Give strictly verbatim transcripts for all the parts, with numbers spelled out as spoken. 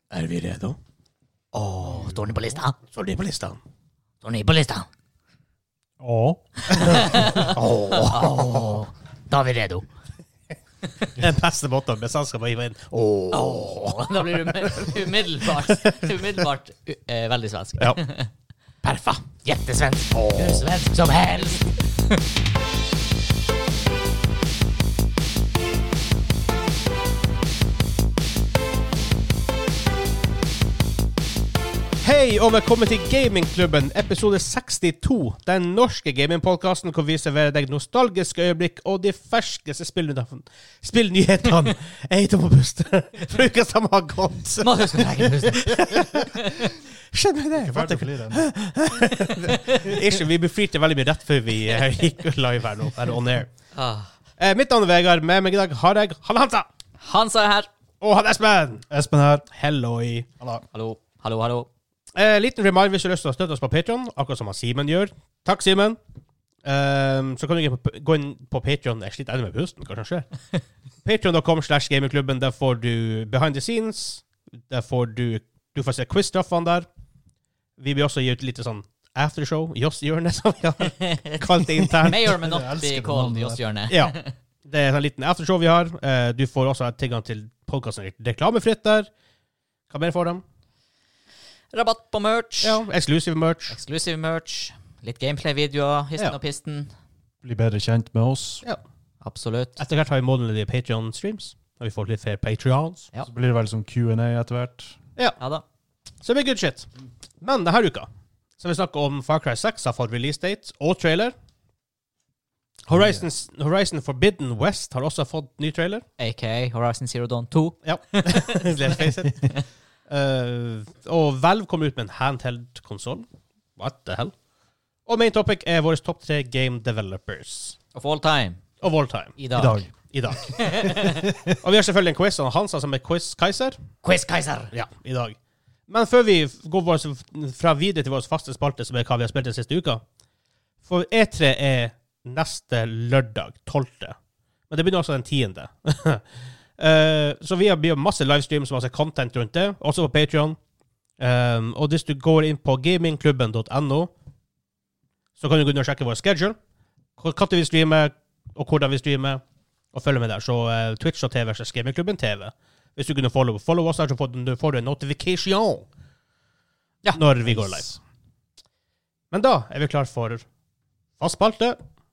Er vi redo? Åh, står ni på lista? Står det på listan? Står ni på lista? Åh. Åh, da er vi redo. Den beste måten, hvis han skal bare hive inn. Åh. Åh, da blir du umiddelbart, umiddelbart uh, veldig svensk. Ja. Perfa. Jättesvensk. Hur svensk som helst. Hei og velkommen til Gamingklubben, episode sekstito. Den norske gamingpodcasten hvor vi serverer deg nostalgiske øyeblikk og de ferskeste spillnyhetene. Spillnyhetene. Jeg heter på Buster. For uka som har gått. Må huske deg, Buster. Skjønner det? Jeg er ferdig for livet. Ikke, vi befrite veldig mye rett før vi uh, gikk live her nå, eller on air. Ah. Uh, mitt navn er Vegard, med meg i dag har jeg han Hansa. Hansa er her. Og han Espen. Espen her. Helloi. Hallo. Hallo, hallo, hallo. Eh, liten reminder hvis du har lyst til å støtte oss på Patreon, akkurat som Simen gjør. Takk, Simen. Um, så kan du på, gå inn på Patreon. Jeg sliter enda med pusten, hva som skjer? Patreon dot com slash gamingklubben. Der får du behind the scenes. Der får du Du får se quiz-straffene der. Vi vil også gi ut litt sånn aftershow. Joss-hjørne, som vi har kalt det internt. Mayor men not Jeg be elsker called det Joss-hjørnet. Ja. Det er en liten aftershow vi har. Uh, du får også tilgang til podcasten reklamefritt der. Hva mer får de? Rabatt på merch. Ja, exclusive merch. Exclusive merch. Litt gameplay-videoer, histen Ja. og pisten. Bli bedre kjent med oss. Ja. Absolutt. Etter hvert har vi månedlige Patreon-streams. Og vi får litt flere Patreons. Ja. Så blir det vel sånn Q and A etter hvert. Ja da. Så det blir good shit. Men denne uka så vi snakker om Far Cry seks har fått release date og trailer. Horizon, Horizon Forbidden West har også fått ny trailer. A K A Horizon Zero Dawn to. Ja. Let's face it. Uh, og Valve kommer ut med en handheld-konsol. What the hell? Og main topic er våre topp tre game developers. Of all time. Of all time. I dag. I dag. I dag. Og vi har selvfølgelig en quiz av Hansa som er quiz-kaiser. Quiz-kaiser. Ja, i dag. Men før vi går vår, fra videre til vår faste spalte, som er hva vi har spilt den siste uka. For E tre er neste lørdag, tolvte. Men det begynner også den tiende. Uh, så vi har masse livestreams, masse content rundt det, også på Patreon. Um, og hvis du går inn på gamingklubben dot no, så kan du gå inn og sjekke vår schedule, hva vi streamer, og hvordan vi streamer, og følge med der. Så uh, Twitch og T V slash gamingklubben T V. Hvis du kunne follow, follow oss der, så får du, får du en notification Ja. når vi går live. Men da er vi klar for fast spalte.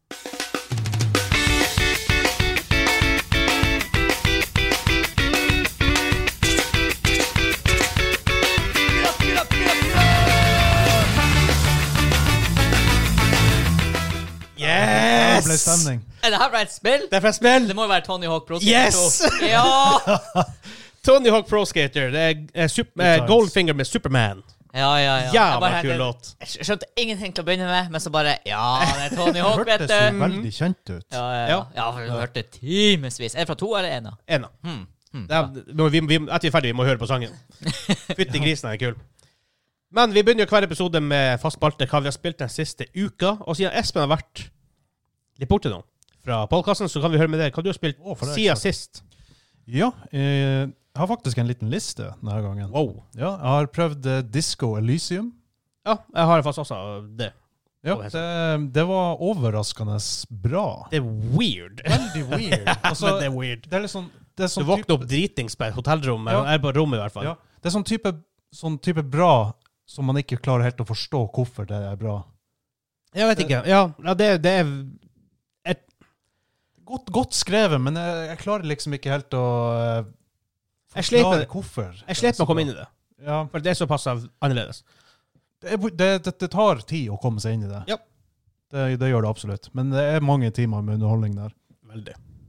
Det ble Yes! stemning. Er det her fra et spill? Det er fra spill. Det må jo være Tony Hawk Pro Skater Yes! to. Ja! Tony Hawk Pro Skater. Det er, er super, eh, Goldfinger med Superman. Ja, ja, ja. Jeg Jævla bare- kul det- låt. Jeg skjønte ingenting til å begynne med, men så bare, ja, det er Tony Hawk, vet Hørtes du. jo veldig kjent ut. Ja, ja, ja. Ja. Ja, for du hørte timesvis. Er det fra to eller en da? En. Hmm. Hmm. Det er, vi, vi, vi, etter vi er ferdig, vi må høre på sangen. Fytti grisen er kul. Men vi begynner jo hver episode med fast spalte hva vi har spilt den siste uka. Og siden Espen har vært litt borte nå fra podcasten, så kan vi høre med deg hva du har spilt Å, for det er siden klart. sist. Ja, eh, jeg har faktisk en liten liste denne gangen. Wow. Ja, jeg har prøvd eh, Disco Elysium. Ja, jeg har faktisk også det. Ja, Å, det, det var overraskende bra. Det er weird. Veldig weird. Altså, Men det er weird. det er litt sånn, det er Du sånn våkner opp dritings på et hotellrom, Ja. eller på rommet i hvert fall. Ja, det er sånn type, sånn type bra som man ikke klarer helt å forstå hvorfor det er bra. Jeg vet ikke. Ja, ja det, det er et, Godt, godt skrevet, men jeg, jeg klarer liksom ikke helt å uh, Jeg slet forklare med- hvorfor. jeg slet med å komme inn i det. Ja, For det er såpass av- annerledes. det, er, det, det, det tar tid å komme seg inn i det. Ja. Det, det gjør det absolutt. Men det er mange timer med underholdning der. Veldig.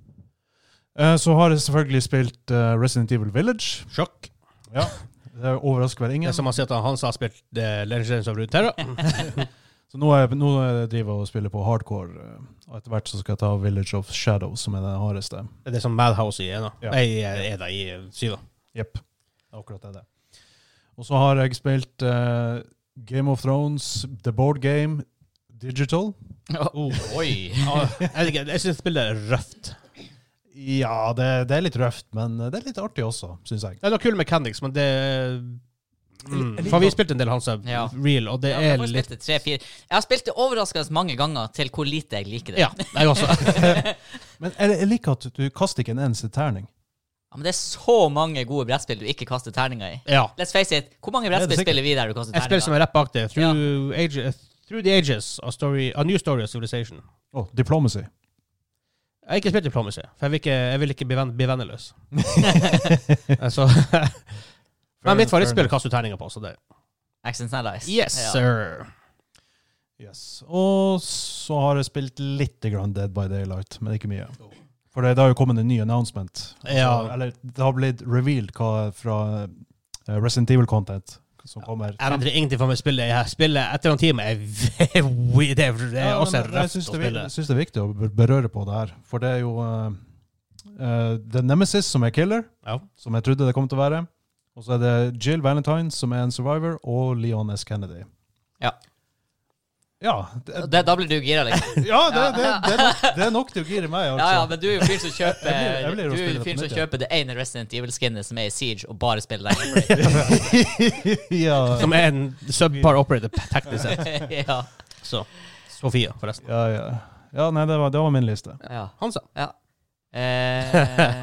Eh, så har jeg selvfølgelig spilt eh, Resident Evil Village. Sjokk. Ja, det overrasker vel Det ingen. er som man sier at Hans har spilt uh, Legends of Runeterra. Så nå er, nå er jeg driver og spiller på hardcore. eh, Og etter hvert så skal jeg ta Village of Shadows, som er det hardeste. Det er det som Madhouse i ena. Ja. Jeg er da i syva. Jepp. Akkurat det er det. Og så har jeg spilt eh, Game of Thrones, The Board Game, Digital. Oh, oi. Ja, jeg, vet ikke, jeg synes spillet er røft. Ja, det, det er litt røft, men det er litt artig også, synes jeg. Det er noe kul mechanics, men det mm, Jeg liker- For vi spilte en del Hansa Ja. Real, og det Ja, jeg er har litt spilt det tre, fire. Jeg har spilt det overraskende mange ganger til hvor lite jeg liker det. Ja, jeg også. Men jeg, jeg liker at du kaster ikke en eneste terning. Ja, men det er så mange gode brettspill du ikke kaster terninger i. Ja. Let's face it, hvor mange Ja, det er brettspill sikkert. spiller vi der du kaster Et spill som terninger? er rett bak det. Through, ages, through the Ages, a, story, a New Story of Civilization. Å, oh, Diplomacy. Jeg har ikke spilt Diplomacy, for jeg vil ikke, jeg vil ikke bli, venn, bli venneløs. Altså, men mitt favorittspill kaster du terninger på, så det Accents Allies. Yes, Ja. sir. Yes. Og så har jeg spilt litt grann Dead by Daylight, men ikke mye. For det, det har jo kommet en ny announcement. Altså, Ja. Eller det har blitt revealed hva fra uh, Resident Evil content som kommer. Jeg endrer ingenting for meg spillet. Jeg spiller etter noen timer. Jeg, det er, det er Ja, også men jeg røft synes å det, er, spille. jeg synes det er viktig å be- berøre på det her. For det er jo uh, uh, The Nemesis som er killer, Ja. som jeg trodde det kom til å være. Og så er det Jill Valentine som er en survivor, og Leon S. Kennedy. Ja. Ja, det, Det, da blir du gira, liksom. ja det, det, det, er nok, det er nok til å gire meg, altså. Ja, ja, men du er jo fyren som kjøper Jeg blir- jeg blir å Du er spille jo det fyren på som nytt, ja. kjøper det ene Resident Evil-skinnet som er i Siege, og bare spiller det. ja. Som er en subpar operator, teknisk sett. ja. Så, Sofia, forresten. Ja, ja. Ja, nei, det var, det var min liste. ja. Hansa. ja. Eh,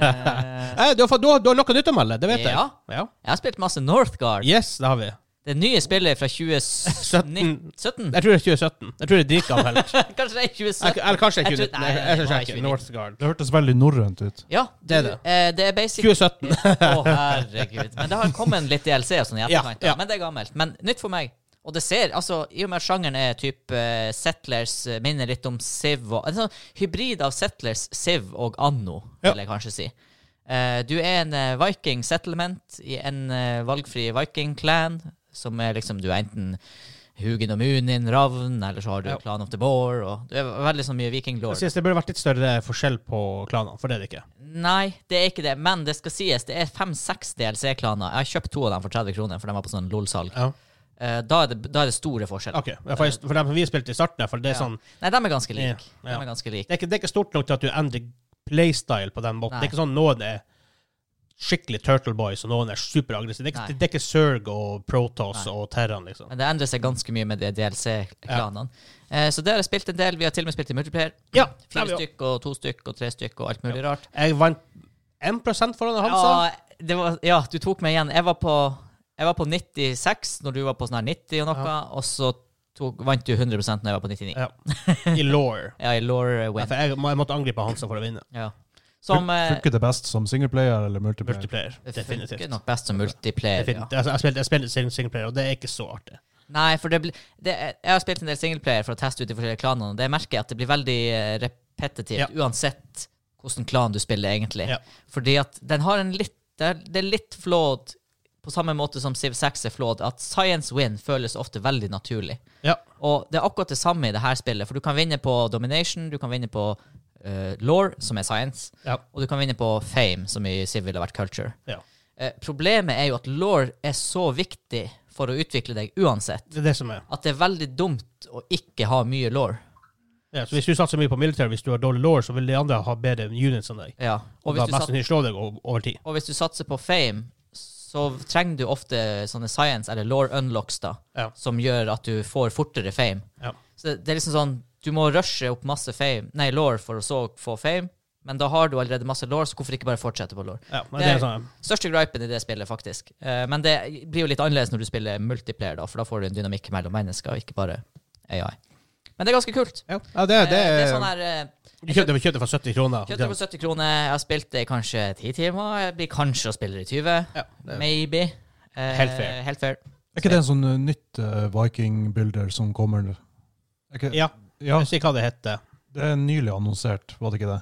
Eh, du, har, fått- du, har, du har noe nytt å melde, det vet ja. jeg. Ja. Jeg har spilt masse Northgard. Yes, det har vi. Det nye spillet fra tjue sytten? Jeg tror det er tjue sytten. Jeg tror det er dritgammelt. Kanskje det er tjue Eller sytten? eller kanskje Jeg tjue tror- nei, Jeg jeg skal det var sjekke. tjue nitten. Northgard. Det hørtes veldig norrønt ut. Ja, Det er det. Eh, det er basically tjue sytten. Å, herregud. Men det har kommet litt D L C og sånn i etterkant. Ja, ja. Men det er gammelt. Men nytt for meg. Og det ser, altså, i og med at sjangeren er typ uh, Settlers, uh, minner litt om Civ og en sånn hybrid av Settlers, Civ og Anno, Ja. vil jeg kanskje si. Eh, du er en uh, viking settlement i en uh, valgfri viking-clan, som er liksom, du er enten Hugin og Munin, Ravn, eller så har du Ja. Clan of the Boar, og du er veldig så mye Jeg viking-lord. synes det burde vært litt større forskjell på klanene, for det er det ikke. Nei, det er ikke det, men det skal sies, det er fem-seks D L C-klaner. Jeg har kjøpt to av dem for tretti kroner, for de var på sånn LOL-salg. Ja. Eh, da, er det, da er det store forskjeller. Ok, ja, for, jeg- for dem som vi spilte i starten, for det er Ja. sånn, Nei, de er ganske like. Ja, ja. De er ganske like. det er, ikke, det er ikke stort nok til at du endrer playstyle på den måten. Nei. Det er ikke sånn noen er skikkelig Turtle Boys, og noen er superaggressive. Det er ikke, Nei. det er ikke Zerg og Protoss Nei. og Terran, liksom. Men det endrer seg ganske mye med de D L C-klanene. Eh, så det har jeg spilt en del. Vi har til og med spilt i multiplayer. Ja, det har Fire vi også. stykk og to stykk og tre stykk og alt mulig rart. Jeg vant én prosent foran Hansa. Ja, det var, ja, du tok meg igjen. Jeg var på, jeg var på nittiseks når du var på sånn her nitti og noe, Ja. og så tok, vant du hundre prosent når jeg var på nittini. Ja. I law. Ja, i lore Ja, win. for jeg, må- jeg måtte angripe Hansa for å vinne. Ja. Som eh, Funker det best som singleplayer eller multiplayer? Multiplayer. det Definitivt. funker nok best som multiplayer. Ja. Definitivt. Altså, jeg spilte, jeg spilte sing- singleplayer, og det er ikke så artig. Nei, for det blir det, jeg har spilt en del singleplayer for å teste ut de forskjellige klanene, og det merker jeg at det blir veldig eh, repetitivt, Ja. uansett hvilken klan du spiller, egentlig. Ja. Fordi at den har en litt Det er, det er litt flawed, på samme måte som Civ seks er flawed, at science win føles ofte veldig naturlig. Ja. Og det er akkurat det samme i det her spillet, for du kan vinne på domination, du kan vinne på uh, lore, som er science, Ja. og du kan vinne på fame, som i Civ ville vært culture. Ja. Eh, problemet er jo at lore er så viktig for å utvikle deg uansett, Det er det som er. at det er veldig dumt å ikke ha mye lore. Ja, så hvis du satser mye på military, hvis du har dårlig law, så vil de andre ha bedre units enn deg. Ja. Og, Og da hvis, du mest sat, sannsynlig slå deg o- over tid. og hvis du satser på fame, så trenger du ofte sånne science eller lore unlocks da, Ja. som gjør at du får fortere fame. Ja. Så det, det er liksom sånn, du må rushe opp masse fame, nei, lore for å så få fame, men da har du allerede masse lore, så hvorfor ikke bare fortsette på lore? Ja, men Det det er- er sånn, Største gripen i det spillet, faktisk. Eh, men det blir jo litt annerledes når du spiller multiplayer, da, for da får du en dynamikk mellom mennesker, ikke bare A I. Men det er ganske kult. ja, ja, det, det, Eh, det er sånn her... eh, Du kjøpte, kjøpte for sytti kroner. Kjøpte for sytti kroner. Jeg har spilt det i kanskje ti timer. Jeg blir kanskje å spille det i tjue. Ja, det, Maybe. Eh, Helt fair. Helt fair. Er ikke det en sånn uh, nytt uh, Viking-builder som kommer? Er ikke, ja, ja, jeg husker ikke hva det heter. det er nylig annonsert, var det ikke det?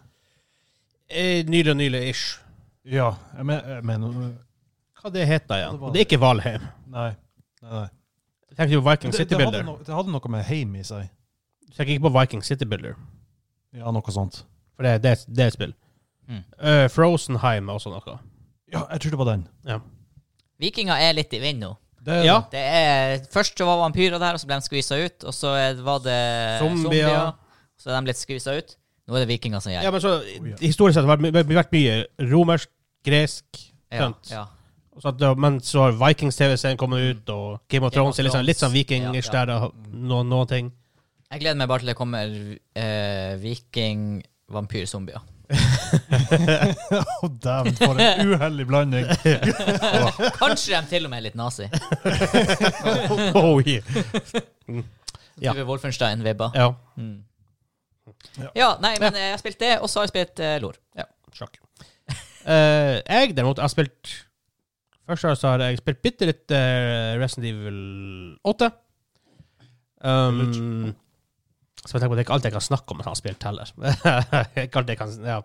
Eh, Nylig og nylig-ish. Ja, jeg, men, jeg mener uh, Hva det heter igjen? Det var Og det er ikke Valheim. Nei. nei, nei. Jeg tenker jo Viking Det, City det, hadde Builder. no, det hadde noe med heim i seg. Jeg tenker ikke på Viking City Builder, Ja, noe sånt. for det, det, det er et spill. Mm. Uh, Frozenheim er også noe. Ja, jeg tror det var den. Ja. Vikinger er litt i vind nå. Det er Ja. Det er, først så var vampyrer der, og så ble de skvisa ut. Og så er- var det Zombier. zombier. Så er de blitt skvisa ut. Nå er det vikinger som gjør. Ja, men så, historisk sett har det vært, vært mye romersk, gresk, Ja, sant? ja. Så at, men så har Vikings-T V-serien kommet ut, og Game of Thrones er litt sånn, litt sånn viking-ish Ja, ja. der, noen, noen ting. Jeg gleder meg bare til det kommer eh, viking-vampyr-zombier. Å, dæven, for en uheldig blanding. Kanskje de til og med er litt nazi. oh, yeah. Ja. Du er Wolfenstein-vibba. Ja, Mm. Ja. Ja, nei, men jeg har spilt det, og så har jeg spilt uh, Lor. Ja. sjakk. Eh, jeg derimot har spilt Først så har jeg spilt bitte litt uh, Resident Evil åtte. Um, så jeg tenker på det er ikke alt jeg kan snakke om at han har spilt heller. Ikke alt jeg kan, ja.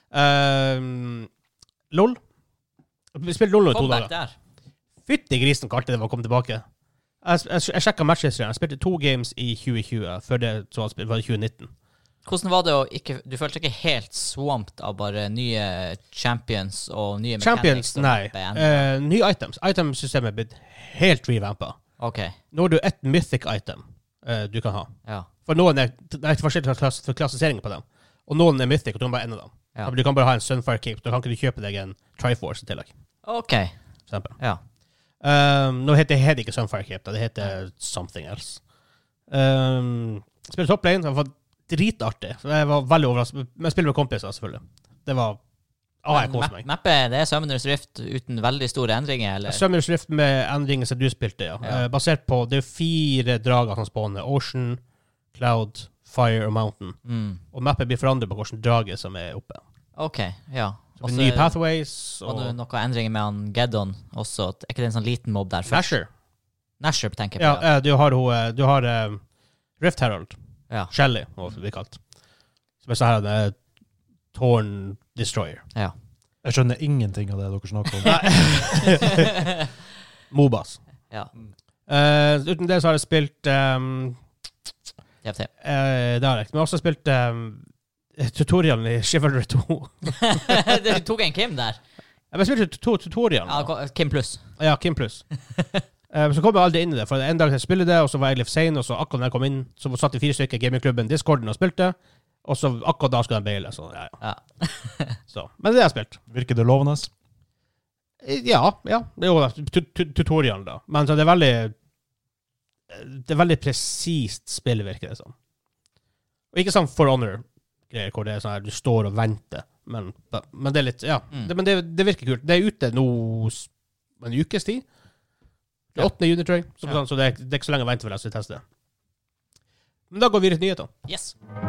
Um, LOL. Vi spilte LOL i to Comeback dager. der. Fytti grisen hvor artig det var å komme tilbake. Jeg, jeg, jeg sjekket matchhistorien. Jeg spilte to games i tjue tjue, før det så var det tjue nitten. Hvordan var det å ikke Du følte ikke helt swamped av bare nye champions og nye Champions, mechanics? nei. Uh, nye items. Itemsystemet er blitt helt revampa. OK. Nå har du ett mythic item uh, du kan ha. Ja. For noen er, det er forskjellige klass, for klassiseringer på dem. Og noen er mythic, og du kan bare ende dem. Ja. Du kan bare ha en Sunfire Cape, da kan ikke du kjøpe deg en Triforce i tillegg. OK. For eksempel. Ja. Um, nå heter det ikke Sunfire Cape, da. Det heter something else. Um, spiller top lane, det var dritartig. Så jeg var veldig overrasket. Men jeg spiller med kompiser, selvfølgelig. Det var Ah, jeg koser meg. Mappet, det er Summoners Rift uten veldig store endringer, eller? Summoners Rift med endringer som du spilte, ja. Ja. Uh, basert på, det er fire drager som spawner. Ocean, Cloud, Fire og Mountain. Mm. Og mappet blir forandret på hvilken drage som er oppe. OK, ja. Så det blir nye pathways. Og Og det noen endringer med han Geddon også. Er ikke det en sånn liten mobb der? først? Nasher. Nasher, tenker jeg Ja, på. uh, du har, ho, uh, du har uh, Rift Herald. Ja. Shelly, hva det blir kalt. Som er sånn her, uh, Torn Destroyer. Ja. Jeg skjønner ingenting av det dere snakker om. Mobas. Ja. Uh, uten det så har jeg spilt um, T F T. uh, det har jeg. Men jeg har også spilt um, tutorialen i Chivalry to. Du tok en Kim der. Jeg spilte to tutorialen. Ja, Kim pluss. Ja, Kim Plus. uh, så kom jeg aldri inn i det, for en dag jeg spille det, og så var jeg litt sen, og så akkurat når jeg kom inn, så satt de fire stykker i gamingklubben Discorden og spilte, og så akkurat da skulle jeg baile. Så, ja, ja. Ja. Så, men det har jeg spilt. Virker det lovende? Ja, ja. Det er jo tu- tu- tutorialen da. Men så det er veldig det er veldig presist spill, virker det som. Og ikke sånn For Honor-greier, hvor det er sånn her, du står og venter. Men, men det er litt, ja. Mm. Det, men det, det virker kult. Det er ute nå s- en ukes tid. Det er Ja. åttende juni, tror jeg. Så, Ja. sånn, så det, er, det er ikke så lenge å vente for deg til å teste det. Men da går vi videre til nyheter. Yes.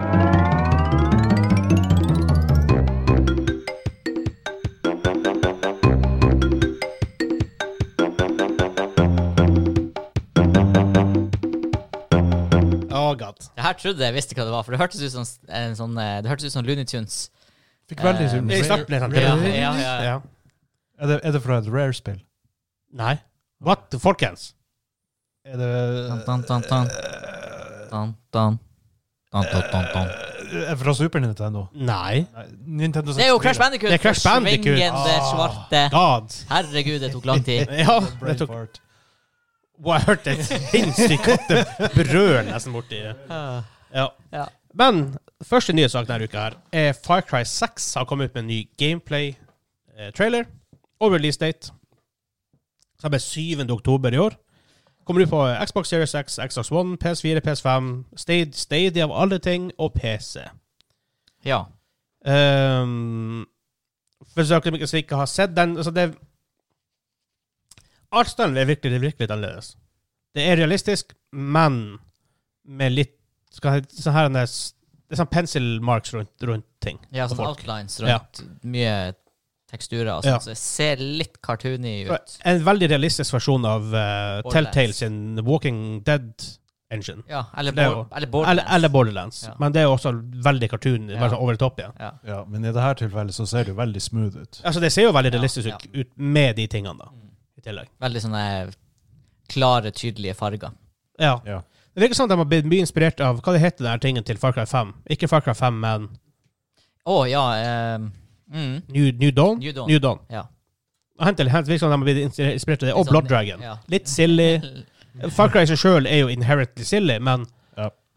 Oh god. Det her trodde jeg visste hva det var, for det hørtes ut som en sånn, eh, det hørtes ut som Looney Tunes. Fikk veldig Eh, synd. I starten er det sånn. Ja, ja, ja. Ja. Er det, er det fra et Rare-spill? Nei. What? Folkens? Er det Dun, dun, dun, dun. Dun, dun. Dun, dun, dun, dun. Er det fra Super Nintendo? Nei. Nei, Nintendo Det er jo Crash Bandicoot. Det er Crash Bandicoot. Svingende, Ah. svarte. God. Herregud, det tok lang tid. Ja, det Brain tok... fart. Wow, jeg hørte et sinnssykt godt brøl nesten borti det. Ja. Ja. Men første nye sak denne uka her er Far Cry seks har kommet ut med en ny gameplay-trailer og release date. Så det blir syvende oktober i år. Kommer ut på Xbox Series X, Xbox One, P S fire, P S fem, Stadia, Stadia av alle ting, og P C. Ja. Um, for dere som ikke har sett den, altså det artstanden er virkelig, det er virkelig litt annerledes. Det er realistisk, men med litt skal jeg, sånn her, det er sånn pencil marks rundt, rundt ting. Ja, på sånn folk. outlines rundt mye teksturer og sånt, Ja. så det ser litt cartoony ut. En veldig realistisk versjon av uh, Borderlands. Telltale sin Walking Dead engine. Ja, eller, Det er Bor jo- eller Eller, Borderlands. eller Borderlands. Ja. Men det er jo også veldig cartoon, Ja. bare sånn over the top igjen. Ja. Ja, men i dette tilfellet så ser det jo veldig smooth ut. Altså, det ser jo veldig Ja, realistisk ja. ut, ut med de tingene da, Mm. i tillegg. Veldig sånne klare, tydelige farger. Ja. Ja. Det virker som at de har blitt mye inspirert av, hva det heter den her tingen til Far Cry fem? Ikke Far Cry fem, men Å, ja. Eh, mm, New, New Dawn? New Dawn. New Dawn. ja. Hent til, hent, virker som at de har blitt inspirert av det. Og Litt sånn- Blood Dragon. ja. Litt silly. Far Cry i seg selv er jo inherently silly, men Ja.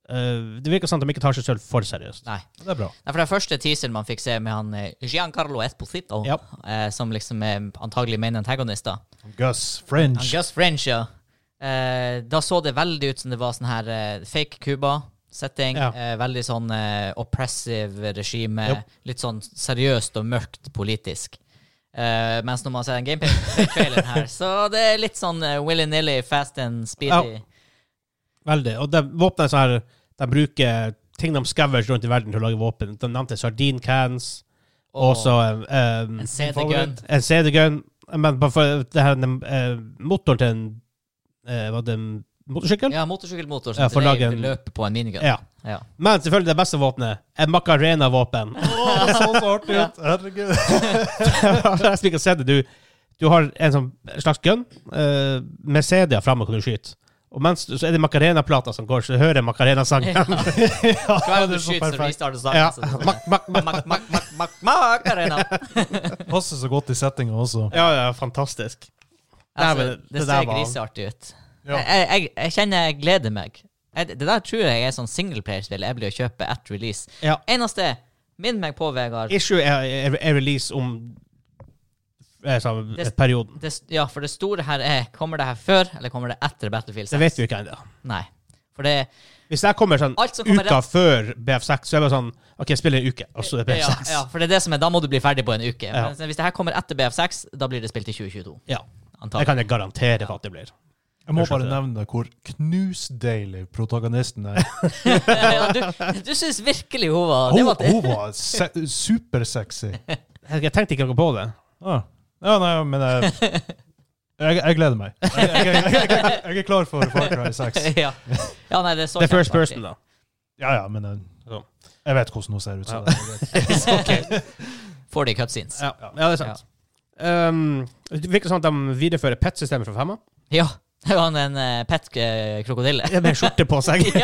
Uh, det virker sånn at de ikke tar seg selv for seriøst. Nei. Det er bra. Nei, for det første teaseren man fikk se med han eh, Giancarlo Esposito, Ja. eh, som liksom er antagelig main antagonist da. Gus Han French. Gus French, ja. Eh, da så det veldig ut som det var sånn her eh, fake Cuba-setting. Ja. Eh, veldig sånn eh, oppressive regime. Yep. Litt sånn seriøst og mørkt politisk. Eh, mens når man ser den gameplay-traileren her, så det er litt sånn uh, willy-nilly, fast and speedy. Ja. Veldig. Og de våpnene er sånn her, de bruker ting de scavenge rundt i verden til å lage våpen. De nevnte sardine cans, og også um, en C D-gun. En C D-gun. Men bare for det her, den, uh, motoren til en uh, var det en motorsykkel? Ja, motorsykkelmotor Ja, som for å dreier lage en- løper på en minigun. Ja. Ja. Men selvfølgelig det beste våpenet er Macarena-våpen. Åh, det så så artig ut. Herregud. Jeg fikk se det. Du, du har en sånn slags gun uh, med C D-er fremme kan du skyte. Og mens så er det Macarena-plater som går, så du hører Macarena-sangen. Ja. Ja, Hver gang det du er så skyter, så perfekt. restarter sangen. Ja. så det er sånn, Mak, mak, mak. Mak, mak, mak, mak, Macarena. Passer så godt i settinga også. Ja, ja, fantastisk. Altså, Nei, men det det ser der var- griseartig ut. Ja. Jeg, jeg, jeg kjenner jeg gleder meg. Jeg, det der tror jeg er sånn singleplayer-spill jeg blir å kjøpe at release. Ja. Eneste, minn meg på, Vegard. Issue er, er, er release om eh, sånn, Det- perioden. Det, ja, for det store her er, kommer det her før, eller kommer det etter Battlefield seks? Det vet vi ikke ennå. Nei. For det, Hvis jeg kommer sånn alt som kommer uka rett, før B F seks, så er det sånn OK, jeg spiller en uke, og så er det B F ja, seks. ja, for det er det som er, da må du bli ferdig på en uke. Ja. Men hvis det her kommer etter B F seks, da blir det spilt i tjue tjueto. Ja. Det Antagelig. kan jeg garantere for at det blir. Jeg må Jeg bare skjønner nevne hvor knusdeilig protagonisten er. ja, du du syns virkelig hun var det Hun, var, hun var se supersexy. Jeg, jeg tenkte ikke noe på det. Ah. Ja, nei, men jeg, jeg, jeg gleder meg. Jeg, jeg, jeg, jeg, jeg, jeg er klar for Far Cry seks. ja. ja, nei, det er så Det er first kjempeartig. person, da. Ja, ja, men jeg, Så. jeg vet hvordan hun ser ut. Så Ja. det er greit. OK. Får de cutscenes. Ja, ja, det er sant. Um, det virker sånn at de viderefører pet-systemet fra femma. Ja. Det var en uh, pet-krokodille. Det er med skjorte på seg. ja.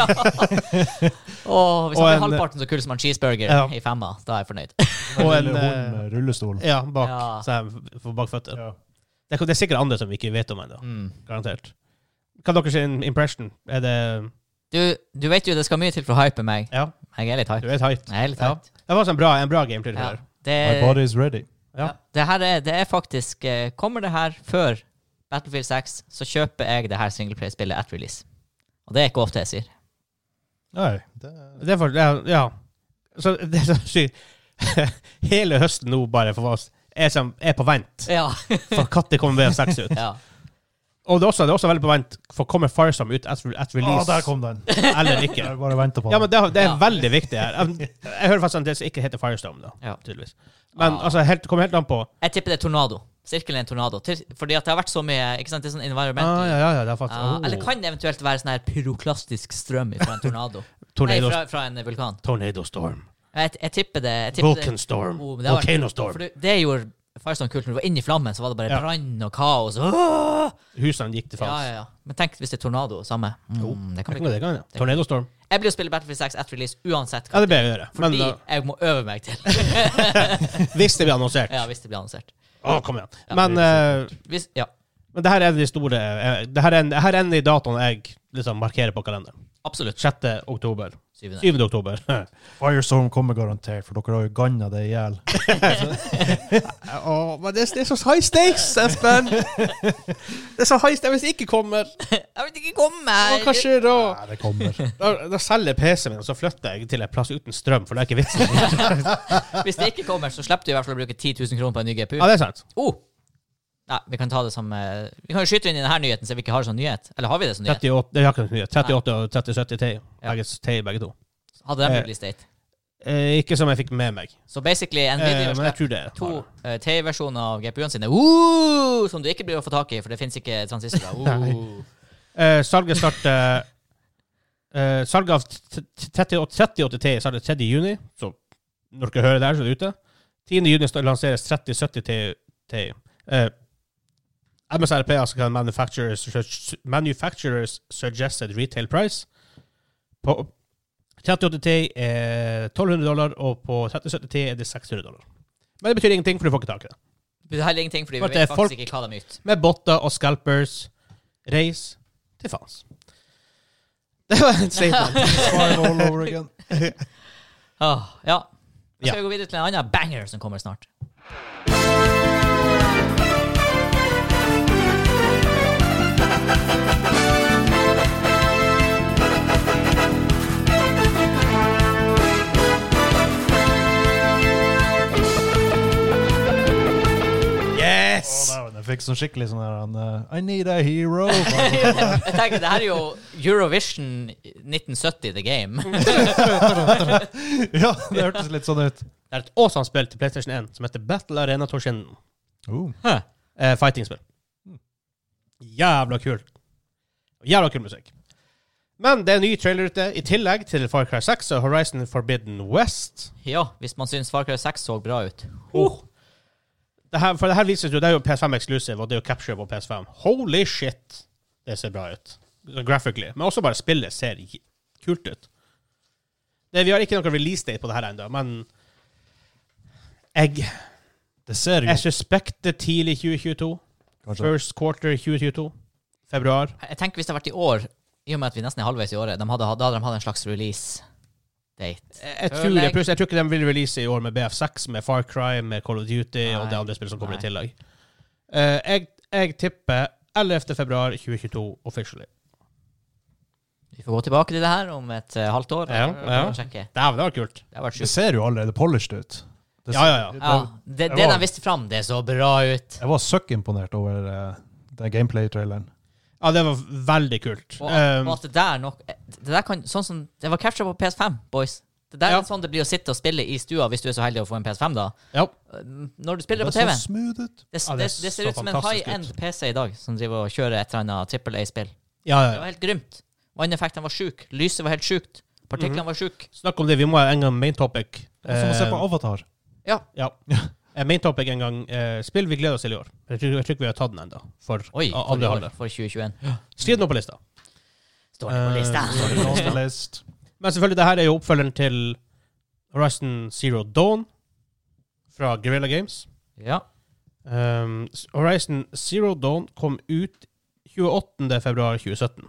Og hvis Og han er en- halvparten så kul som en cheeseburger Ja. i femma, da er jeg fornøyd. Og Og en en, lille eh, hund med rullestol. Ja, bak. Ja. Så jeg får bakføtter. Ja. Det, er- det er sikkert andre som vi ikke vet om ennå. Mm. Garantert. Hva er deres impression? Er det Du, du vet jo det skal mye til for å hype meg. Ja, Jeg er litt du hype. er tight. Jeg er litt Ja. hype. Det var også en bra, en bra gameplay. Ja. Ja. Det, My body is ready. Ja. ja. det her er, det er faktisk eh, Kommer det her før Battlefield seks, så kjøper jeg det her singleplay-spillet at release. Og det er ikke ofte jeg sier. Nei, det Det er for, ja, ja. Så det er så sykt. Hele høsten nå bare for oss er, som, er på vent. Ja. For når kommer B F seks ut? ja. Og det er, også, det er også veldig på vent for kommer Firestorm ut at, at Å, release. der kom den. Eller ikke. Jeg bare venter på Ja, den. men det, det er Ja. veldig viktig her. Jeg, jeg hører faktisk at det ikke heter Firestorm, da, Ja. tydeligvis. Men Ah. altså, helt, det kommer helt an på. Jeg tipper det er tornado. Sirkelen er en tornado. Til, fordi at det har vært så mye ikke sant, det er sånn environmental. Ah, ja, ja, ja, det er faktisk, Ja, oh. Eller kan det eventuelt være sånn her pyroklastisk strøm fra en tornado? Nei, Tornado, fra, fra en vulkan. tornado Storm. Jeg, jeg tipper det. Jeg tipper Vulcan Storm. Oh, men det har vært- Volcano Storm. For det, det gjorde Firestorm kult. Når du var inne i flammen, så var det bare Ja. brann og kaos. Åh! Husene gikk til Ja, fans. ja, ja. Men tenk hvis det er tornado. Samme. Mm, Jo, det kan Det bli kan, det kan, ja. Tornado Storm. Jeg blir å spille Battlefield seks at release uansett. Ja, det ber jeg gjøre. Men Fordi da, jeg må øve meg til. hvis det blir annonsert. ja, hvis det blir annonsert. Å, kom igjen. Ja, Men, eh, Hvis, ja, men det her er de store eh, Det her er en, det her er en i datoen jeg liksom markerer på kalenderen. absolutt. sjette oktober. Syvende. syvende oktober. Firestorm kommer garantert, for dere har jo ganna det i hjel. Åh, men det, det er så high stakes, Espen! Det er så high stakes hvis det ikke kommer. Jeg vet ikke komme Å, hva skjer da? Nei, det kommer. Da, da selger jeg P C-en min, og så flytter jeg til en plass uten strøm, for det er ikke vits. Hvis det ikke kommer, så slipper du i hvert fall å bruke ti tusen kroner på en ny G P U. Ja, det er sant. Oh! Nei, vi kan ta det som eh, Vi kan jo skyte inn i denne nyheten, så vi ikke har det som nyhet. Eller har vi det som nyhet? trettiåtte, det er ikke noe nytt. trettiåtte og tretti sytti Ti. Ja. Begge, Ti, begge to. Hadde de Eh, release date? Eh, ikke som jeg fikk med meg. Så basically, Eh, Nvidia men jeg slipper tror det er to uh, T-versjoner av G P U-ene sine, uh, som du ikke blir å få tak i, for det finnes ikke transistorer. Uh. Eh, salget starter eh, Salget av tretti åtti Ti starter tredje juni, så når dere hører det her, så er det ute. tiende juni skal lanseres tretti sytti Ti. Eh, M S R P, altså kan manufacturers, manufacturers suggested retail price. På tretti åtti Ti er tolv hundre dollar, og på tretti sytti Ti er det seks hundre dollar. Men det betyr ingenting, for du får ikke tak i det. Det betyr heller ingenting, fordi For vi det er vet faktisk folk- ikke hva de er ut. Med botter og scalpers. Reis til fans. Det var en statement. Five all over again. Ah, ja. Så skal Ja. vi gå videre til en annen banger som kommer snart. Yes! Å, dæven, jeg fikk sånn skikkelig sånn her han, uh, I need a hero. Jeg tenker, det her er jo Eurovision nitten sytti The Game. Ja, det hørtes litt sånn ut. Det er et awesome spill til PlayStation one som heter Battle Arena Toshinden. Oh. Huh. Eh, fighting-spill. Jævla kult. Jævla kul musikk. Men det er en ny trailer ute, i tillegg til Far Cry six og Horizon Forbidden West. Ja, hvis man synes Far Cry six så bra ut. Oh. Det her, for det her vises jo, det er jo P S five exclusive, og det er jo capture på P S five. Holy shit, det ser bra ut. Graphically. Men også bare spillet ser kult ut. Det, vi har ikke noen release date på det her enda, men jeg, Det ser jo jeg suspekter tidlig tjue tjueto. kanskje. First quarter tjue tjueto. Februar. Jeg tenker hvis det har vært i år, i og med at vi nesten er halvveis i året, de hadde, da hadde de hatt en slags release-date. Jeg, jeg, tror det, pluss, jeg tror ikke de vil release i år med B F six, med Far Cry, med Call of Duty Nei. og det andre spillet som kommer Nei. i tillegg. Uh, jeg, jeg tipper ellevte februar tjue tjueto officially. Vi får gå tilbake til det her om et uh, halvt år. Ja, og- ja. og sjekke. Dæven, det var kult. Det har vært Det sjukt. ser jo allerede polished ut. Det Ja, ja, ja. det- Ja, det, det Jeg var- de viste fram, det så bra ut. Jeg var søkkimponert over uh, den gameplay-traileren. Ja, det var veldig kult. Og, Um, og at det der nok det der kan, sånn som, det var capture på P S five, boys. Det der Ja. er sånn det blir å sitte og spille i stua hvis du er så heldig å få en P S five da. ja. Når du spiller Det på T V, så smooth ut. det, Ja, det, det det ser så ut som en fantastisk high-end ut. P C i dag, som driver og kjører et eller annet triple A-spill. Ja, ja, Det ja. var helt grymt. Vanneffekten var sjuk. Lyset var helt sjukt. Partiklene Mhm. var sjuk. Snakk om det, vi må ha en gang main topic. Som å se på Eh, Avatar. Ja. ja. Eh, Main topic en gang. Eh, spill vi gleder oss til i år. Jeg tror, jeg tror ikke vi har tatt den enda. For Oi, a- for, andre i år, halvdel. for tjue tjueen. Skriv den opp på lista. Står det på Eh, lista. Så er det on the list. Men selvfølgelig, det her er jo oppfølgeren til Horizon Zero Dawn fra Guerrilla Games. Ja. Um, Horizon Zero Dawn kom ut tjueåttende februar tjue sytten.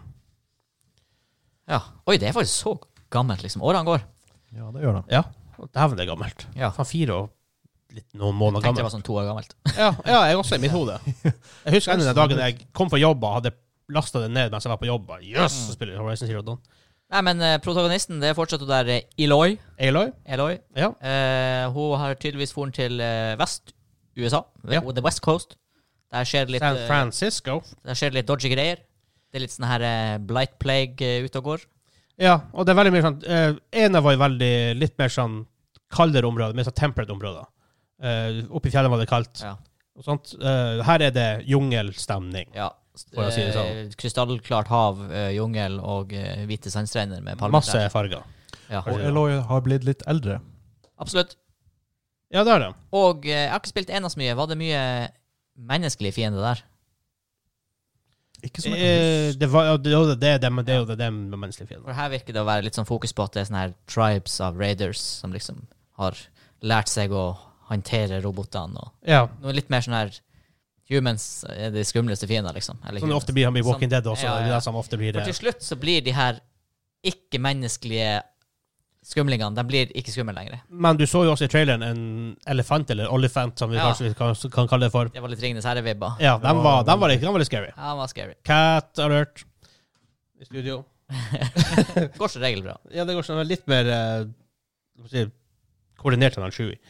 ja. Oi, det er faktisk så gammelt, liksom. Årene går. Ja, det gjør det. Ja, dæven det er gammelt. Ja. Faen, fire og litt noen måneder Tenkte det var gammelt. sånn to år gammelt. Ja, ja, jeg også i mitt hode. Jeg husker enda den dagen jeg kom fra jobb og hadde lastet det ned mens jeg var på jobb. Jøss, så spiller jeg Horizon Zero Dawn. Nei, men eh, protagonisten, det er fortsatt hun der eh, Eloy. Aloy? Eloy. Ja. Eh, hun har tydeligvis foren til eh, Vest-U S A. Ja. The West Coast. Der skjer det litt, San eh, Francisco. der skjer det litt dodgy greier. Det er litt sånn her eh, blight plague eh, ute og går. Ja, og det er veldig mye sånn uh, Ena var jo veldig litt mer sånn kaldere områder, mer sånn temperate områder. Uh, oppe i fjellet var det kaldt. Ja. Og sånt. Uh, her er det jungelstemning. Ja. For å si det sånn. Eh, Krystallklart hav, eh, jungel og eh, hvite sandstrender med Masse palmetrær. farger. Ja. Og Eloy har blitt litt eldre. Absolutt. Ja, det er det. Og eh, jeg har ikke spilt ena så mye. Var det mye menneskelige fiender der? Ikke som Eh, det, var, ja, det, er jo det, det, men det er jo det, det med menneskelige fiender. For her virker det å være litt sånn fokus på at det er sånne her tribes av raiders som liksom har lært seg å håndtere robotene. Og Ja. noe litt mer sånn her humans er de skumleste fiender, liksom. Eller Som det humans. ofte blir han blir Walking Som- Dead også. ja, ja. Det er det som ofte blir For det. til slutt så blir de her ikke-menneskelige skumlingene, de blir ikke skumle lenger. Men du så jo også i traileren en elefant, eller olifant, som vi Ja. kanskje kan, kan kalle det for. Det var litt Ringenes herre-vibba. Ja, den var, den var, litt, den var litt scary. Ja, det var scary. Cat alert i studio. Går som regel bra. Ja, det går sånn litt mer uh, hva skal jeg si, koordinert enn han Chewie.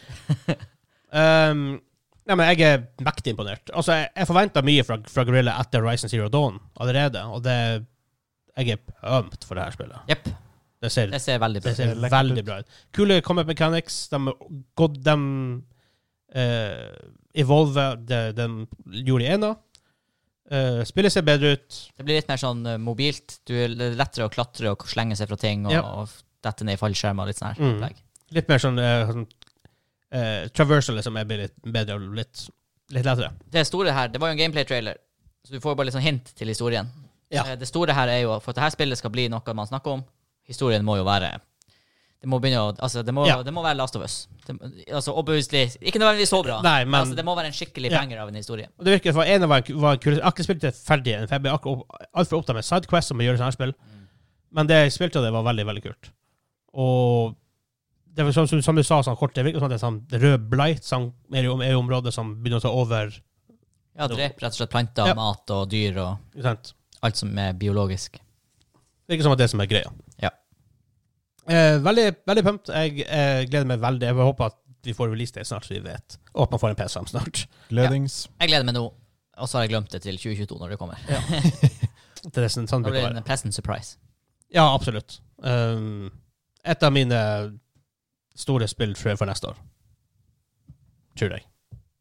um, nei, men jeg er mektig imponert. Altså, jeg, jeg forventer mye fra, fra Guerrilla etter Horizon Zero Dawn allerede, og det, jeg er pumped for det her spillet. Jepp. Det ser, Det ser veldig bra det ut. ser Det ser lekkert veldig ut. bra ut. Kule combat mechanics. De, har gått- de uh, evolve det de gjorde i ena. Uh, spillet ser bedre ut. Det blir litt mer sånn eh, mobilt. Du er lettere å klatre og slenge seg fra ting og, Ja. og dette ned i fallskjermer og litt sånn her. Mm. opplegg. Litt mer sånn, uh, sånn uh, traversal liksom er litt bedre og litt, litt lettere. Det store her, det var jo en gameplay-trailer, så du får bare litt sånn hint til historien. Ja. Eh, Det store her er jo, for at dette spillet skal bli noe man snakker om, historien må jo være Det må begynne å Altså, det må, Ja. det må være Last of Us. Det, altså, obviously Ikke nødvendigvis så bra. Nei, men altså, det må være en skikkelig Ja. banger av en historie. og det virker for en av var, var kul. Jeg har ikke spilt det ferdig, for jeg ble akkurat altfor opptatt med sidequests som å gjøre sånne her spill. Men det jeg spilte, det var veldig, veldig kult. Og det var som, som du sa, sånn kort, det virker sånn at det er sånn rød blight som er i, er i området som begynner å ta over. Ja, dreper rett og slett planter, Ja. mat og dyr og Sant? alt som er biologisk. Det virker som at det som er greia. Ja. Eh, veldig, veldig pumped. Jeg eh, gleder meg veldig. Jeg håper at vi får release det snart, så vi vet. Og at man får en P S fem snart. Gledings. Jeg gleder meg nå, og så har jeg glemt det til tjue tjueto når det kommer. Ja. Det er sånn, sånn Da det blir kan det være. en pleasant surprise. Ja, absolutt. Um, et av mine store spill tror jeg for neste år. Tror jeg.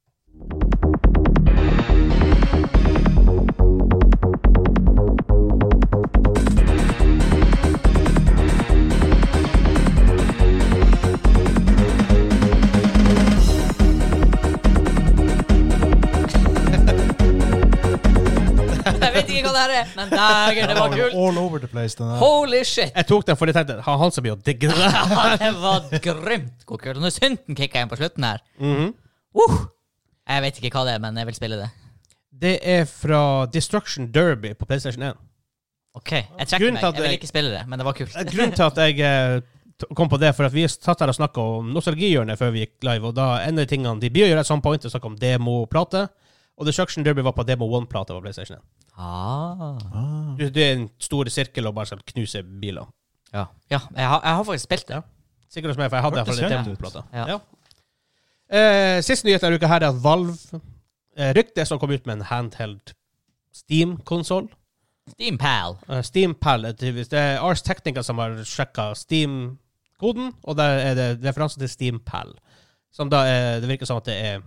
Jeg vet ikke hva det her er, men dager, det var kult. All over the place, den her. Holy shit! Jeg tok den fordi jeg tenkte han, han som blir å digge det. Ja, det var grymt hvor kult. Og når synten kicker inn på slutten her. Mhm. Uh, jeg vet ikke hva det er, men jeg vil spille det. Det er fra Destruction Derby på PlayStation one. Ok, jeg trekker Grunnen meg. til at Jeg vil jeg- ikke spille det, men det var kult. Grunnen til at jeg eh, t- kom på det, for at vi satt her og snakket om nostalgihjørnet før vi gikk live, og da en av de tingene de blir å gjøre et sånt point, å snakke om demoplate, og Destruction Derby var på Demo one-plate på PlayStation one. Ah. Ah. Du, det er en stor sirkel og bare skal knuse biler. Ja, ja jeg, har, jeg har faktisk spilt det. Sikkert hos meg, for jeg hadde Hørtes iallfall en kjent ut. demoplate. Ja. Ja. Eh, siste nyhet denne uka her er at Valve eh, ryktet som kom ut med en handheld Steam-konsol. Steam Pal. Uh, Steam Pal er tydeligvis det er Ars Technica som har sjekka Steam-koden, og der er det referanse til Steam Pal. Som da er, det virker som at det er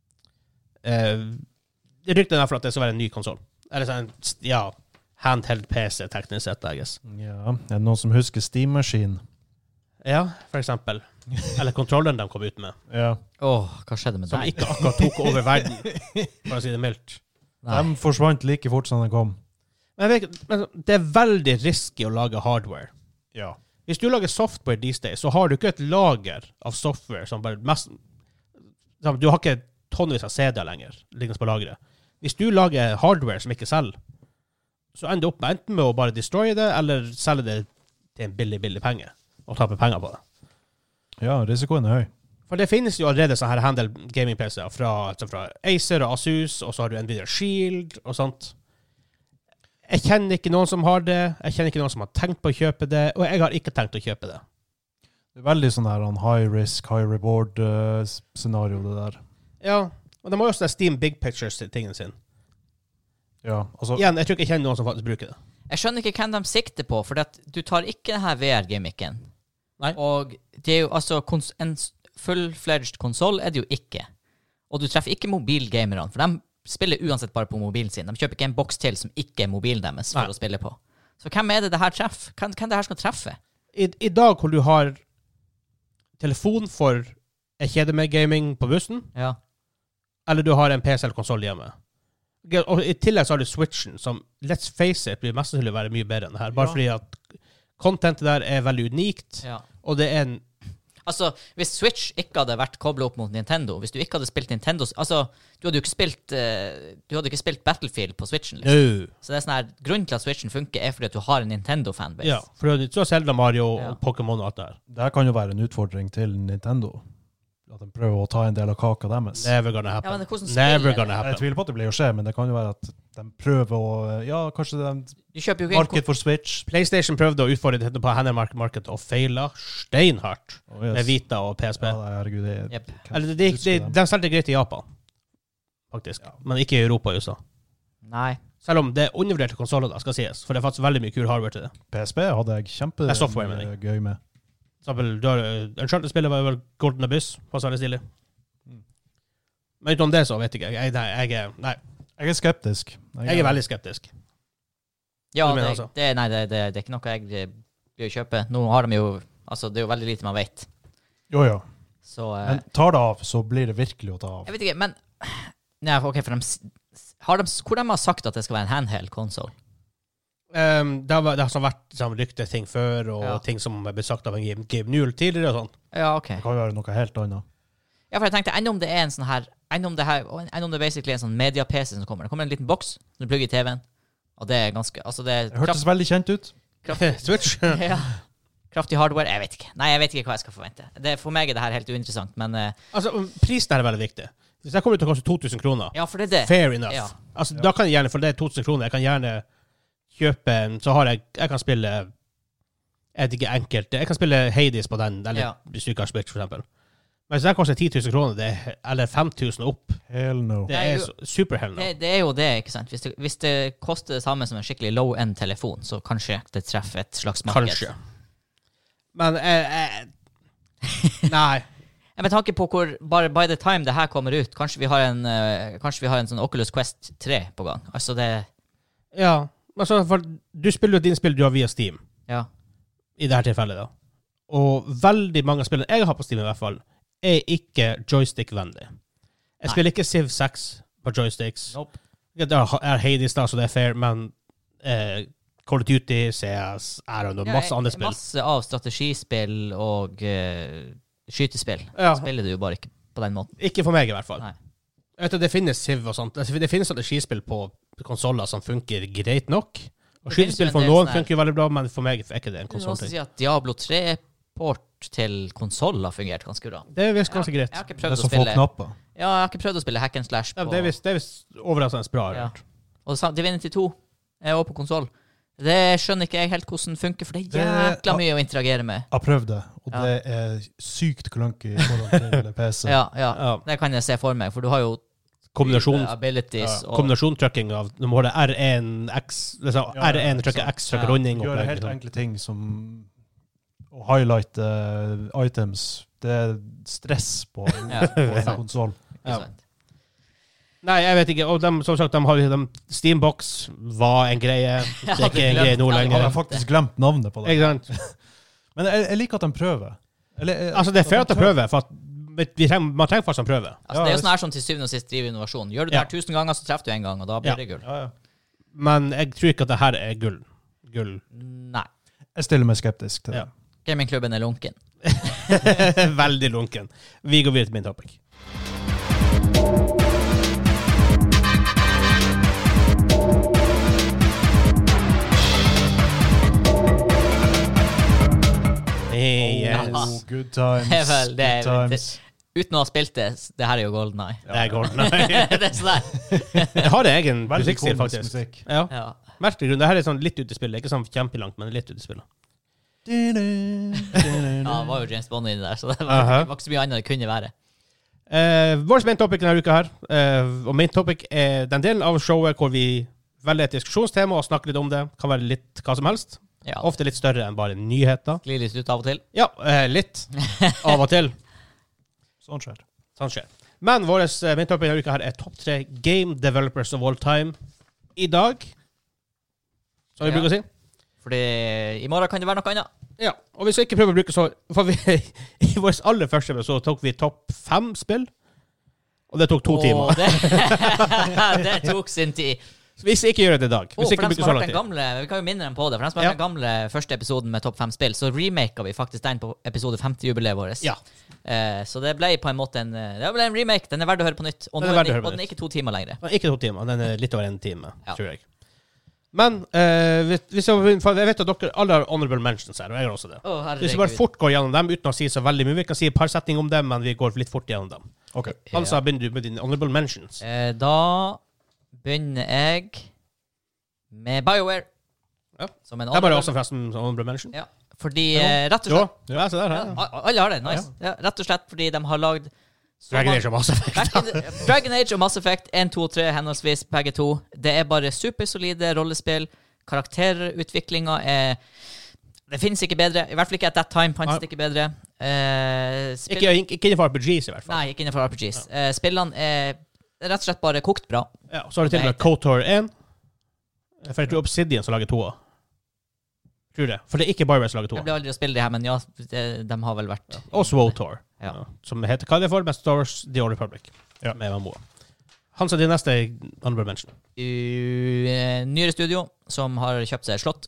uh, det ryktet er for at det skal være en ny konsol. Eller sånn, ja, handheld P C teknisk sett, I guess. Ja, er det noen som husker Steam Machine? Ja, for eksempel. Eller kontrolleren de kom ut med, Ja. Åh, hva skjedde med som deg? ikke akkurat tok over verden, for å si det mildt. Nei. De forsvant like fort som de kom. Men, jeg vet, ikke- men det er veldig risky å lage hardware. Ja. Hvis du lager software these days, så har du ikke et lager av software som bare mest... Du har ikke tonnevis av C D-er lenger, liggende på lageret. Hvis du lager hardware som ikke selger, så ender du opp med enten med å bare destroye det, eller selge det til en billig, billig penge, og tape penger på det. Ja, risikoen er høy. For det finnes jo allerede sånne her handel gaming-P C-er fra, altså fra Acer og Asus, og så har du Nvidia Shield og sånt. Jeg kjenner ikke noen som har det, jeg kjenner ikke noen som har tenkt på å kjøpe det, og jeg har ikke tenkt å kjøpe det. Det er veldig sånn her en high risk, high reward uh, scenario, det der. Ja, og de har jo også det Steam Big Pictures-tingen sin. Ja, altså... Igjen, jeg tror ikke jeg kjenner noen som faktisk bruker det. Jeg skjønner ikke hvem de sikter på, for at du tar ikke denne V R-gimmicken. Nei. Og det er jo altså kons en s- full-fledged konsoll er det jo ikke. Og du treffer ikke mobilgamerne, for de spiller uansett bare på mobilen sin. De kjøper ikke en boks til som ikke er mobilen deres for Nei. å spille på. Så hvem er det det her treffer? Hvem, hvem det her skal treffe? I, I dag hvor du har telefon for jeg kjeder meg gaming på bussen, Ja. eller du har en P C eller konsol hjemme. Og i tillegg så har du Switchen, som, let's face it, blir mest sannsynlig å være mye bedre enn det her. Bare Ja. fordi at contentet der er veldig unikt, ja. og det er en... Altså, hvis Switch ikke hadde vært koblet opp mot Nintendo, hvis du ikke hadde spilt Nintendo... Altså, du hadde jo ikke spilt, eh, du hadde ikke spilt Battlefield på Switchen, liksom. No. Så det er sånn her, grunnen til at Switchen funker er fordi at du har en Nintendo-fanbase. Ja, for du har- du har Zelda, Mario Ja. og Pokémon og alt det her. Det her kan jo være en utfordring til Nintendo. At de prøver å ta en del av kaka deres. Never gonna Ja, happen. men det er hvordan Never spiller gonna Jeg happen. tviler på at det blir å skje, men det kan jo være at de prøver å... Ja, kanskje de... Du kjøper jo ikke en Market for Switch. PlayStation prøvde å utfordre det på Handel Market og feila steinhardt Oh, yes. med Vita og P S P. Ja, nei, herregud, det er... Jep. Eller det, det, det, de solgte greit i Japan, faktisk. Ja. Men ikke i Europa og U S A. Nei. Selv om det er undervurderte konsoler, da, skal sies. For det er faktisk veldig mye kul hardware til det. P S P hadde jeg kjempe Det er software, mener jeg. gøy med. For eksempel, du har uh, Uncharted-spillet var jo vel Golden Abyss, på særlig stilig. Mm. Men utenom det så vet jeg ikke. Jeg, nei, jeg, er- nei, Jeg er skeptisk. jeg er veldig skeptisk. Ja, Du mener det, altså? det, nei, det, det, det er ikke noe jeg eh, blir å kjøpe. Nå har de jo... Altså, det er jo veldig lite man vet. Jo, ja. Så... eh, Men tar det av, så blir det virkelig å ta av. jeg vet ikke, men... Nei, ok, for de... s- Har de, hvor de har sagt at det skal være en handheld konsol? Um, det, har, vært- det har sånn vært sånn, rykteting før, og Ja. ting som er blitt sagt av en Gabe, Gabe Newell tidligere og sånn. Ja, ok. Det kan jo være noe helt annet. Ja, for jeg tenkte, enn om det er en sånn her... Enn om det her... Enn om det er basically en sånn media-P C som kommer. Det kommer en liten boks, du plugger i T V-en. Og det er ganske... Altså, det er Det hørtes veldig kjent ut. Kraftig, Switch. ja. Kraftig hardware, jeg vet ikke. Nei, jeg vet ikke hva jeg skal forvente. Det, for meg er det her helt uinteressant, men... Uh, altså, prisen er veldig viktig. Hvis jeg kommer til å koste to tusen kroner, ja, for det er det. fair enough. Ja. Altså, da kan jeg gjerne, for det er to tusen kroner, jeg kan gjerne kjøpe en, så har jeg, jeg kan spille, jeg vet ikke enkelt, jeg kan spille Hades på den, eller Ja. hvis du ikke har Switch, for eksempel. Men hvis det koster ti tusen kroner, det er, eller fem tusen opp, Hell no. det Det er er jo- så- super hell no. Det, det er jo det, ikke sant? Hvis det, hvis det koster det samme som en skikkelig low-end telefon, så kanskje det treffer et slags marked. Kanskje. Men, eh, eh, nei. Jeg med tanke på hvor, bare by the time det her kommer ut, kanskje vi har en, uh, kanskje vi har en sånn Oculus Quest tre på gang. Altså det, Ja, altså, for du spiller jo din spill du har via Steam, ja. i dette tilfellet da. Og veldig mange spillere jeg har på Steam i hvert fall, er ikke joystick-vennlig. Jeg Nei. spiller ikke Civ seks på joysticks. Nope. Ja, det er Hades da, så det er fair, men eh, Call of Duty, C S, I don't know, Ja, masse andre spill. Masse av strategispill og uh, skytespill. Ja. Spiller du jo bare ikke på den måten. Ikke for meg i hvert fall. Nei. Jeg vet at det finnes Civ og sånt. Det finnes strategispill på konsoler som funker greit nok. Og Det finnes jo skytespill en for del noen sånne her- funker veldig bra, men for meg er ikke det en Jeg vil også konsolting. si at Diablo tre-port til konsoll har fungert ganske bra. Det er visst ganske greit. Jeg har ikke Det prøvd er å så få spille knapper. Ja, jeg har ikke prøvd å spille hack and slash Ja, på det er visst, det er visst overraskende bra. har jeg Ja. hørt. Og sa- Divinity to er også på konsoll. Det skjønner ikke jeg helt hvordan funker, for det er Det- jækla mye å interagere med. Jeg har prøvd det, og Ja. det er sykt clunky i forhold til P C. Ja, ja, Ja. det kan jeg se for meg, for du har jo Kombinasjon, abilities og kombinasjontrykking av du må ha det R én X, liksom Ja, R én ikke trykke sant. X, trykke Ja. runding. Gjøre opplegg, helt liksom. enkle ting som å highlighte uh, items. Det er stress på, Ja. på en konsoll. Ikke Ja. sant? Nei, jeg vet ikke. Og de, som sagt, de har de, Steambox var en greie. Det er ikke en greie nå Ja, det Jeg har lenger. faktisk glemt navnet på det. Ikke sant? Men jeg, jeg liker at de prøver. Eller, jeg- Altså, det er fair at de prøver, for at vi trenger, man trenger faktisk en prøve. Altså, Ja, det er jo hvis- sånn her som til syvende og sist driver innovasjon. Gjør du det Ja. her tusen ganger, så treffer du en gang, og da blir Ja. det gull. Ja, ja. Men jeg tror ikke at det her er gull. Gull. Nei. Jeg stiller meg skeptisk til det. Ja. Gamingklubben er lunken. Veldig lunken. Vi går videre til min topic. Yes. Oh, good times. Det er vel- det er- good times. Uten å ha spilt det, det her er jo Golden Eye. Det er golden. det er sånn der. Jeg har egen Veldig musikkstil, komisk faktisk. musikk. Ja. Ja. Merkelig grunn. Det her er sånn litt ute i spillet. Ikke sånn kjempelangt, men litt ute i spillet. ja, det var jo James Bond inni der, så det var, Aha. det var ikke så mye annet det kunne være. Uh, vår main topic denne uka her, eh, og main topic er den delen av showet hvor vi velger et diskusjonstema og snakker litt om det. Kan være litt hva som helst. Ja, Ofte litt større enn bare nyheter. Glir litt ut av og til. Ja, eh, litt. Av og til. Sånn skjer. Sånn skjer. Men vår uh, main topic denne uka her er topp tre game developers of all time i dag. Som vi Ja. bruker å si. Fordi i morgen kan det være noe annet. Ja, og hvis vi ikke prøver å bruke så for vi, I vår aller første så tok vi topp fem spill, og det tok to Og timer. Det, det tok sin tid. Så hvis vi ikke gjør det i dag, Og hvis for ikke dem bruker som så har lang hørt den tid. gamle, vi kan jo minne dem på det, for dem som har Ja. hørt den gamle første episoden med topp fem spill, så remaket vi faktisk den på episode femti-jubileet vårt. Ja. Eh, så det ble på en måte en, eh, det ble en remake. Den er verdt å høre på nytt. Og, Den nå er er verdt å den, høre på og den er nytt. ikke to timer lenger. Men ikke to timer, den er litt over en time, Ja. tror jeg. Men eh, hvis, hvis jeg, for jeg vet at dere alle har honorable mentions her, og jeg har også det. Å, Hvis vi bare herregud. fort går gjennom dem uten å si så veldig mye, vi kan si et par setninger om dem, men vi går litt fort gjennom dem. Ok. Altså, begynner du med dine honorable mentions. Eh, da begynner jeg med BioWare. Ja. Som en Jeg bare honorable- også forresten honorable mention. Ja, fordi eh, rett og Jo, slett ja, se der. ja, Ja. a- Alle har det. Nice. Ja, rett og slett fordi de har lagd så Dragon mange- Age og Mass Effect. Back in the, Dragon Age og Mass Effect én, to, tre henholdsvis, begge to. Det er bare supersolide rollespill. Karakterutviklinga er Det finnes ikke bedre. I hvert fall ikke at that time fantes det ikke bedre. Eh, spill, Ikke, ikke innenfor R P Gs, i hvert fall. nei, ikke innenfor R P Gs. Eh, spillene er rett og slett bare kokt bra. Ja, så har du til og med Det heter- KOTOR én. For jeg tror Obsidian som lager toa. Tror det. For det er ikke BioWare som lager Jeg toa. ble aldri å spille det her, men ja, de, de har vel vært Og SWOTOR. Ja. Ja. Som heter hva er det for? Best Star Wars The Old Republic. Ja. Med M M O. Hans er din neste honorable mention. U, eh, nyere studio som har kjøpt seg et slott.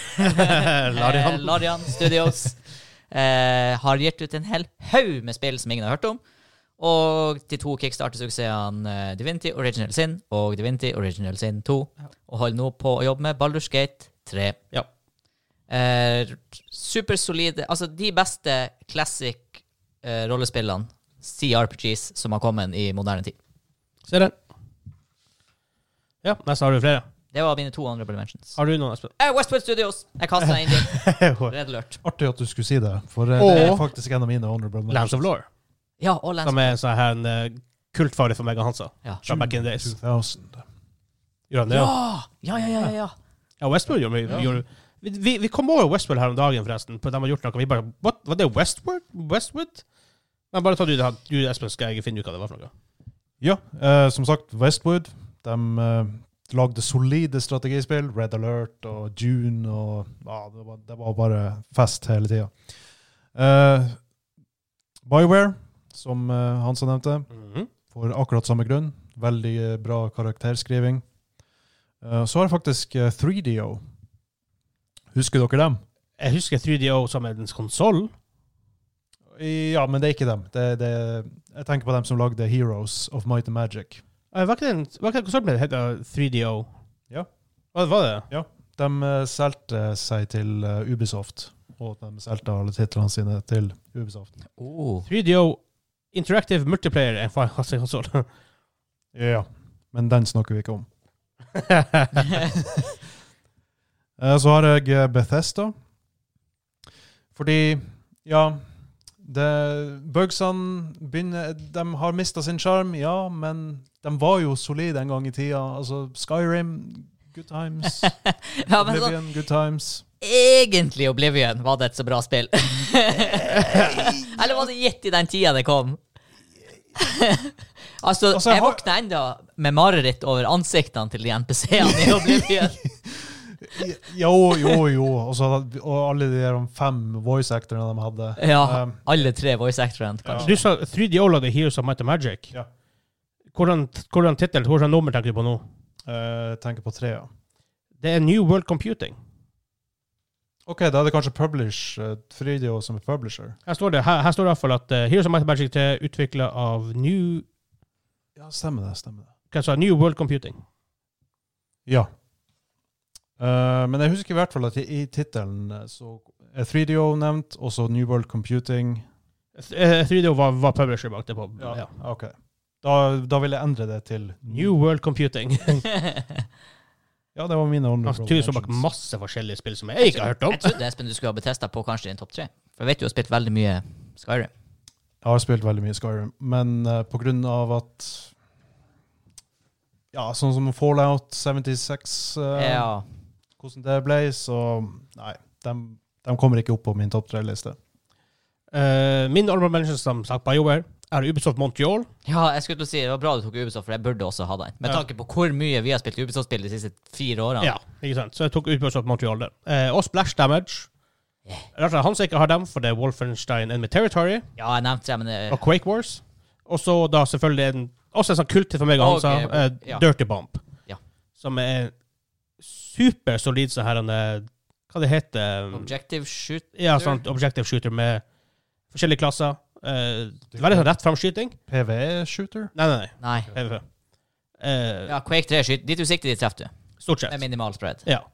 Larian. Eh, Larian Studios eh, har gitt ut en hel haug med spill som ingen har hørt om. Og de to Kickstarter-suksessene eh, Divinity Original Sin og Divinity Original Sin to. Og holder nå på å jobbe med Baldur's Gate tre. Ja. Eh, supersolide, altså de beste classic eh, rollespillene, C R P Gs, som har kommet i moderne tid. Ser den. Ja, nesten har du flere. Det var mine to honorable mentions. Har du noen, Espen? Eh, Westwood Studios. Jeg kastet inn din. Red Alert. Artig at du skulle si det, for eh, Og- det er faktisk en av mine honorable mentions. Lands of Lore. Ja, og Lance. Som er sånn her en uh, kultfarlig for meg og Hansa. Ja. Fra back in the days. two thousand. Gjør han det, ja? Ja, ja, ja, ja, ja. Ja, Westwood gjorde, Ja. gjorde vi, vi, vi kom over Westwood her om dagen, forresten. På at de har gjort noe. Vi bare, what? Var det Westwood? Westwood? Men bare ta du det her. Du, Espen, skal jeg finne ut hva det var for noe. Ja, eh, som sagt, Westwood, de eh, lagde solide strategispill, Red Alert og Dune, og ja, det, var, det var bare fest hele tiden. Eh, BioWare, som eh, Hansa nevnte, Mhm. for akkurat samme grunn. Veldig eh, bra karakterskriving. Eh, så har jeg faktisk eh, three D O. Husker dere dem? Jeg husker three D O som en konsoll. Ja, men det er ikke dem. Det, det, jeg tenker på dem som lagde Heroes of Might and Magic. Eh, Var ikke det en var ikke det en konsoll med heter three D O? Ja. Hva var det? De uh, solgte seg til uh, Ubisoft, og de solgte alle titlene sine til Ubisoft. Oh. three D O Interactive Multiplayer er en fantastisk konsoll. Ja, men den snakker vi ikke om. Uh, så har jeg uh, Bethesda. Fordi, ja, det, bugsene begynner, de har mistet sin charm, ja, men de var jo solide en gang i tida. Altså, Skyrim, good times. Ja, men så, Oblivion, good times. egentlig Oblivion var det et så bra spill. Eller var det gitt i den tida det kom? altså, Altså, jeg jeg har- våkner enda med mareritt over ansiktene til de N P C-ene i Oblivion. Jo, jo, jo. Og, så, og alle de der fem voice-actorene de hadde. Ja, Um, alle tre voice-actorene, kanskje. Du sa three D O lagde Heroes of Might and Magic. Ja. Hvordan, hvordan tittel, hvordan nummer tenker du på nå? uh, tenker på tre, ja. Det er New World Computing. Ok, da er det kanskje Publish, uh, three D O som er publisher. Her står det, her, her står det i hvert fall at uh, Heroes of Might and Magic er utviklet av New, Ja, stemmer det, stemmer det. hva sa, New World Computing. Ja. Uh, men jeg husker i hvert fall at i, i titelen uh, så er three D O nevnt, og så New World Computing. Uh, three D O var, var publisher bak det på. Ja. Ja, ok. Da, da vil jeg endre det til New World Computing. Ja, det var mine Han honorable tyder så bak mentions. masse forskjellige spill som jeg ikke har hørt om. Jeg trodde Espen du skulle ha Bethesda på kanskje din topp tre. For jeg vet du har spilt veldig mye Skyrim. Jeg har spilt veldig mye Skyrim, men uh, på grunn av at ja, sånn som Fallout seventy-six, uh, Ja. hvordan det ble, så nei, de, de kommer ikke opp på min topp tre-liste. Uh, min honorable mention som sagt BioWare er Ubisoft Montreal. ja, jeg skulle til å si det var bra du tok Ubisoft, for jeg burde også ha den. Med Ja. tanke på hvor mye vi har spilt Ubisoft-spill de siste fire årene. Ja, ikke sant? Så jeg tok Ubisoft Montreal der. Uh, og Splash Damage. Yeah. Rett og slett, han som ikke har dem, for det er Wolfenstein Enemy Territory Ja, jeg nevnte det, men det, og Quake Wars. Og så da selvfølgelig en, også en sånn kultig for meg og Hansa, Ok, uh, ja. Dirty Bomb. Ja. Som er supersolid så her, han er- hva det heter? Objective Shoot. Ja, sånn objective shooter med forskjellige klasser. Uh, veldig sånn rett framskyting. P V E-shooter? Nei, nei, nei. Nei. P V P. Uh, Ja, Quake tre skyter. Dit du sikter, dit treffer du. Stort sett. Med minimal spread. Ja.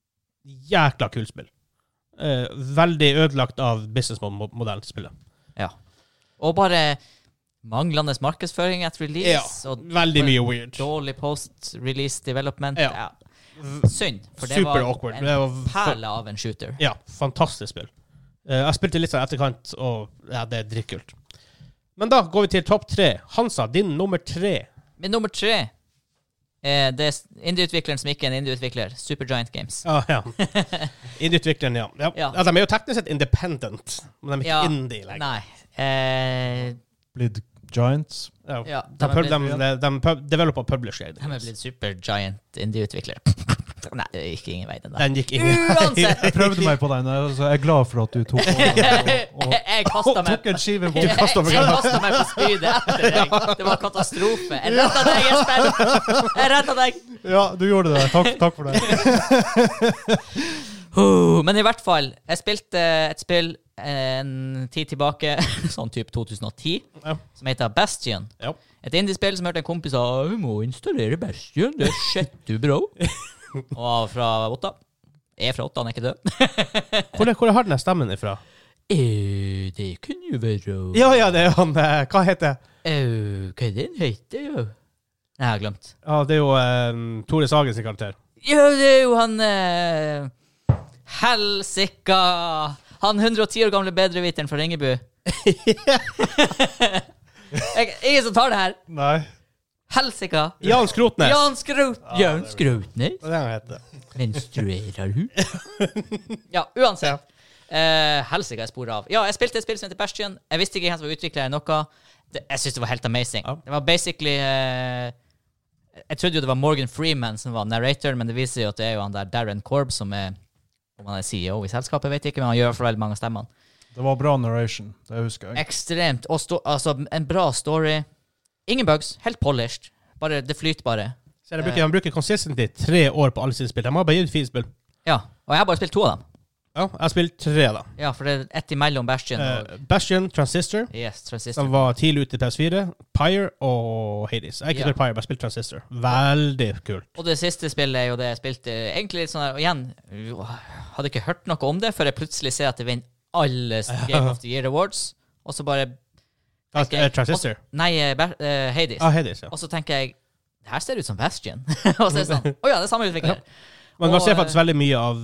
Jækla kult spill. Uh, veldig ødelagt av businessmodellen til spillet. Ja. Og bare manglende markedsføring etter release. Og veldig mye weird. dårlig post-release development. Ja. Ja. Synd, for det Super var awkward. en Det var perle av en shooter. Ja, fantastisk spill. Uh, jeg spilte litt sånn etterkant, og ja, det er dritkult. Men da går vi til topp tre. Hansa, din nummer tre. Men nummer tre eh, det er indie-utvikleren som ikke er en indie-utvikler. Supergiant Games. Ah, ja. Indie-utvikleren, ja. Ja. Ja. ja. De er jo teknisk sett independent, men de er ikke Ja. indie lenger. Nei. Eh, Blitt Giants? Ja. ja, De, de, er pub, blitt, de, de, de pub, developer publisher. de er blitt supergiant indie-utviklere. Nei, det gikk ingen vei, den der. Den gikk ingen Uansett! Jeg prøvde meg på den, så jeg er glad for at du tok over og, og, Jeg, jeg kastet og meg tok en skive Jeg, bort. jeg, jeg kastet meg på spydet etter deg. Det var katastrofe. Jeg rettet deg, Espen! Jeg rettet deg! Ja, du gjorde det. Takk, takk for det. Uh, men i hvert fall, jeg spilte et spill en tid tilbake, sånn typ to tusen og ti, Ja. som heter Bastion. Ja. Et indiespill som hørte en kompis sa, du må installere Bastion, det er shit du bro. Og fra Otta. er fra åtte, han er ikke død. Hvor, er, hvor har den stemmen ifra? Eh, det kunne jo være... Ja, ja, det er han. eh, Hva heter det? Eh, hva er det den heter, jo? Nei, jeg har glemt. Ja, det er jo eh, Tore Sagen sin karakter. Ja, det er jo han... Eh, Helsika! Han hundre og ti år gamle bedreviteren fra Ringebu. Jeg, ingen som tar det her. Nei. Helsika. Jan Skrotnes. Jan Skrot. Jan Skrotnes. Det er det han heter. Menstruerer hun? Ja, uansett. Uh, Helsika jeg sporet av. Ja, jeg spilte et spill som heter Bastion. Jeg visste ikke hvem som var utviklet i noe. Det, jeg synes det var helt amazing. Ja. Det var basically... Uh, jeg trodde jo det var Morgan Freeman som var narrator, men det viser jo at det er jo han der Darren Korb som er, om han er C E O i selskapet, vet jeg ikke, men han gjør for veldig mange av stemmene. Det var bra narration, det husker jeg. Ekstremt. Og sto, altså, en bra story. Ingen bugs. Helt polished. Bare, det flyter bare. Så jeg bruker, han bruker consistently tre år på alle sine spill. Han har bare gitt fire spill. Ja. Og jeg har bare spilt to av dem. Ja, jeg har spilt tre da. Ja, for det er ett imellom Bastion og... Uh, Bastion, Transistor, Yes, Transistor. som var tidlig ute i P S fire, Pyre og Hades. Jeg har ikke Ja. spilt Pyre, jeg har spilt Transistor. Veldig kult. Og det siste spillet er jo det jeg spilte egentlig litt sånn her, og igjen, jo, hadde ikke hørt noe om det, før jeg plutselig ser at det vinner alle Game of the Year Awards, og så bare... Ja, tenker jeg- eh, Transistor. og- Nei, eh, Ba- eh, Hades. Ah, Hades, ja. Og så tenker jeg, det her ser ut som Bastion. og så er det sånn, åja, det er samme utvikler. Men man Og, ser faktisk eh, veldig mye av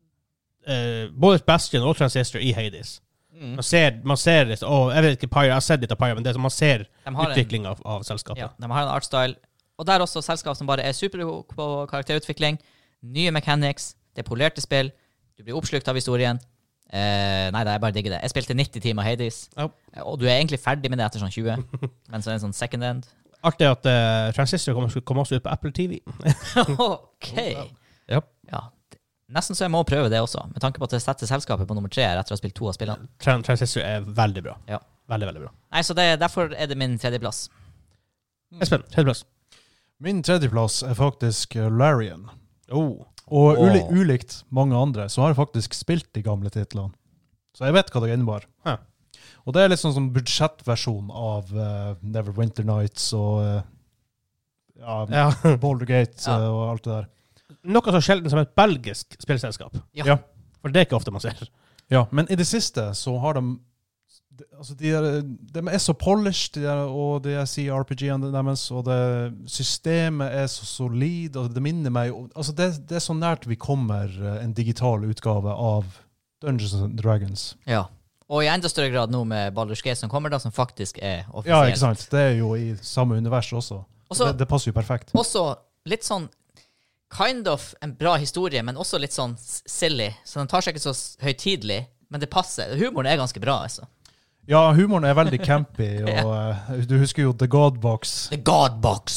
eh, både Bastion og Transistor i Hades. Mm. Man ser, man ser litt, å, jeg vet ikke Pyre, jeg har sett litt av Pyre, men det er som man ser De har en- utvikling av, av selskapet. Ja, de har en artstyle. Og der er også selskap som bare er supergode på karakterutvikling. Nye mechanics. Det er polerte spill. Du blir oppslukt av historien. Eh, nei, da, jeg bare digger det. Jeg spilte nitti timer Hades. Ja. Og du er egentlig ferdig med det etter sånn tjue. Men så er det en sånn second end. Artig at uh, Transistor kommer kom også ut på Apple T V. OK. Ja. Ja. Nesten så jeg må prøve det også, med tanke på at det setter selskapet på nummer tre etter å ha spilt to av spillene. Tran Transistor er veldig bra. Ja. Veldig, veldig bra. Nei, så det, derfor er det min tredjeplass. Espen, tredjeplass. Min tredjeplass er faktisk uh, Larian. Oh. Og Åh. uli ulikt mange andre, så har jeg faktisk spilt de gamle titlene. Så jeg vet hva det innebar. Hæ. Og det er litt sånn som budsjettversjon av uh, Neverwinter Nights og uh, ja, Ja. Boulder Gate Ja. uh, og alt det der. Noe så sjelden som et belgisk spillselskap. Ja. Ja. For det er ikke ofte man ser. Ja, men i det siste så har de de, altså de, er, de er så polished, de er, og de er C R P G-ene deres, og det, systemet er så solid, og det minner meg altså det, det er så nært vi kommer uh, en digital utgave av Dungeons and Dragons. Ja. Og i enda større grad nå med Baldur's Gate som kommer da, som faktisk er Ja, offisielt. ikke sant? Det er jo i samme univers også. Også- det, det passer jo perfekt. Også litt sånn kind of en bra historie, men også litt sånn s- silly. Så den tar seg ikke så s- høytidelig, men det passer. Humoren er ganske bra, altså. Ja, humoren er veldig campy, og uh, du husker jo The God Box. The God Box.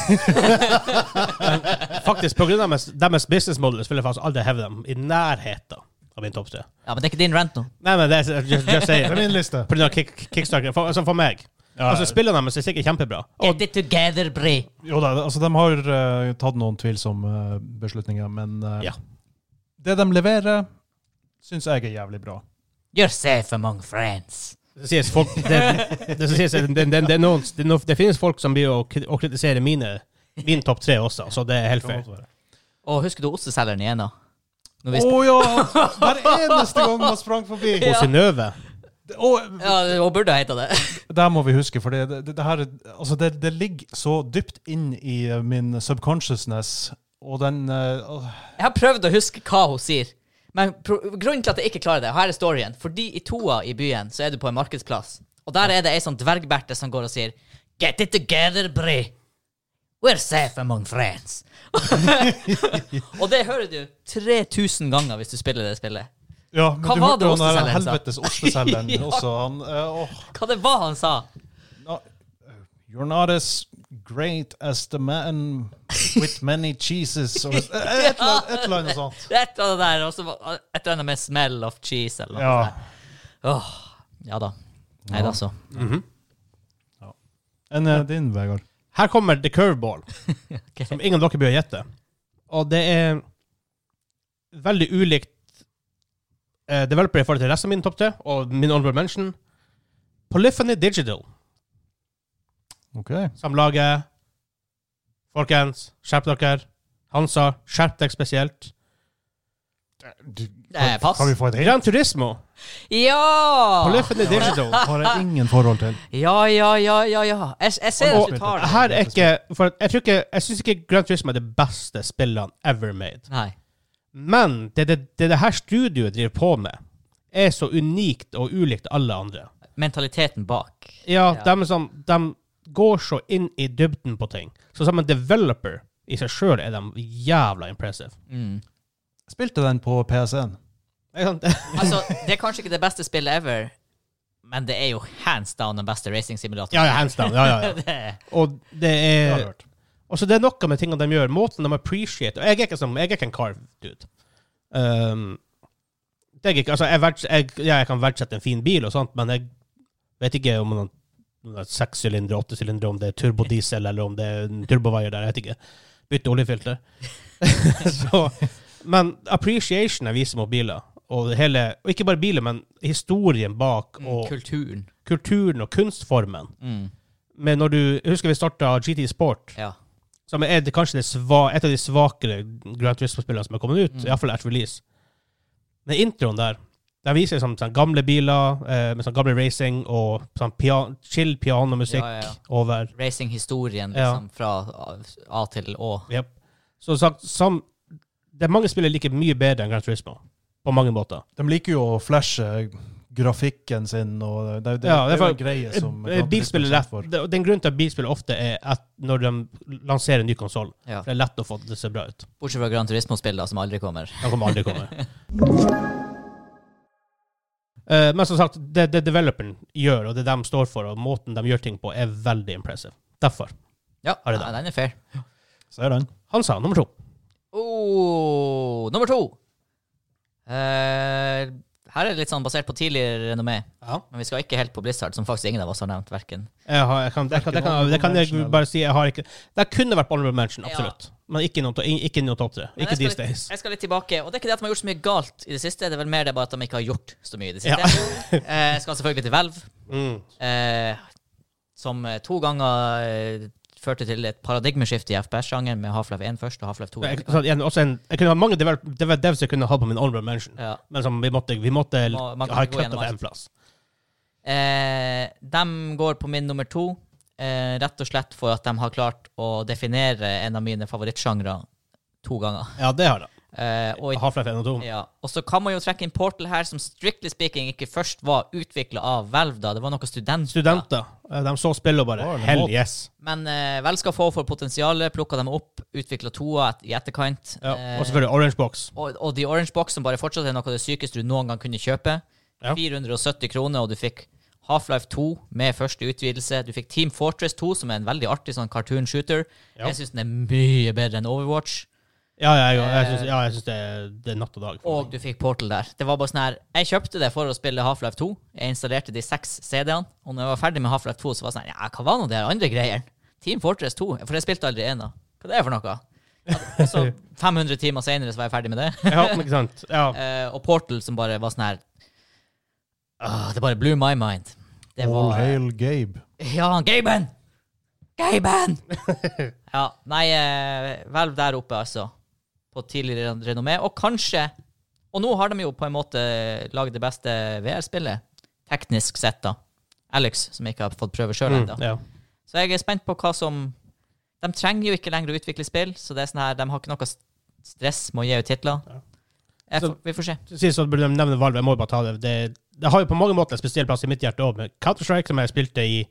Faktisk, på grunn av deres, deres business model, så vil jeg faktisk aldri heve dem i nærheten av min topp tre. Ja, men det er ikke din rant nå. Nei, men det er just, just Det er saying. min liste. På grunn av kick, Kickstarter. For, altså for meg. Ja, Altså, spillene deres er sikkert kjempebra. Og Get it together, Bri. jo da, altså de har uh, tatt noen tvilsomme uh, beslutninger, men uh, Ja. det de leverer, synes jeg er jævlig bra. You're safe among friends. det sies folk, det, det, sies, det, det, det, det, er noen, det, er noen, det finnes folk som blir å, kri- å kritisere mine, min topp tre også, så det er helt fair. Og husker du osteselgeren i ena? Nå Å visste- ja! Hver eneste gang man sprang forbi. Og Synnøve. Det- å, Ja, og burde ha heta det. Der må vi huske, for det, det, det, her, altså det, det ligger så dypt inn i uh, min subconsciousness, og den uh, Jeg har prøvd å huske hva hun sier. Men pro grunnen til at jeg ikke klarer det, og her er storyen, fordi i Toa i byen, så er du på en markedsplass. Og der er det ei sånn dvergberte som går og sier Get it together, Bri. We're safe among friends. Og det hører du tre tusen ganger hvis du spiller det spillet. Ja, men Hva du var hørte det jo den der osteselgeren sa? helvetes osteselgeren Ja. også. Han, uh, åh, Hva det var han sa? no, you're not as great as the man with many cheeses. Og, et, et, eller annet- et eller annet sånt. Det er et eller annet der, og så var- et eller annet med smell of cheese, eller noe Ja. sånt. Åh, ja da. Nei Ja. da, så. Mhm. Enn uh, din, Vegard? Her kommer The Curveball, Ok. som ingen av dere bør gjette. Og det er veldig ulikt uh, developer i forhold til resten av min topp tre, og min honorable mention. Polyphony Digital, Ok. som lager Folkens, skjerp dere. Hansa, skjerp deg spesielt. Eh, pass. Kan vi få et hint? Gran Turismo. Ja! Polyphony Digital. Har jeg ingen forhold til. Ja, ja, ja, ja, ja. Jeg, jeg ser Og at du tar det. her er ikke, for jeg tror ikke, jeg synes ikke Gran Turismo er det beste spillene ever made. Nei. Men det det, det, det her studioet driver på med, er så unikt og ulikt alle andre. Mentaliteten bak. Ja, Ja. De, som, de går så inn i dybden på ting. Så som en developer i seg selv er de jævla impressive. Mm. Spilte den på P S en. Ikke sant? Altså, det er kanskje ikke det beste spillet ever, men det er jo hands down den beste racing-simulatoren. Ja, ja, hands down. Ja, ja, ja. Det er- Og det Det har jeg er... hørt. Og så det er noe med tingene de gjør, måten de appreciate. Og jeg er ikke, som, jeg er ikke en car-dude. Um, det er ikke, altså, jeg, verds, jeg, ja, jeg kan verdsette en fin bil og sånt, men jeg vet ikke om noen, noen seks-sylindre, åtte-sylindre, om det er turbodiesel, eller om det er en turbovaier der, jeg vet ikke. Bytte oljefilter. så, men appreciation jeg viser mot biler, og, hele, og ikke bare biler, men historien bak, og Kulturen. kulturen og kunstformen. Mm. Men når du, jeg husker vi startet G T Sport, Ja. som er det kanskje det sva, et av de svakere Gran Turismo-spillene som er kommet ut, Mm. i hvert fall at release. Men introen der, der viser sånn, sånn gamle biler, eh, med sånn gamle racing, og sånn pia chill pianomusikk Ja, ja, ja. over. Racing-historien Ja. liksom, fra A til Å. Yep. Så sagt, som, det er mange spillere liker mye bedre enn Gran Turismo, på mange måter. De liker jo å flashe grafikken sin, og det, det, Ja, det er for- jo en greie som Eh, Bilspill er Gran Turismo er kjent lett, for. det- den grunnen til at bilspill ofte er at når de lanserer en ny konsol, Ja. det er lett å få det til å se bra ut. Bortsett fra Gran Turismo-spill da, som aldri kommer. De kommer aldri komme. Uh, men som sagt, det, det developeren gjør, og det de står for, og måten de gjør ting på, er veldig impressive. Derfor. Ja, Har det ja da. den er fair. Ser den. Han sa nummer to. Oh, nummer to. Eh, her er det litt sånn basert på tidligere renommé, Ja. men vi skal ikke helt på Blizzard, som faktisk ingen av oss har nevnt hverken. Jeg, har, jeg, kan, jeg, kan, det, kan, det kan jeg bare si, jeg har ikke... Det kunne vært honorable mention, absolutt. Men ikke noe, ikke noe topp tre. Men Ikke jeg these skal, litt, days. jeg skal litt tilbake, og det er ikke det at de har gjort så mye galt i det siste, det er vel mer det bare at de ikke har gjort så mye i det Ja. siste. eh, jeg skal selvfølgelig til Valve, Mm. eh, som eh, to ganger eh, førte til et paradigmeskifte i F P S-sjangeren med Half-Life én først og Half-Life to. Jeg, så, igjen, også en, jeg kunne ha mange develop, dev- devs jeg kunne ha på min honorable mention, Ja. men som vi måtte, vi måtte Må- man kan ha ikke gå kuttet gjennom på alt. en plass. Eh, de går på min nummer to, eh, rett og slett for at de har klart å definere en av mine favorittsjangre to ganger. Ja, det har de. Eh, og, i- Half-Life én og to. ja. og så kan man jo trekke inn Portal her, som strictly speaking ikke først var utviklet av Valve da, det var noen studenter. Studenter, eh, de så spillet og bare, Var det hell måten? yes. Men eh, Valve skal få for potensialet, plukket dem opp, utviklet toa et, i etterkant. Ja. Eh, Og selvfølgelig Orange Box. og, og The Orange Box, som bare fortsatt er noe av det sykeste du noen gang kunne kjøpe. Ja. fire hundre og sytti kroner, og du fikk Half-Life to med første utvidelse. Du fikk Team Fortress to, som er en veldig artig sånn cartoon shooter. Ja. Jeg synes den er mye bedre enn Overwatch. Ja, ja, jeg, jeg synes, ja, jeg synes det, er, det er natt og dag. for Og meg. du fikk Portal der. Det var bare sånn her, jeg kjøpte det for å spille Half-Life to. Jeg installerte de seks C D-ene, og når jeg var ferdig med Half-Life to, så var det sånn, ja, hva var nå det her andre greier? Team Fortress to, for jeg spilte aldri en da. Hva det er for noe? Og så fem hundre timer senere så var jeg ferdig med det. Ja, men ikke sant? Ja. Eh, og Portal som bare var sånn her, ah, det bare blew my mind. Det All var, hail Gabe. ja, Gaben! Gaben! ja, nei, eh, Valve der oppe altså, på tidligere renommé, og kanskje, og nå har de jo på en måte laget det beste V R-spillet, teknisk sett da. Alex, som jeg ikke har fått prøve selv Mm, enda. ja. Så jeg er spent på hva som, de trenger jo ikke lenger å utvikle spill, så det er sånn her, de har ikke noe stress med å gi ut titler. Ja. Jeg, Så- får- vi får se. Til sist så burde de nevne Valve, jeg må jo bare ta det. det. Det har jo på mange måter en spesiell plass i mitt hjerte også, med Counter-Strike, som jeg spilte i,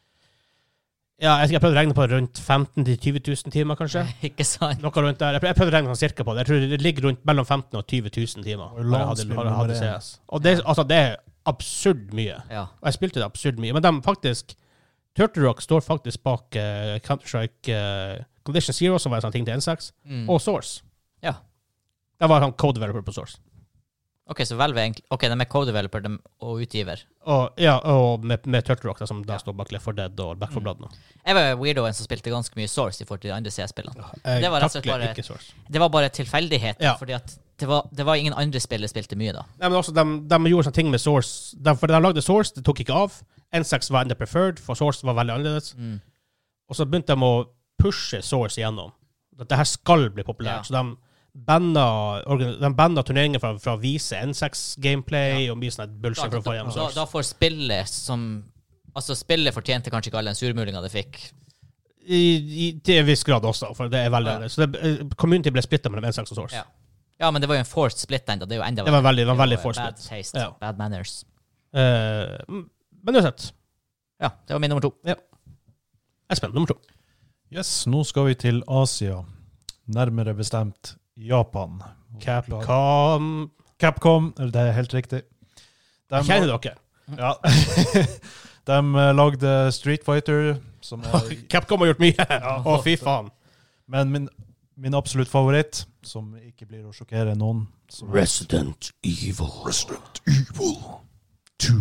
ja, jeg, jeg prøvde å regne på rundt femten til tyve tusen timer, kanskje. Ikke sant? Noe rundt der. Jeg prøvde, jeg prøvde å regne sånn cirka på det. Jeg tror det ligger rundt mellom femten og tyve tusen timer. Og når jeg hadde, LAN-spill hadde, hadde nummer C S. Og det, altså, det er absurd mye. Ja. Og jeg spilte det absurd mye. Men de faktisk, Turtle Rock står faktisk bak uh, Counter-Strike uh, Condition Zero, som var en sånn ting til N seks, Mm. og Source. Ja. Det var han co-developer på Source. Ok, så Valve er egentlig, ok, de er co-developer de, og utgiver. Og, ja, og med, med Turtle Rock, da, som da Ja. står bak Left four Dead og Back four Mm. Blood nå. Jeg var weirdoen som spilte ganske mye Source i forhold til de andre C S-spillene. Jeg Det var rett og slett takler bare- ikke Source. Det var bare tilfeldighet, Ja. fordi at det var, det var ingen andre spill jeg spilte mye da. Nei, men også, de, de gjorde sånne ting med Source. De, for de lagde Source, det tok ikke av. N seks var enda preferred, for Source var veldig annerledes. Mm. Og så begynte de å pushe Source igjennom. At det her skal bli populært. Ja. Så de, banna, organ- de banna turneringen fra, fra å vise N seks gameplay og mye sånn bullshit for å få hjem. Da, da får spillet som Altså, spillet fortjente kanskje ikke alle den surmulinga det fikk. I, i, til en viss grad også, for det er veldig Ja. Så det, community ble splittet mellom N seks og Source. Ja. ja, men det var jo en forced split enda. Det er jo enda Det var veldig, det var veldig jo forced bad split. taste, Ja. bad manners. Eh, men uansett. Ja, det var min nummer to. Espen, nummer to. Yes, nå skal vi til Asia. Nærmere bestemt Japan. Capcom. Capcom, det er helt riktig. De, Kjenner dere? ja. De eh, lagde Street Fighter, som er, Capcom har gjort mye. Å, fy faen. men min, min absolutt favoritt, som ikke blir å sjokkere noen. Som Resident Evil. Resident Evil to.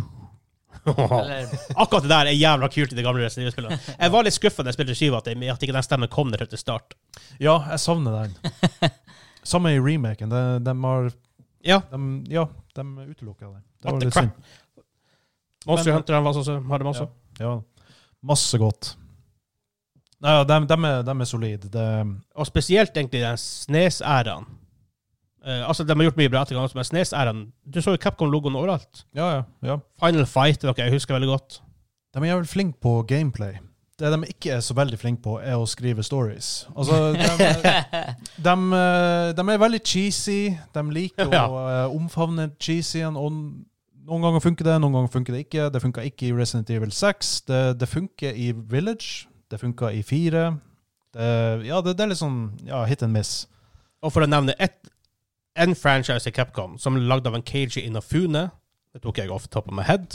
Eller, Akkurat det der er jævla kult i det gamle Resident Evil-spillene. Jeg var litt skuffet da jeg spilte skiva at, jeg, at ikke den stemmen kom der til start. Ja, jeg savner den. Samme i remaken. De, de har Ja. de, Ja, de utelukket det. Det What var the litt crap? synd. Monster Men- Hunter han var også, har dem også. Ja, ja. Masse godt. Nei, ja, de, de, er, de er solide. Det, Og spesielt egentlig den S N E S-æraen. Uh, altså, de har gjort mye bra etter gang, men S N E S-æraen, du så jo Capcom-logoen overalt. ja, ja, ja. Final Fight, det er noe jeg husker veldig godt. De er jævlig flinke på gameplay. Det de ikke er så veldig flinke på, er å skrive stories. Altså, de, de, de er veldig cheesy. De liker Ja. å uh, omfavne cheesyen. Og noen ganger funker det, noen ganger funker det ikke. Det funker ikke i Resident Evil seks. Det, det funker i Village. Det funker i fire. Det, ja, det, det er litt sånn ja, hit and miss. Og for å nevne ett, en franchise i Capcom som er lagd av en Keiji Inafune, det tok jeg off top of my head,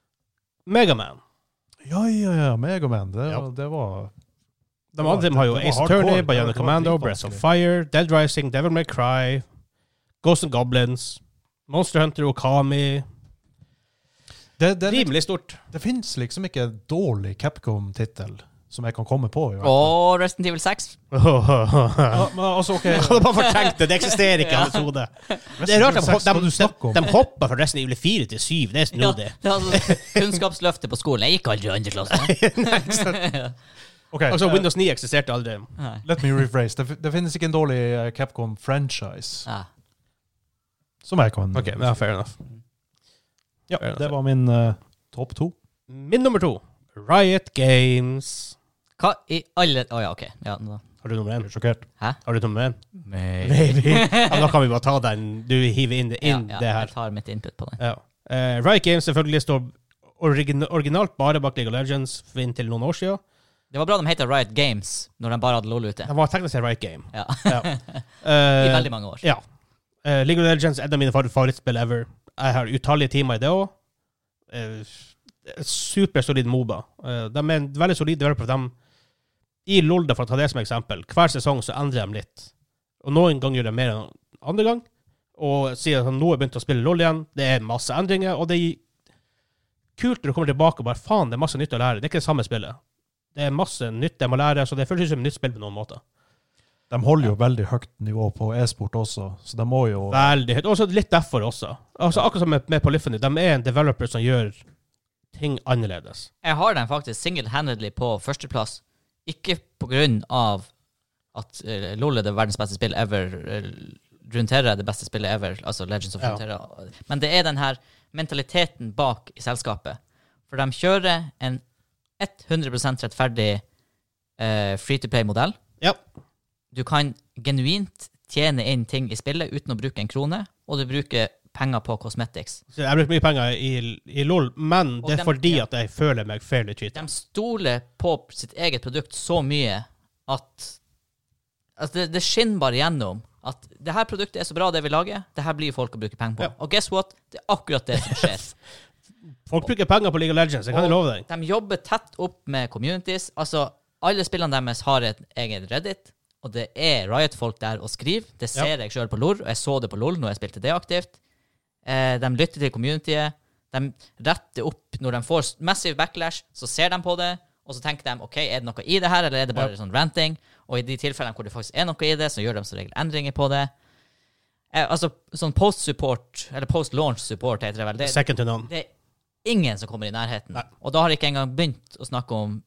Mega Man. Ja, ja, ja. Megaman. Det, Ja. det var De andre har jo det var Ace hardcore. Attorney, Det var- Bionic det var Commando, dritvanskelig. Breath of Fire, Dead Rising, Devil May Cry, Ghosts and Goblins, Monster Hunter, Okami. det, det, er litt- Rimelig stort. det finnes liksom ikke en dårlig Capcom-tittel som jeg kan komme på. I hvert fall. og Resident Evil seks. Jeg Ja, men altså, ok. hadde bare fortenkt det, det eksisterer ikke i hans hode. Det er rart de, Resident Evil seks, hva de, du snakker om? de, de hopper fra Resident Evil fire til syv, det er Ja, snodig. det var altså kunnskapsløftet på skolen. Jeg gikk aldri i andre klasse. Ok, Altså, eh, Windows ni eksisterte aldri. Nei. let me rephrase. Det, det finnes ikke en dårlig eh, Capcom-franchise Ja. som jeg kan... Ok, ja, fair enough. Ja, fair enough. det var min uh, topp to. Min nummer to, Riot Games. Hva i alle Å ja, OK. Ja, nå. Har du nummer Jeg én? er sjokkert. Har du nummer én? Maybe. Maybe. Ja, da kan vi bare ta den. Du hiver inn, inn ja, ja, det her. Jeg tar mitt input på den. Ja. Eh, Riot Games selvfølgelig står origin originalt bare bak League of Legends inntil noen år siden. Det var bra de heter Riot Games når de bare hadde LOL ute. Det var teknisk sett Riot Game. Ja. Ja. I Eh, veldig mange år. Ja. Eh, League of Legends er et av mine favor- favorittspill ever. Jeg har utallige timer i det også. Uh, Supersolid MOBA. Eh, de er en veldig solid developer. De, I LoL, da, for å ta det som eksempel, hver sesong så endrer de litt. Og noen ganger gjør de mer enn andre gang. Og sier at nå har begynt å spille LoL igjen. Det er masse endringer, og det er kult når du kommer tilbake og bare, faen, det er masse nytt å lære. Det er ikke det samme spillet. Det er masse nytt jeg må lære, så det føles ikke som et nytt spill på noen måte. De holder jo veldig høyt nivå på e-sport også, så de må jo... Veldig høyt. Og så litt derfor også. Altså, akkurat som med, med Polyphony, de er en developer som gjør ting annerledes. Jeg har den faktisk single-handedly på førsteplass. Ikke på grunn av at uh, LoL er det verdens beste spill ever. Uh, Runeterra er det beste spillet ever. Altså Legends of Ja. Runeterra. Men det er den her mentaliteten bak i selskapet. For de kjører en hundre prosent rettferdig uh, free-to-play-modell. Ja. Du kan genuint tjene inn ting i spillet uten å bruke en krone, og du bruker penger på cosmetics. Så jeg bruker mye penger i, i LoL, men Og det er dem- fordi ja. at jeg føler meg fairly treated. De stoler på sitt eget produkt så mye at altså det, det skinner bare gjennom at det her produktet er så bra, det vi lager, det her blir folk å bruke penger på. Ja. Og guess what? Det er akkurat det som skjer. Folk bruker penger på League of Legends, jeg kan Og love deg. De jobber tett opp med communities. Altså, alle spillene deres har et egen Reddit, og det er Riot-folk der og skriver. Det ser Ja. jeg selv på LoL, og jeg så det på LoL når jeg spilte det aktivt. Eh, de lytter til communityet. De retter opp når de får massive backlash, så ser de på det, og så tenker de, ok, er det noe i det her, eller er det bare Ja. sånn ranting? Og i de tilfellene hvor det faktisk er noe i det, så gjør de som regel endringer på det. Eh, altså, sånn post-support, eller post-launch-support heter det vel. Det, Second to none. det er ingen som kommer i nærheten. Nei. Og da har jeg ikke engang begynt å snakke om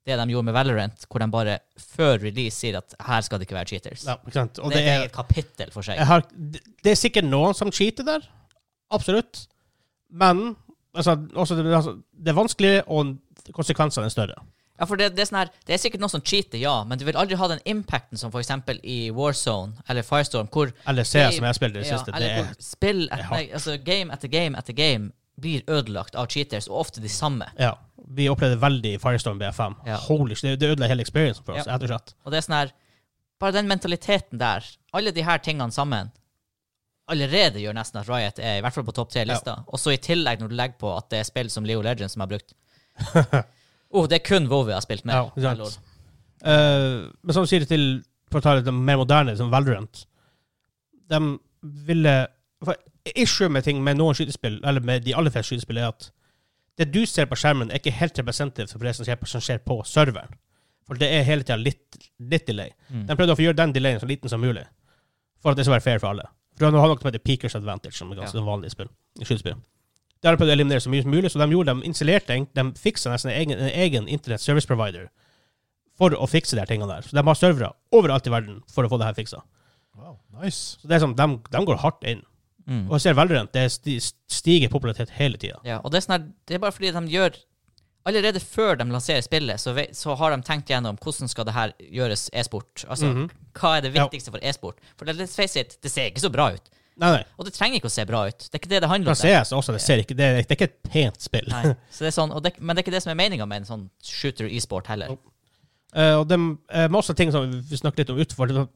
det de gjorde med Valorant, hvor de bare før release sier at her skal det ikke være cheaters. Ja, ikke sant? Og det, det, det er, er et kapittel for seg. jeg har, det, det er sikkert noen som cheater der. Absolutt. Men altså, også, det, altså, det er vanskeligere, og konsekvensene er større. Ja, for det, det, er sånn her, det er sikkert noe som cheater, ja, men du vil aldri ha den impacten som for eksempel i Warzone eller Firestorm, hvor Eller C S, som jeg har spilt i det ja, siste. eller Det er, hvor spill er etter, hardt. altså game etter game etter game blir ødelagt av cheaters, og ofte de samme. ja, vi opplevde veldig i Firestorm B F M. Ja. Holy shit, det, det ødela hele experiencen for oss, Ja. rett og slett. Og det er sånn her, bare den mentaliteten der, alle de her tingene sammen, allerede gjør nesten at Riot er i hvert fall på topp tre lista. Og så i tillegg når du legger på at det er spill som Leo Legends som har brukt. Oh, det er kun WoW jeg har spilt med. Ja, ikke sant. Uh, men som du sier det til, for å ta litt mer moderne, som Valorant, de ville, for issue med ting med noen skytespill, eller med de aller fleste skytespill, er at det du ser på skjermen er ikke helt representativt for det som skjer på, som skjer på serveren. For det er hele tiden litt, litt delay. Mm. De prøvde å få gjøre den delayen så liten som mulig, for at det skal være fair for alle. For du har noe som heter Peakers Advantage, som er ganske Ja. vanlig spill, i skytespill. Der har de prøvd å eliminere så mye som mulig, så de gjorde, de installerte, de fikset nesten en egen, en egen internet service provider for å fikse de her tingene der. Så de har servere overalt i verden for å få det her fikset. Wow, nice. Så det er sånn, de, de går hardt inn. Mm. Og jeg ser Valorant, det sti- stiger popularitet hele tiden. Ja, og det er, sånn her, det er bare fordi de gjør allerede før de lanserer spillet, så, vet, så har de tenkt gjennom hvordan skal det her gjøres e-sport. Altså, Mhm. hva er det viktigste for e-sport? For det, let's face it, det ser ikke så bra ut. Nei, nei. Og det trenger ikke å se bra ut. Det er ikke det det handler Fra om. C S også, det ser ikke, det er, det er ikke et pent spill. Nei. Så det er sånn, og det, men det er ikke det som er meningen med en sånn shooter e-sport heller. Eh, og det er masse ting som vi snakker litt om utenfor. det-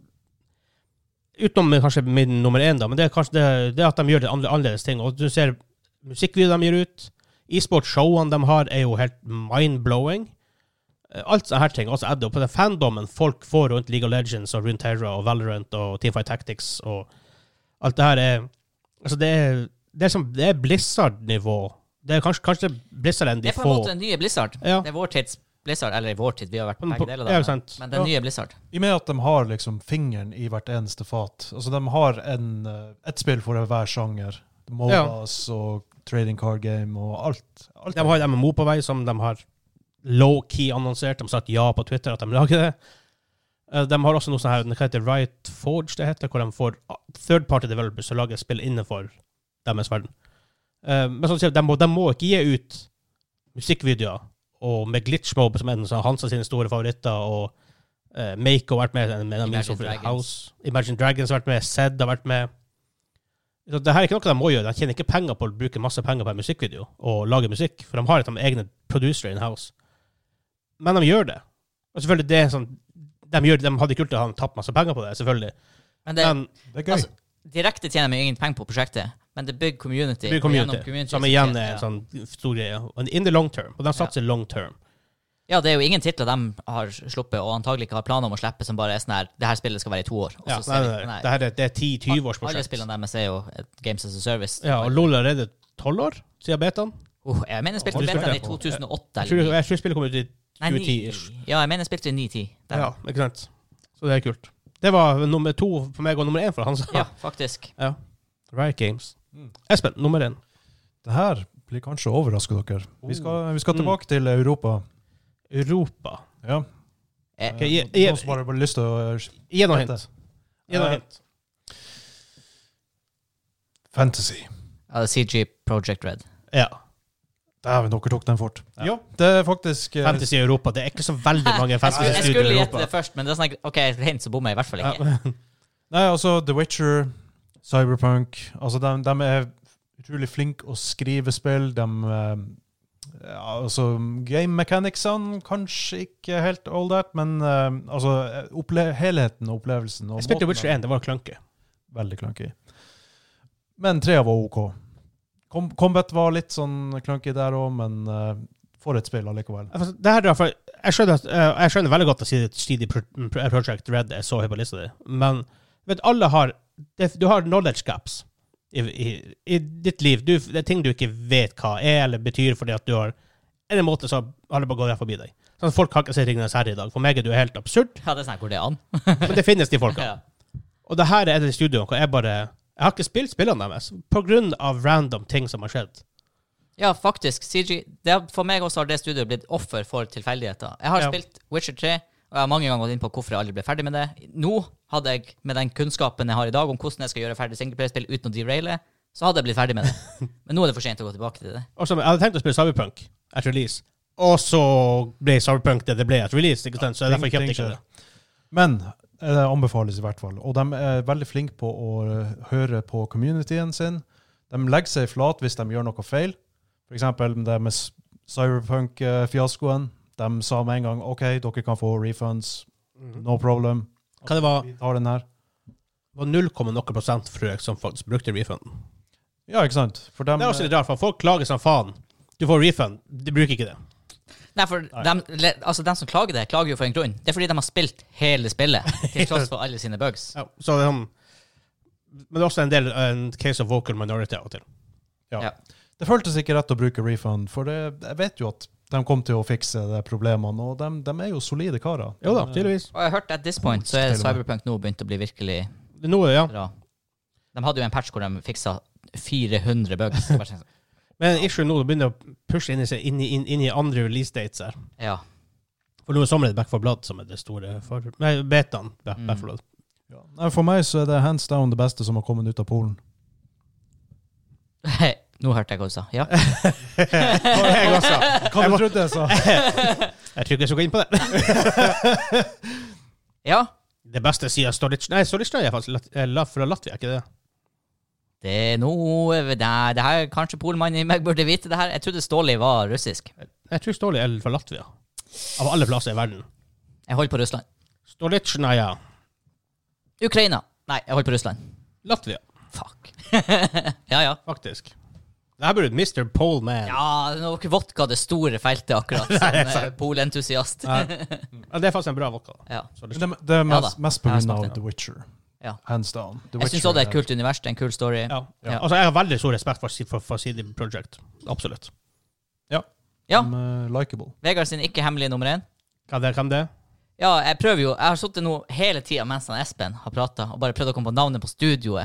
Utenom kanskje min nummer én, da, men det er kanskje det, det at de gjør det andre, annerledes ting. Og du ser musikkvideoer de gir ut, e-sport-showene de har, er jo helt mind-blowing. Eh, Alt sånne her ting. Også adder på den fandomen folk får rundt League of Legends og Runeterra og Valorant og Teamfight Tactics og alt det her er altså det er, det er, som, det er Blizzard-nivå. Det er kanskje, kanskje Blizzard enn de Det er på en få. måte den nye Blizzard. Ja. Det er vår tids Blizzard, eller i vår tid, vi har vært på På- begge deler ja, da. sant. Men den Ja. nye Blizzard. I og med at de har liksom fingeren i hvert eneste fat. Altså de har en, eh, et spill for hver sjanger. MOBAs og trading card game og alt. alt De har et M M O på vei som de har low-key annonsert. De har sagt ja på Twitter at de lager det. Eh, De har også noe sånn her, det heter Riot Forge, det heter, hvor de får third-party developers som lager spill innenfor deres verden. Eh, Men sånn sier de, må, de må ikke gi ut musikkvideoer og med glitch mob som en av Hansa sine store favoritter, og uh, Mako har vært med, med, med Imagine med Dragons. House. Imagine Dragons har vært med, Zed har vært med. Så det her er ikke noe de må gjøre. De tjener ikke penger på å bruke masse penger på en musikkvideo og lage musikk, for de har ikke egne producer in-house. Men de gjør det. Og selvfølgelig, det er sånn, de, gjør, de hadde ikke gjort det, han tapt masse penger på det, selvfølgelig. Men det, Men Det er gøy. altså, direkte tjener vi ingen penger på prosjektet, men det bygger community. det blir og gjennom community, community som så igjen tjener- er ja. en sånn stor greie. Og in the long term. Og de satser long term. Ja, det er jo ingen titler de har sluppet, og antagelig ikke har planer om å slippe, som bare er sånn her, det her spillet skal være i to år. Og Ja, så nei, ser nei, vi- nei. Det her er, det er ti til tyve års Alle prosjekt. spillene deres er jo et Games as a Service. Ja, og LoL er allerede tolv år siden betaen. Oh, jeg mener jeg spilte Har du betaen i spilt det? to tusen og åtte Jeg tror, eller ni. jeg tror spillet kom ut i Nei, tjue ni. ti-ish. Ja, jeg mener jeg spilte i ni ti. Ja, ikke sant. Så det er kult. Det var nummer to for meg og nummer én for han. Så. Ja, faktisk. Ja. Riot Games. Mm. Espen, nummer én. Det her blir kanskje overraske dere. Vi skal, vi skal Mm. tilbake til Europa. Europa. Ja. Eh, Ok, gi- gi- Noen som har bare lyst til å Gi noe Dette. hint. Gi noe Eh, hint. Fantasy. Ja, det er C G Project Red. Ja. Dæven, dere tok den fort. Ja. Ja, det er faktisk eh, Fantasy i Europa. Det er ikke så veldig mange Jeg skulle, jeg fantasy-studier skulle i gjette Europa. det først, men det er sånn, ok, hint, så bommer jeg i hvert fall ikke. Ja. Nei, altså The Witcher, Cyberpunk. Altså, de, de er utrolig flinke å skrive spill. De eh, ja, altså, game mechanicsene kanskje ikke helt all that, men eh, altså, opple helheten og opplevelsen og Jeg spilte måten Witcher de- én, det var klunky. Veldig clunky. Men tre var OK. Com Combat var litt sånn clunky der òg, men uh, for et spill allikevel. Altså, det her, er for, jeg, skjønner at, eh, jeg skjønner veldig godt at C D Pro- Project Red er så høy på lista di, men vet, alle har det, du har knowledge gaps i, i, i ditt liv. Du, det er ting du ikke vet hva er eller betyr, fordi at du har en måte så har det bare gått forbi deg. Sånn, folk har ikke sett Ringenes herre i dag. For meg er det jo helt absurd, Ja, det er sånn, hvor det er an. men det finnes de folka. Ja. Og det her er det studioet hvor jeg bare Jeg har ikke spilt spillene deres på grunn av random ting som har skjedd. Ja, faktisk. C G, det, for meg også har det studioet blitt offer for tilfeldigheter. Jeg har Ja. spilt Witcher tre, og jeg har mange ganger gått inn på hvorfor jeg aldri ble ferdig med det. Nå hadde jeg, med den kunnskapen jeg har i dag om hvordan jeg skal gjøre ferdig singleplayerspill uten å deraile, så hadde jeg blitt ferdig med det. Men nå er det for sent å gå tilbake til det. Og så, jeg hadde tenkt å spille Cyberpunk at release, og så ble Cyberpunk det det ble at release, ikke sant? Så Ja, derfor ting- kjøpte jeg ting ikke det. Men det anbefales i hvert fall. Og de er veldig flinke på å uh, høre på communityen sin. De legger seg flat hvis de gjør noe feil. For eksempel det med Cyberpunk-fiaskoen. De sa med en gang, ok, dere kan få refunds. No problem. Hva det var? Vi tar den her. Det var null komma noe prosent for jeg som faktisk brukte refunden. Ja, ikke sant? For dem, Det er også litt rart, for folk klager som faen. Du får refund, de bruker ikke det. Nei, for dem, le- altså, dem som klager det, klager jo for en grunn. Det er fordi de har spilt hele spillet, til tross for alle sine bugs. Ja, så det er sånn, men det er også en del en case of vocal minority av og til. ja. Ja. Det føltes ikke rett å bruke refund, for det, jeg vet jo at de kom til å fikse de problemene, og de, de er jo solide karer. Jo da, De- tydeligvis. Og jeg har hørt at this point, så er Til og med. Cyberpunk nå begynt å bli virkelig Det er noe, ja. bra. De hadde jo en patch hvor de fiksa fire hundre bugs. Det var sånn- Men issue nå begynner å pushe inn i, seg- inn, i, inn, inn i andre release dates her. Ja. For nå er sommeren Back for Blood som er det store for... Nei, betaen Back, Mm. Back for Blood. Ja. Nei, for meg så er det hands down det beste som har kommet ut av Polen. Nå hørte jeg hva du sa. Ja. Og jeg også. Hva du trodde jeg sa? Jeg tror ikke jeg skal gå inn på det. Ja. Det beste sier Storage... Nei, Storage er faktisk lat- eh, la- fra Latvia, ikke det? Det er noe Nei, det her kanskje polmannen i meg burde vite det her. Jeg trodde Ståli var russisk. Jeg tror Storage er fra Latvia. Av alle plasser i verden. Jeg holder på Russland. Storage, nei, ja. Ukraina. Nei, jeg holder på Russland. Latvia, Fuck. ja, ja. faktisk. Det her burde mister Pole Man. Ja, nå har vodka det store feltet akkurat, som Nei, det er eh, sant. polentusiast. Ja. Ja, det er faktisk en bra vodka. Ja. Storage. Det, det er mest, Ja da. mest på Jeg har grunn smakt av den. The Witcher. Ja. Hands down. The Jeg syns Witcher også det er et kult univers, det er en kul story. Ja. Ja. Altså, jeg har veldig stor respekt for, for, for C D Projekt. Absolutt. Ja. De er likeable. Vegard sin ikke hemmelige nummer én. Hva det, hvem det er? Ja, jeg prøver jo. Jeg har sittet nå hele tida mens han Espen har prata, og bare prøvd å komme på navnet på studioet.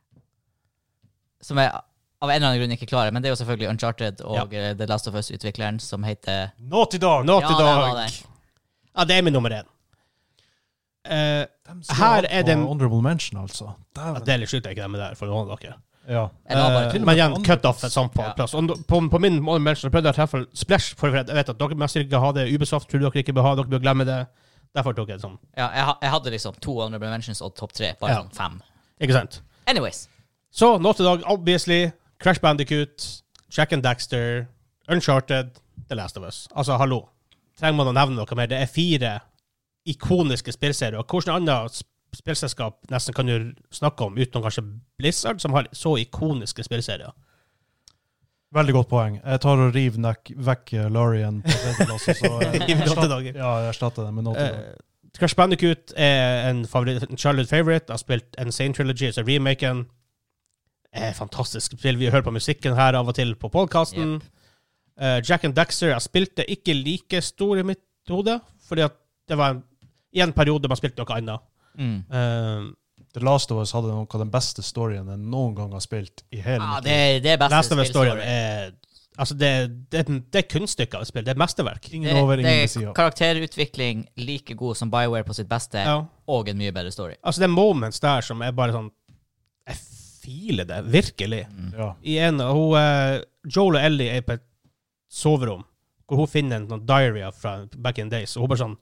Som jeg av en eller annen grunn ikke klarer, men det er jo selvfølgelig Uncharted og Ja. eh, The Last of Us-utvikleren som heter Naughty Dog! Naughty Ja, det var Dog. det. Ja, det er min nummer én. Eh, De skal Her ha er på den- Honorable mention, altså. ja, Dæven. det er litt slutt, jeg ikke det med der, for noen av dere. Ja. Jeg la bare Eh, til. men igjen, andre cut off et sånt på Ja. plass. Og på, på min mention prøvde jeg å treffe Splash, for jeg vet at dere mest ikke ha det. Ubisoft tror dere ikke bør ha, dere bør glemme det. Derfor tok jeg det sånn. Ja, jeg, ha- jeg hadde liksom to honorable mentions og topp tre. Bare Ja. sånn fem. Ikke sant? Anyways. Så Naughty Dog, obviously. Crash Bandicoot, Jack and Daxter, Uncharted, The Last of Us. Altså, hallo. Trenger man å nevne noe mer? Det er fire ikoniske spillserier. Og hvordan annet sp- spillselskap nesten kan du snakke om, utenom kanskje Blizzard, som har så ikoniske spillserier? Veldig godt poeng. Jeg tar og river nek- vekk eh, Lorien på tredjeplass, og så eh, I Naughty erstatt- Dog. ja, jeg erstatter det med Naughty Dog. Eh, Crash Bandicoot er en, favoritt, en childhood favorite. Jeg har spilt Insane Trilogy, så remaken er fantastisk spill. Vi hører på musikken her av og til på podcasten. Eh, Jack and Daxter, jeg spilte ikke like stor i mitt hode, fordi at det var en, i en periode man spilte noe annet. Mm. Eh, The Last of Us hadde noe av den beste storyen jeg noen gang har spilt i hele Ja, mitt det, er- det er beste Last of Us-storyen spillstory. er altså det, det, det er kunststykker av spill. Det er mesterverk. liv. Ingen Det, over, det ingen ved er siden av. karakterutvikling like god som BioWare på sitt beste, Ja. og en mye bedre story. Altså det er moments der som er bare sånn jeg filer det, virkelig. Ja. I en, hun, eh, Joel og Ellie er på et soverom, hvor hun finner en sånn diary fra back in days, og hun bare sånn,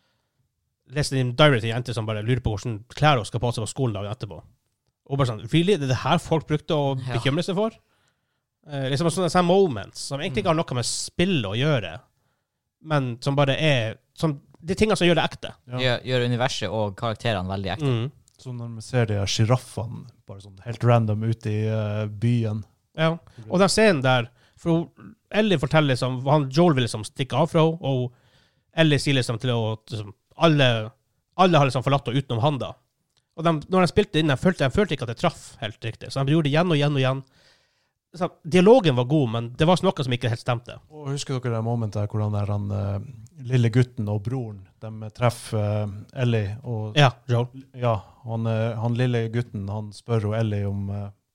leser en diary til en jente som bare lurer på hvordan klær hun skal på seg på skolen dagen etterpå. Og hun bare sånn, really? Det er det her folk brukte å Ja. bekymre seg for? Eh, liksom sånne, sånne moments, som egentlig ikke har noe med spill å gjøre, men som bare er, som, de tingene som gjør det ekte. Ja. Gjør, gjør universet og karakterene veldig ekte. Mm. Så når vi ser de her sjiraffene bare sånn helt random ute i eh, byen. Ja, og den scenen der, for hun, Ellie forteller liksom, han, Joel vil liksom stikke av fra henne, og Ellie sier liksom til å, liksom, alle, alle har liksom forlatt henne utenom han da. Og de, når de spilte inn, de følte, de følte ikke at det traff helt riktig, så de gjorde det igjen og igjen og igjen. Så, dialogen var god, men det var noe som ikke helt stemte. Og husker dere det momentet der hvor han der han eh, lille gutten og broren, de treffer eh, Ellie, og Ja, Joel. ja, han, eh, han lille gutten, han spør jo Ellie om eh,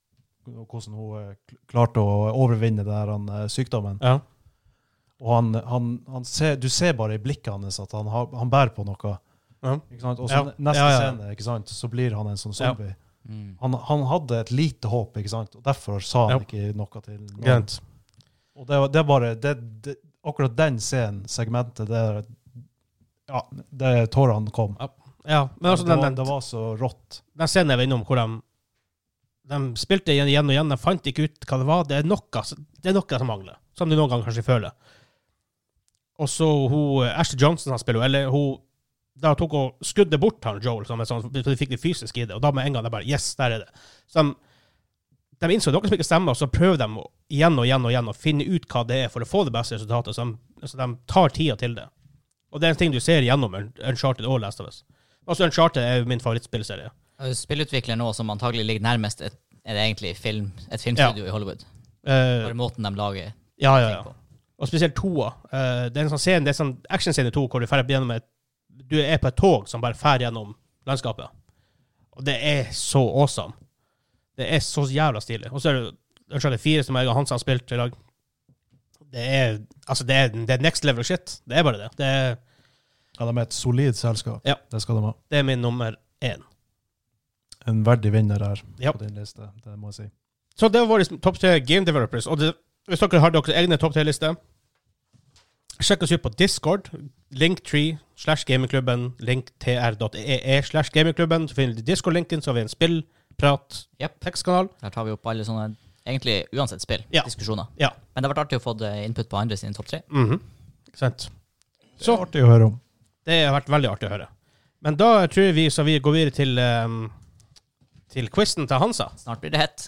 hvordan hun eh, klarte å overvinne den her, han, eh, sykdommen. Ja. Og han, han, han ser, du ser bare i blikket hans at han, har, han bærer på noe. Ja. Ikke sant? Og så Ja. neste Ja, ja. scene, ikke sant? Så blir han en sånn zombie. Mm. Han, han hadde et lite håp, ikke sant? Og derfor sa han Ja. ikke noe til noen. Greit. Og det, var- det er bare, det, det, akkurat den scenen, segmentet, det er, ja, det er tårene kom. Ja, men altså det, den, var, den, det var så rått. den scenen jeg var innom hvor de, de spilte igjen, igjen og igjen, de fant ikke ut hva det var. Det er noe, det er noe som mangler, som du noen ganger kanskje føler. Og så hun, Ashley Johnson han spiller, eller hun, da tok hun skudde bort han Joel, som er sånn, så de fikk det fysisk i det, og da med en gang det bare, yes, der er det. Så de, de innså noe som ikke stemmer, og så prøver de å- igjen og igjen og igjen å finne ut hva det er for å få det beste resultatet, så de, så de tar tida til det. Og det er en ting du ser gjennom Uncharted og Last of Us. Altså Uncharted er jo min favorittspillserie. Spillutvikler nå som antagelig ligger nærmest et, er det egentlig film, et filmstudio Ja. i Hollywood. Uh, Bare måten de lager ja, ja, ting ja. på. Og spesielt toa. Uh, det er en sånn scene, det er en sånn action-scene to, hvor du, fer gjennom et, du er på et tog som bare fer gjennom landskapet. Og det er så awesome. Det er så jævla stilig. Og så er det Uncharted fire som jeg og Hans har spilt i dag. Det er, altså det er, det er next level shit. Det er bare det. Det er, Ja, de er et solid selskap. Ja. Det skal de ha. det er min nummer én. En verdig vinner her Ja. på din liste, det må jeg si. Så det var våre topp tre game developers. Og det, hvis dere har deres egne topp tre-liste, sjekk oss ut på Discord, linktree slash gamingklubben, linktr.ee slash gamingklubben. Så finner du Discord-linken, så har vi en spillprat Yep. tekstkanal. Der tar vi opp alle sånne, egentlig uansett spill, Ja. diskusjoner. Ja. Men det har vært artig å få det input på andre sine topp tre. Mhm. Sant. Det Så er artig å høre om. det har vært veldig artig å høre. Men da tror jeg vi så vi går videre til, um, til quizen til Hansa. Snart blir det hett.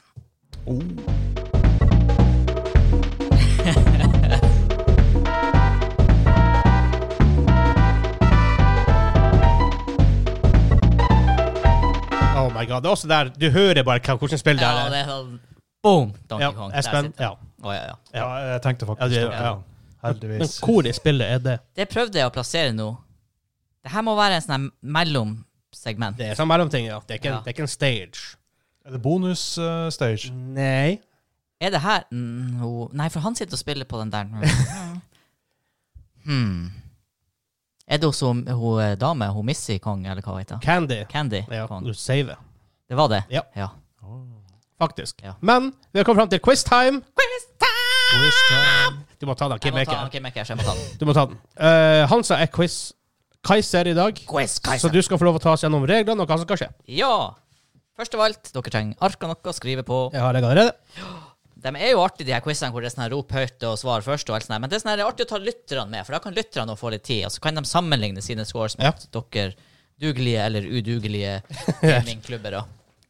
Oh my god. Det er også der, du hører bare hva- hvordan spill det Ja, er. det er sånn boom! Donkey Ja, Kong. Espen, That's it. ja. Å, ja, ja. Ja, jeg tenkte Ja, faktisk det, det. ja. Men Heldigvis. hvor i spillet er det? Det prøvde jeg å plassere nå. Det her må være en sånn her mellomsegment. Det er sånn mellomting, ja. Det er ikke, en- Ja. det er ikke en stage. Er det bonus-stage? Nei. Er det her mm, ho- Nei, for han sitter og spiller på den der. Hmm. Er det også hun hun dame, hun Missy Kong, eller hva heter det? Candy. Candy Ja, Kong. du saver. Det var det? Ja. ja. Faktisk. Ja. Men vi har kommet fram til quiz time. Quiz time! Du må ta den. Jeg Kim må ta Eker. okay, Mekker, jeg må ta den. Du må ta den. Uh, Hansa er quiz Kaiser i dag. Quiz, Så Kaiser. du skal få lov å ta oss gjennom reglene og hva som skal skje. Ja! Først av alt, dere trenger ark og noe å skrive på. Jeg har det allerede. De er jo artige, de her quizene hvor det er sånn her rop høyt og svar først og alt sånt her. Men det er sånn her, det er artig å ta lytterne med, for da kan lytterne også få litt tid, og så kan de sammenligne sine scores med Ja. dere dugelige eller udugelige gamingklubbere.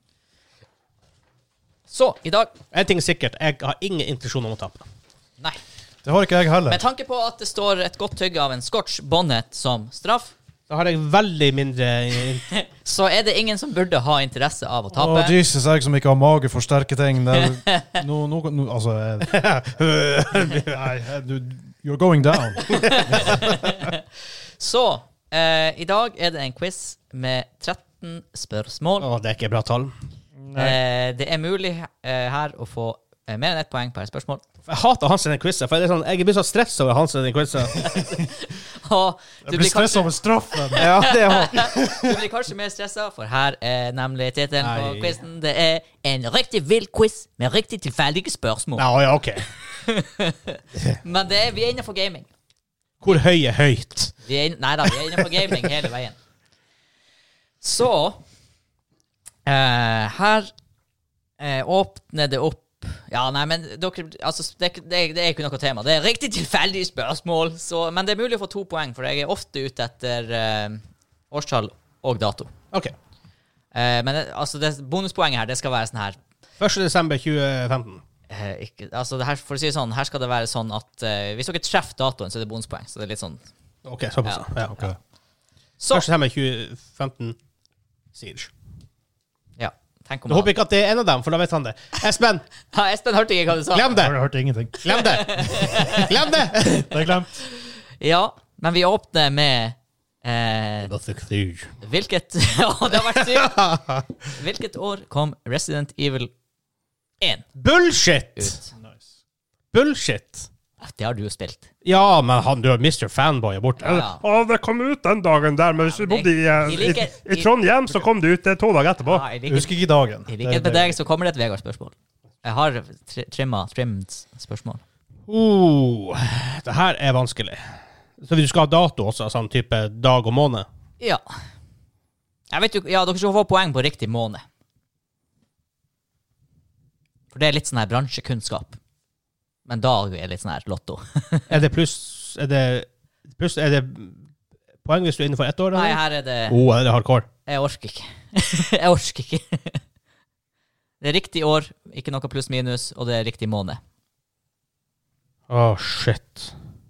Så, i dag En ting er sikkert, jeg har ingen intensjon om å tape. Nei. Det har ikke jeg heller. Med tanke på at det står et godt tygg av en scotch bonnet som straff, Da har jeg veldig mindre så er det ingen som burde ha interesse av å Å, tape. Jesus, jeg som ikke har mage for sterke ting. Det er, no, no, no, altså jeg, Nei, jeg- du, you're going down. Så, eh, i dag er det en quiz med tretten spørsmål. Å, det er ikke bra tall. Eh, det er mulig eh, her å få eh, mer enn ett poeng per spørsmål. Jeg hater Hans sine quizer, for det er sånn, jeg blir så stress over Hans sine quizer. Og du Jeg blir, blir stressa kanskje, over straffen. Ja, det er du blir kanskje mer stressa, for her er nemlig tittelen på Nei. quizen. Det er en riktig vill quiz med riktig tilfeldige spørsmål. Ja, ja, ok. Men det er, vi er innenfor gaming. Hvor høy er høyt? Vi er, inn- nei da, vi er innenfor gaming hele veien. Så eh, her eh, åpner det opp. Ja, nei, men dere, altså, det, er ikke- det, er, det er ikke noe tema. Det er riktig tilfeldige spørsmål, så, men det er mulig å få to poeng, for jeg er ofte ute etter eh, årstall og dato. Ok. Eh, men det, altså, det, bonuspoenget her, det skal være sånn her første desember tjue femten. eh, ikke, altså, det her, For å si det sånn, her skal det være sånn at eh, hvis dere treffer datoen, så er det bonuspoeng. Så det er litt sånn Ok, såpass. Ja. Ja. Ok. Så, første desember tjue femten, Siege. ja. Tenk om Jeg håper ikke at det er en av dem, for da vet han det. Espen, Ja, Espen hørte ikke hva du sa. glem det! Jeg hørte ingenting. Glem det! Glem det! Det er glemt. Ja, men vi åpner med eh, Hvilket Ja, det har vært sykt. Hvilket år kom Resident Evil én Bullshit! ut. Nice. Bullshit! Det har du jo spilt. Ja, men han, du er mister Fanboy borte. Ja. Å, det kom ut den dagen der, men hvis Ja, du men bodde i, eh, de liker- i, i Trondheim, så kom det ut det to dager etterpå. Ja, i Jeg likhet, husker ikke dagen. I likhet med deg så kommer det et Vegard-spørsmål. Jeg har tri trimma, trimmed spørsmål. Uh, det her er vanskelig. Så du skal ha dato også, sånn type dag og måned? Ja. Jeg vet jo, ja, dere skal få poeng på riktig måned. For det er litt sånn her bransjekunnskap. Men dag er litt sånn her lotto. Er det pluss Er det pluss Er det poeng hvis du er innenfor ett år? Nei, Eller? her er det Oh, er det hardcore? Jeg orker ikke. Jeg orker ikke. Det er riktig år, ikke noe pluss minus, og det er riktig måned. Åh, oh, shit.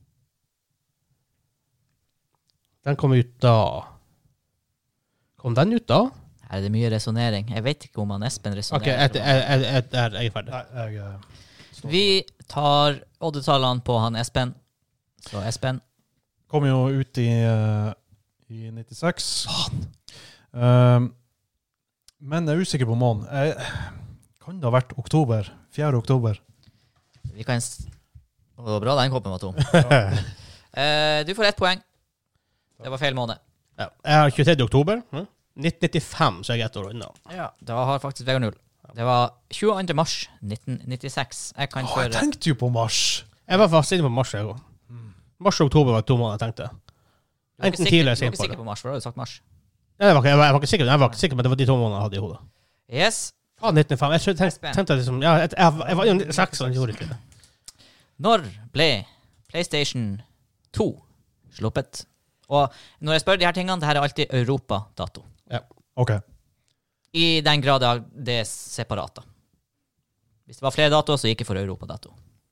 Den kom ut da. Kom den ut da? Her er det mye resonering. Jeg vet ikke om han Espen Ok, resonerer. et, et, et, et, er jeg ferdig? Nei, jeg eh, står. Vi tar oddetallene på han Espen. Så Espen. Kom jo ut i, eh, i nittiseks. Um, men jeg er usikker på måneden. Jeg, kan det ha vært oktober? fjerde oktober. Vi kan s- Å, det var bra den koppen var tom. Eh, du får ett poeng. Det var feil måned. Ja. Jeg har tjuetredje oktober. Hm? nitten nittifem, så er jeg ett år unna. Ja, da har faktisk Vegard null. Det var tjueandre mars nitten nittiseks. Jeg kan Å, jeg føre tenkte jo på mars. Jeg var faktisk inne på mars. Jeg. også. Mars og oktober var to måneder, jeg tenkte. Du var ikke Enten sikker- tidligere du var eller ikke sent sikker på på mars, for da hadde du sagt mars. Nei, jeg, var ikke, jeg, var, jeg var ikke sikker, jeg var ikke sikker, men det var de to månedene jeg hadde i hodet. Yes. Faen, nitten nittifem. Jeg tenkte, Espen. tenkte liksom Ja, jeg, jeg, jeg var jo nittiseks, og jeg gjorde ikke det. Når ble PlayStation to sluppet? Og når jeg spør de her tingene, det her er alltid Europa-dato. Ok. I den grad det er separat, da. Hvis det var flere datoer, så gikk jeg for Europa-dato.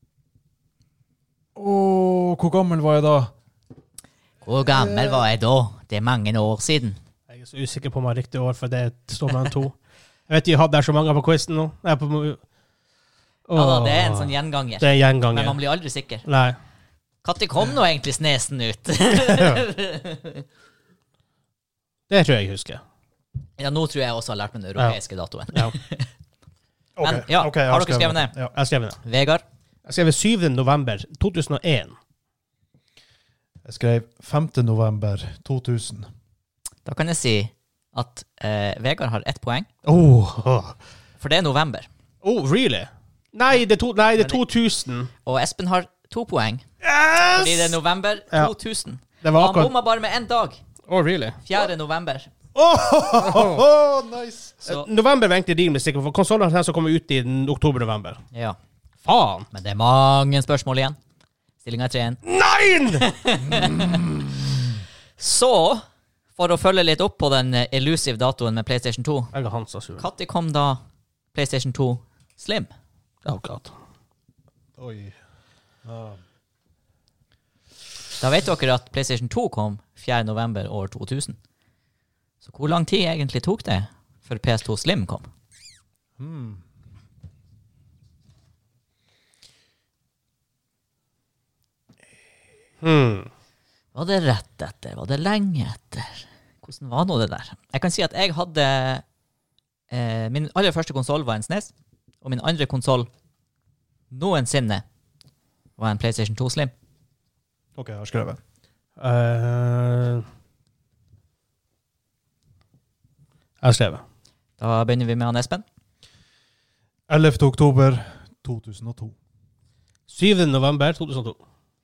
Åh, hvor gammel var jeg da? Hvor gammel var jeg da? Det er mange år siden. Jeg er så usikker på om jeg har riktig år, for det står mellom to. Jeg vet de hadde der så mange på quizen nå. Jeg er på, Ja da, det er en Åh, sånn gjenganger. Det er en Men gjenganger. man blir aldri sikker. Nei. Når kom nå egentlig snesen ut? Det tror jeg jeg husker. Ja, nå tror jeg også har lært meg den europeiske datoen. Ja. Ok, Men, ja, ok, jeg har dere skrevet ned? Ja. Jeg skrev det. Vegard? Jeg skrev syvende november to tusen og én. Jeg skrev femte november to tusen. Da kan jeg si at eh, Vegard har ett poeng, Oh. for det er november. oh, really? Nei, det er, to, nei, det er Men to tusen. Og Espen har to poeng, Yes! fordi det er november Ja. to tusen. Det Og var han akkurat bomma bare med én dag. Oh, really? fjerde november. Oh, nice! Så, November var egentlig rimelig sikker, for konsollen her som kommer ut i oktober-november. ja. Faen! Men det er mange spørsmål igjen. Stillinga er tre én. Nei! Så, for å følge litt opp på den eh, elusive datoen med PlayStation to, Jeg har Hansa sur. når kom da PlayStation to Slim? Oh, God. Oi. Ah. Da vet dere at PlayStation to kom fjerde november år to tusen. Så hvor lang tid egentlig tok det før P S to Slim kom? Hmm. Hmm. Var det rett etter? Var det lenge etter? Hvordan var nå det der? Jeg kan si at jeg hadde eh, min aller første konsoll var en SNES, og min andre konsoll noensinne var en PlayStation to Slim. Ok, jeg har skrevet. Uh, jeg har skrevet. Da begynner vi med han Espen. ellevte oktober to tusen og to. syvende november to tusen og to.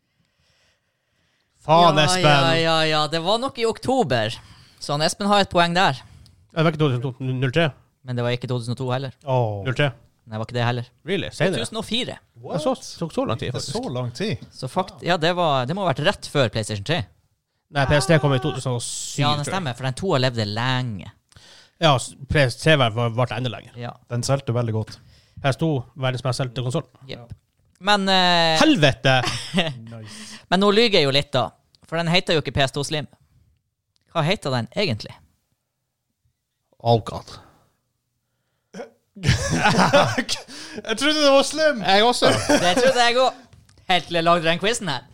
Faen, ja, Espen! Ja, ja, ja. Det var nok i oktober. Så han Espen har et poeng der. Det var ikke to tusen og to, null tre? Men det var ikke to tusen og to heller. Åh. null tre? Nei, det var ikke det heller. Really? to Senere? tusen og fire. Det så, tok så lang tid, Det er faktisk. så lang tid. Så fakt, ja, det, var, det må ha vært rett før PlayStation tre. Nei, P S tre kom i to tusen og syv. Ja, det tror jeg. stemmer, for den to har levd lenge. Ja, P S tre var- var- varte enda lenger. Ja, Den solgte veldig godt. P S to, verdens mest solgte konsoll. jepp. Men, eh, Helvete! Nice. men nå lyger jeg jo litt, da. For den heter jo ikke P S to Slim. Hva heter den egentlig? Oh, God. Jeg trodde det var Slim! Jeg også. Det trodde jeg òg. Helt til jeg lagde den quizen her.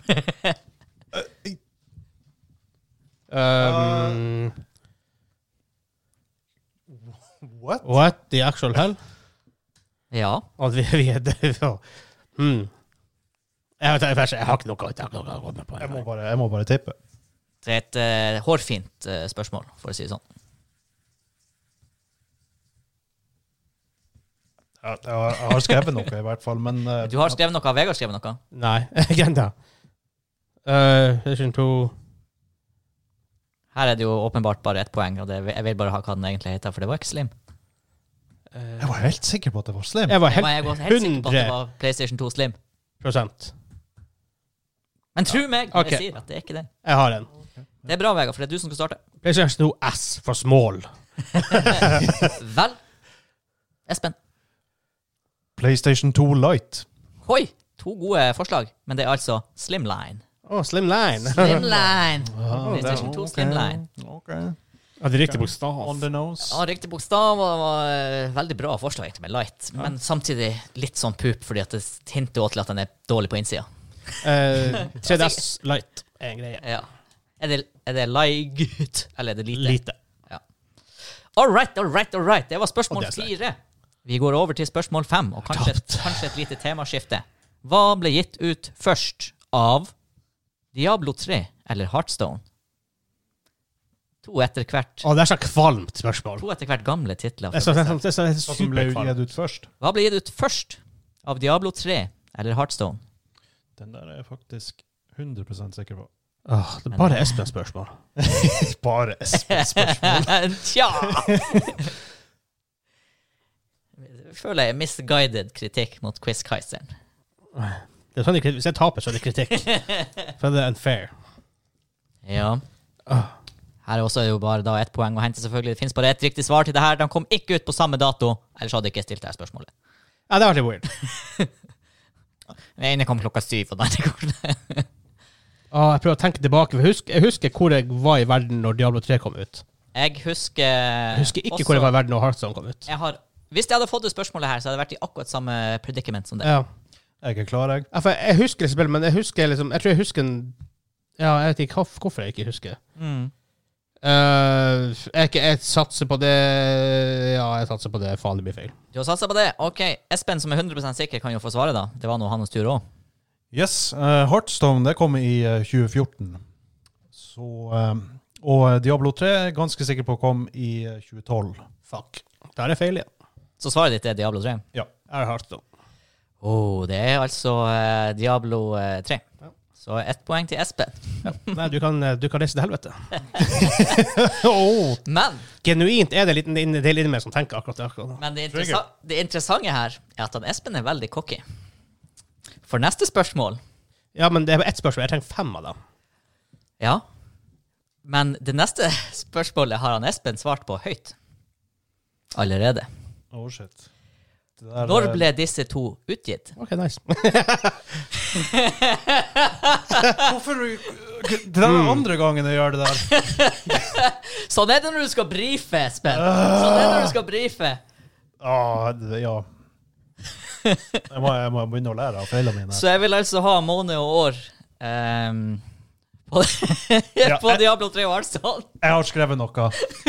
Um, What? what the actual hell? Ja. At vi, vi er det. Ja. Hmm. Jeg, jeg, jeg, jeg har ikke noe, jeg har ikke noe å gå med på. Jeg må bare, jeg må bare tippe. Det er et uh, hårfint uh, spørsmål, for å si det sånn. Ja, jeg, har, jeg har skrevet noe, i hvert fall, men uh, Du har skrevet noe, har Vegard skrevet noe? Nei, igjen da. Uh, PlayStation to. Her er det jo åpenbart bare ett poeng, og det, jeg vil bare ha hva den egentlig heter, for det var ikke Slim. jeg var helt sikker på at det var Slim. Jeg var Jeg var, helt jeg var helt sikker på at det hundre var PlayStation to Slim. prosent. Men tro meg, Ok. jeg sier at det er ikke det. Jeg har en. Det er bra, Vegard, for det er du som skal starte. PlayStation to S for small. Vel, Espen. PlayStation to Lite. Hoi, to gode forslag, men det er altså Slimline. Å, oh, Slimline. Slimline. Ah, PlayStation to ok. Slimline. Ok. Ja, det er riktig bokstav. On the nose. Ja, riktig bokstav var, var eh, veldig bra forslag egentlig med light, men samtidig litt sånn pup, fordi at det hinter også til at den er dårlig på innsida. Uh, tre D S Lite er en greie. Ja. Er det, er det light, eller er det lite? Lite. Ja. All right, all right, all right. Det var spørsmål Og det er fire. Vi går over til spørsmål fem, og kanskje, et- kanskje et lite temaskifte. Hva ble gitt ut først av Diablo tre eller Hearthstone? To etter hvert, Å, det er så kvalmt spørsmål. to etter hvert gamle titler. Det er så, det er så, det er så, det er Hva som ble superkvalmt. gitt ut først? Hva ble gitt ut først av Diablo tre eller Hearthstone? Den der er jeg faktisk hundre prosent sikker på. Åh, det er bare Espen spørsmål. Bare Espen-spørsmål. Tja! Jeg føler jeg er misguided kritikk mot Quiz-Kaiseren. Det er sånn, jeg- hvis jeg taper, så er det kritikk. For det er unfair. Ja. Åh. Her er også jo bare da ett poeng å hente, selvfølgelig. Det finnes bare ett riktig svar til det her. De kom ikke ut på samme dato, ellers hadde jeg ikke stilt det her spørsmålet. Ja, det var litt weird. Den ene kom klokka syv, og den andre kom Åh, jeg prøver å tenke tilbake. for Jeg husker, jeg husker hvor jeg var i verden når Diablo tre kom ut. Jeg husker Jeg husker ikke også, hvor jeg var i verden når Hearthstone kom ut. jeg har, Hvis jeg hadde fått det spørsmålet her, så hadde jeg vært i akkurat samme predicament som det. Ja. Jeg er klar, jeg. Ja, for jeg husker spillet, men jeg husker liksom Jeg tror jeg husker en Ja, jeg vet ikke hvorf- hvorfor jeg ikke husker. Mm. Uh, jeg, ikke- jeg satser på det Ja, jeg satser på det. Faen, det blir feil. Du har satset på det. Ok, Espen, som er hundre prosent sikker, kan jo få svare, da. Det var nå hans tur òg. Yes, uh, Hearthstone det kom i uh, tjue fjorten. Så, um, og Diablo tre er jeg ganske sikker på kom i uh, tjue tolv. Fuck. Da er det feil igjen. Så svaret ditt er Diablo tre? Jeg er Hearthstone. Oh, det er altså eh, Diablo eh, tre. Ja. Så ett poeng til Espen. Ja. Nei, du kan, du kan reise til helvete. oh. Men, Genuint er det en liten del inni meg som tenker akkurat det. Akkurat. men det, interessa det interessante her er at han Espen er veldig cocky. For neste spørsmål Ja, men det er ett spørsmål. Jeg trenger fem av dem. Ja. Men det neste spørsmålet har han Espen svart på høyt. Allerede. Oh shit. Det der, Når uh, ble disse to utgitt? OK, nice. Hvorfor Det der er andre gangen jeg gjør det der. Sånn er det når du skal brife, Espen. Sånn er det når du skal brife. Ah, det, ja. Jeg må, jeg må begynne å lære av feilene mine. Så jeg vil altså ha måned og år ehm, på, Ja, på jeg- Diablo tre og Hearthstone. Jeg har skrevet noe.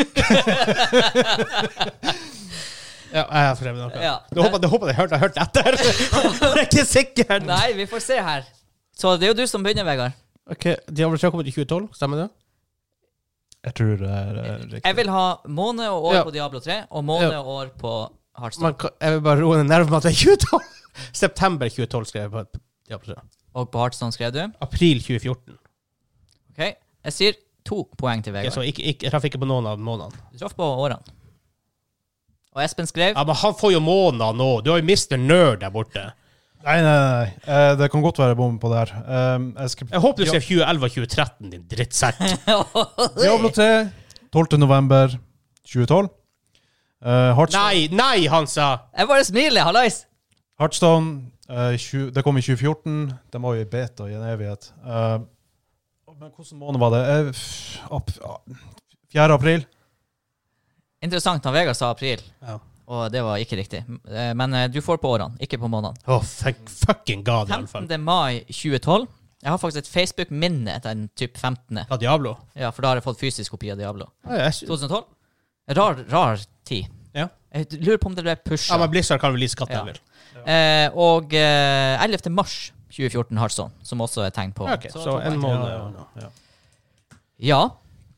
Ja, jeg har skrevet noe. Ja. Du håper, du håper jeg hørte, jeg hørte etter. Jeg er ikke sikker. Nei, vi får se her. Så det er jo du som begynner, Vegard. Ok, Diablo tre kom ut i tjue tolv, stemmer det? Jeg tror det er uh, riktig. Jeg vil ha måned og år Ja. på Diablo tre, og måned Ja. og år på Hearthstone. Man, kan- jeg vil bare roe ned nerven med at det er tjue tolv. September tjue tolv skrev jeg på Diablo tre. Og på Hearthstone skrev du. April tjue fjorten. Ok, jeg sier to poeng til Ok, Vegard. så ikke, ikke, jeg traff ikke på noen av månedene. Du traff på årene. Og Espen skrev. Ja, men han får jo måneder nå. Du har jo mister Nerd der borte. Nei, nei, nei. Eh, det kan godt være bom på det her. Um, jeg, skal... Jeg håper du skrev tjue elleve og tjue tretten, din drittsekk. Diablo tre, tolvte november tjue tolv. Uh, Hearthstone, Nei, nei, han sa. Jeg bare smiler, hallais! Hearthstone eh, tjue, det kom i tjue fjorten. Den var jo i beta i en evighet. Uh, men hvilken måned var det? Eh, f- ap, fjerde april. Interessant når Vegard sa april, Ja. og det var ikke riktig. Eh, Men eh, du får på årene, ikke på månedene. Å, thank fucking god, i alle fall. femtende mai tjue tolv. Jeg har faktisk et Facebook-minne den typ femtende. Av Diablo? Ja, for da har jeg fått fysisk kopi av Diablo. Ja, jeg sy- tjue tolv. Rar, rar tid. Ja. Jeg lurer på om det er pusha. Ja, men Blizzard kan release hva de Ja. vil. Eh, og eh, ellevte mars tjue fjorten Hearthstone, som også er tegn på. Ok, så, to en poeng. måned. Ja, ja, Ja.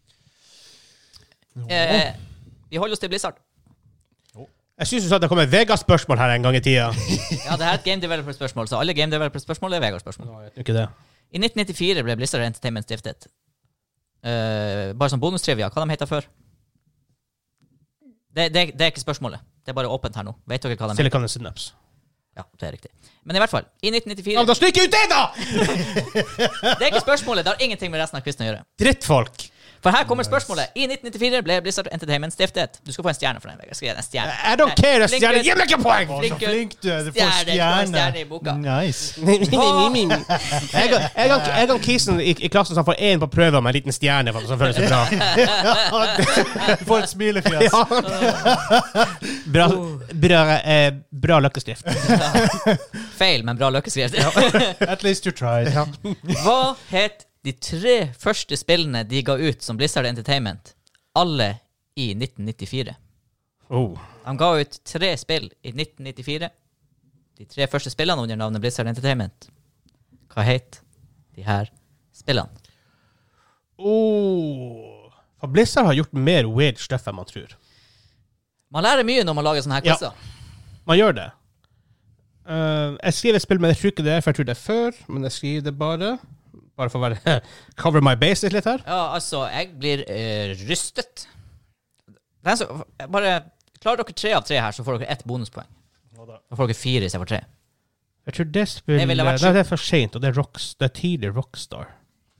Eh, vi holder oss til Blizzard. Jeg synes du sa at det kom et Vegas-spørsmål her en gang i tida. Ja, det her er et Game Developer-spørsmål, så alle Game Developer-spørsmål er Vegard-spørsmål. Nå vet du ikke det. I nitten nittifire ble Blizzard Entertainment stiftet. Eh, bare som bonustrivia, hva de heter før? Det, det, det er ikke spørsmålet. Det er bare åpent her nå. Vet dere hva de heter? Silicon and Synapse. Ja, det er riktig. Men i hvert fall, i nitten nittifire... Ja, men da stryker jeg ut det, da! Det er ikke spørsmålet, det har ingenting med resten av quizen å gjøre. Drittfolk. For her kommer spørsmålet. I nitten nittifire ble Blizzard Entertainment stiftet. Du skal få en stjerne for den, Vegard. Skal gi deg en stjerne. I don't care, Flink stjerne. gutt. Gi meg ikke poeng! Så Flink gutt. flink du er. Du får Stjerne, du får en stjerne. stjerne i boka. Nice. Jeg og- jeg og- jeg og Kisen i, i klassen som får én på prøve med en liten stjerne for som føles så bra. Du får et smilefjes. Ja. Bra, bra, eh, bra løkkeskrift. Feil, men bra løkkeskrift. At least you tried. Hva het de tre første spillene de ga ut som Blizzard Entertainment? Alle i nitten nittifire. Oh. De ga ut tre spill i nitten nittifire. De tre første spillene under navnet Blizzard Entertainment. Hva het de her spillene? Oh. For Blizzard har gjort mer weird stuff enn man tror. Man lærer mye når man lager sånne her Ja. quizzer. Man gjør det. Uh, jeg skriver et spill, men jeg tror ikke det er, for jeg tror det er før, men jeg skriver det bare. Bare for å være cover my bases litt her. Ja, altså, jeg blir eh, rystet. Det er så, bare klarer dere tre av tre her, så får dere ett bonuspoeng. Da får dere fire i stedet for tre. Jeg tror det spillet... Det ville vært Nei, det er for sent, og det er, rocks, det er tidlig Rockstar.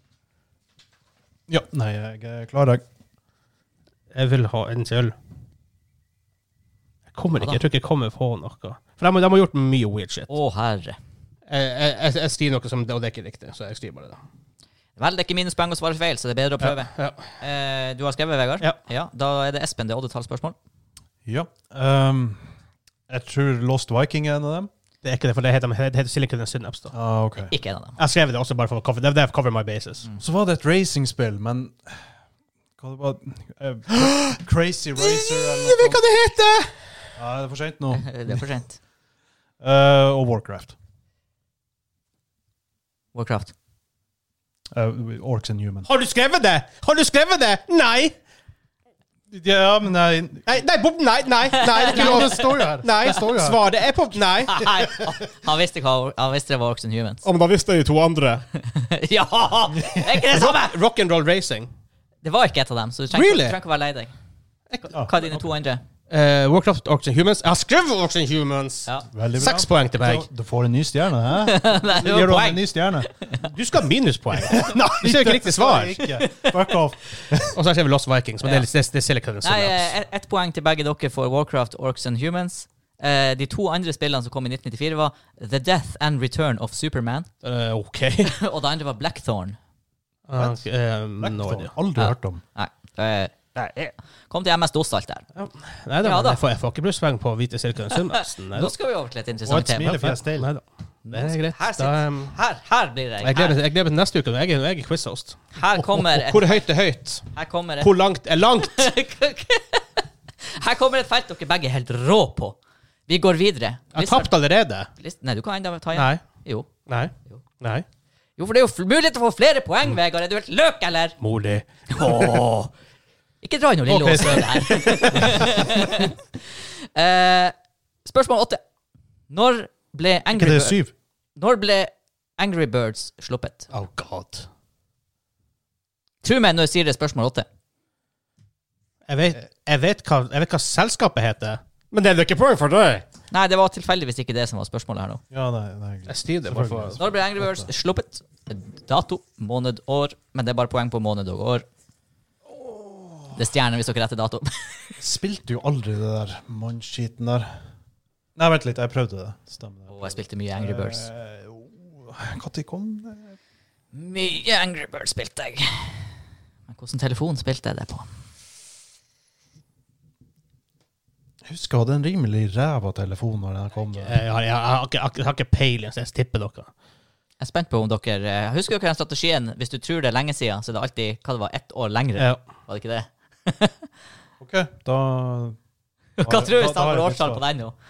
Ja, nei, jeg er klar, jeg. Jeg vil ha en til. Jeg kommer Ja ikke, da. jeg tror ikke jeg kommer på noe. For de, har- de har gjort mye weird shit. Å, herre. Jeg, jeg, jeg, jeg skriver noe som, og det er ikke riktig, så jeg skriver bare det. Vel, det er ikke minuspoeng å svare feil, så det er bedre å prøve. Ja. Eh, du har skrevet, Vegard? Ja. Da er det Espen, det er oddetallsspørsmål. Ja. Um, jeg tror Lost Viking er en av dem. Det er ikke det, for det heter, det heter Silicon and Synapse da. Ah, ok. Ikke en av dem. Jeg skrev det også bare for å cover, det er for å cover my bases. Mm. Så var det et racingspill, men hva det var? Eh, Crazy Racer eller Jeg vet noe hva det heter! Ja, det er for sent nå. Det er for sent. Eh, og Warcraft. Warcraft. Eh, Orcs and Humans. Har du skrevet det? Har du skrevet det? Nei! Ja, men nei... Nei, nei, Bob, nei, nei, nei, det er ikke lov. Det står jo her. Nei, Det står jo her. svaret er på nei. Nei, han visste, hva, han visste det var Orcs and Humans. Om da visste jeg de to andre. Ja! Det er ikke det samme! Rock'n'roll Racing. Det var ikke et av dem, så du trenger, Really? du trenger ikke å være lei deg. Hva er dine to andre? Uh, Warcraft, Orcs and Humans. Jeg har skrevet Orcs and Humans! Ja. Veldig bra. Seks poeng til meg. Du får en ny stjerne, hæ? Nei, det Gir var du ham poeng. en ny stjerne? Du skal ha minuspoeng. Du ser ikke riktig svar. Ikke. Fuck off. Og så har jeg skrevet Lost Vikings, men det er, det er, det er Silicon and Nei, Synapse. eh, ett et poeng til begge dere for Warcraft, Orcs and Humans. Eh, de to andre spillene som kom i nitten nittifire var The Death and Return of Superman, Uh, ok. og det andre var Blackthorn. Uh, okay, um, no Blackthorn. idea. Aldri Ja. hørt om. Nei, eh, kom til M S DOS alt der. Nei da, Ja, da. Jeg, får, jeg får ikke plusspoeng på hvite Silicon and Synapse. Nei Nå da. skal vi over til et Og interessant et tema. smilefjes til. Nei da. Det er greit. Her, Da, sitter, um, her, her blir det. jeg gleder Her, jeg gleder meg til neste uke. når Jeg er, jeg er quiz-host. her kommer Hvor et, høyt er høyt? her kommer et Hvor langt er langt? Her kommer et felt dere begge er helt rå på. Vi går videre. Jeg har tapt allerede. List- Nei, du kan enda ta igjen. Nei. Jo. Nei. Jo. Nei. Jo, for det er jo fl- mulighet til å få flere poeng, Vegard. Er du helt løk, eller? Mor di. Åh. Ikke dra inn noe lille Ok, Åse der. Eh, spørsmål åtte. Når ble Ikke Angry, det er Birds, syv? når ble Angry Birds sluppet? Oh god. Tro meg når jeg sier det spørsmål åtte. Jeg vet, jeg vet, hva, jeg vet hva selskapet heter. Men det er ikke poeng for deg. Nei, det var tilfeldigvis ikke det som var spørsmålet her nå. Ja, nei, nei. Jeg skriver det bare for... Når ble Angry Birds sluppet? Dato, måned, år. Men det er bare poeng på måned og år. Det er stjerner hvis dere retter dato. Jeg spilte jo aldri det der mannskiten der. Nei, vent litt, jeg prøvde det. Stemmer. Og jeg spilte mye Angry Birds. Eh, jo, Hva tid kom det? Mye Angry Birds spilte jeg. Men hvordan telefon spilte jeg det på? Jeg husker jeg hadde en rimelig ræva telefon når den kom. Jeg har, jeg, har, ikke- jeg, har, ikke- jeg har ikke peiling, så jeg tipper dere. Jeg er spent på om dere eh, Husker dere den strategien? Hvis du tror det er lenge siden, så er det alltid hva det var, ett år lengre. Ja. Var det ikke det? Ok, da Hva tror du Da- da står har for jeg et årstall svar. på den nå?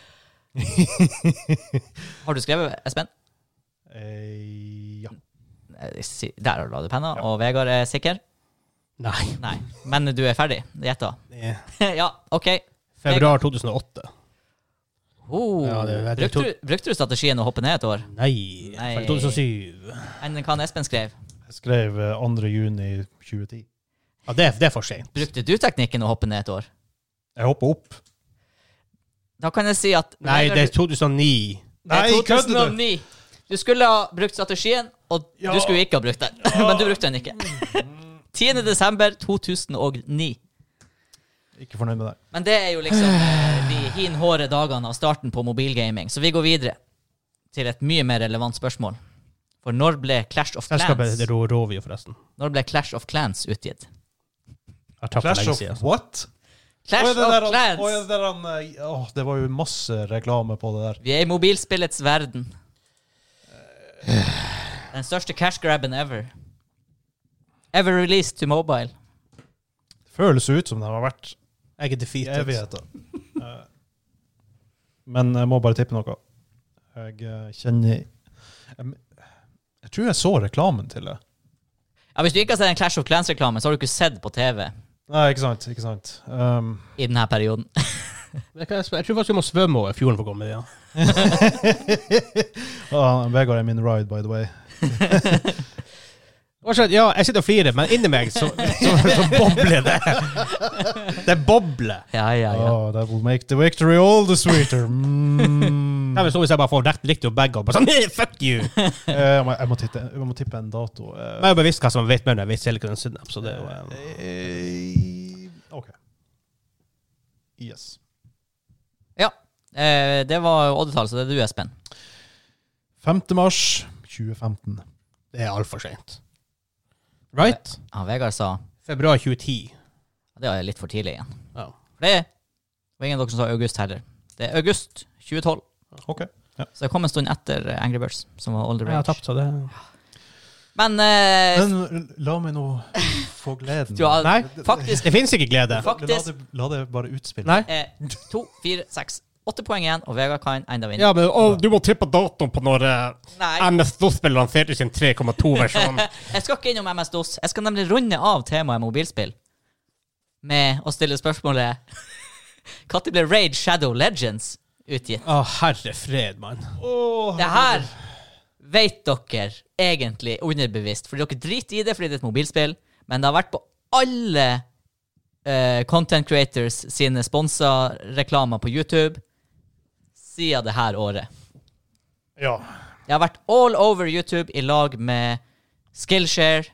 Har du skrevet, Espen? Eh, ja. Eh, si- Der har du ladet penna, Ja. og Vegard er sikker? Nei. Nei. Men du er ferdig? Gjett da. Yeah. Ja, ok. Februar to tusen og åtte. Oh, Ja, det- det brukte, du, brukte du strategien å hoppe ned et år? Nei. Nei. to tusen og syv. Enn hva Espen skrev? Jeg skrev eh, andre juni tjue ti. Ja, det, er- det er for sent. Brukte du teknikken å hoppe ned et år? Jeg hopper opp. Da kan jeg si at Nei, det er to tusen og ni. Det er Nei, kødder du? to tusen og ni. Du skulle ha brukt strategien, og Ja. du skulle ikke ha brukt den. Men du brukte den ikke. tiende desember to tusen og ni. Ikke fornøyd med det. Men det er jo liksom eh, de hinhåre dagene av starten på mobilgaming. Så vi går videre til et mye mer relevant spørsmål. For når ble Clash of Selskapet Clans det rå, rår vi jo forresten. Når ble Clash of Clans utgitt? Jeg traff for Clash lenge of siden. what? Clash Oi, det of der han- Clans! oi, det, der han, eh, åh, det var jo masse reklame på det der. Vi er i mobilspillets verden. Den største cash-grabben ever. Ever released to mobile. Det føles ut som det har vært Jeg er i defeated. evigheter. Eh, Men jeg må bare tippe noe. Jeg eh, kjenner jeg, jeg tror jeg så reklamen til det. Ja, hvis du ikke har sett en Clash of Clans-reklame, så har du ikke sett på T V Nei, ikke sant. Ikke sant. Um, i denne perioden. Jeg, kan, jeg tror faktisk vi må svømme over fjorden for å komme med det. Ja. ah, Vegard er min ride, by the way. Og så, ja, jeg sitter og flirer, men inni meg så, så, så bobler det. Det bobler. Ja, ja, ja. Oh, that will make the victory all the sweeter. Mm. Det er vel så hvis jeg bare får rett riktig og begge og bare sånn, «Nei, fuck you!» Eh, jeg, må, jeg, må tippe, jeg må tippe en dato. Eh, Men jeg har bevisst hva som vet mer når jeg vet Silicon Synapse, så det er jo... eh, eh, OK. Yes. Ja, eh, det var oddetall, så det er du, Espen. femte mars tjue femten. Det er alt for sent. Right? Ja, Vegard sa Februar tjue ti. det var litt for tidlig igjen. Ja. For det var ingen av dere som sa august heller. Det er august tjue tolv. OK. Ja. Så det kom en stund etter Angry Birds, som var all the Jeg har rage. tapt, så det... Men, eh, Men la meg nå få gleden. du har Nei, faktisk det finnes ikke glede. Fuck. La det, la det bare utspille. Nei. eh, to, fire, seks, åtte poeng igjen, og Vegard kan enda vinne. Ja, men å, du må tippe datoen på når uh, Nei, M S DOS-spillet lanserte sin tre komma to-versjon. jeg skal ikke innom M S DOS. Jeg skal nemlig runde av temaet mobilspill med å stille spørsmålet når ble Raid Shadow Legends utgitt? Å, herre fred, mann. Det her vet dere egentlig underbevisst, fordi dere driter i det fordi det er et mobilspill, men det har vært på alle eh, content creators sine sponsa reklamer på YouTube siden det her året. Ja. Jeg har vært all over YouTube i lag med Skillshare,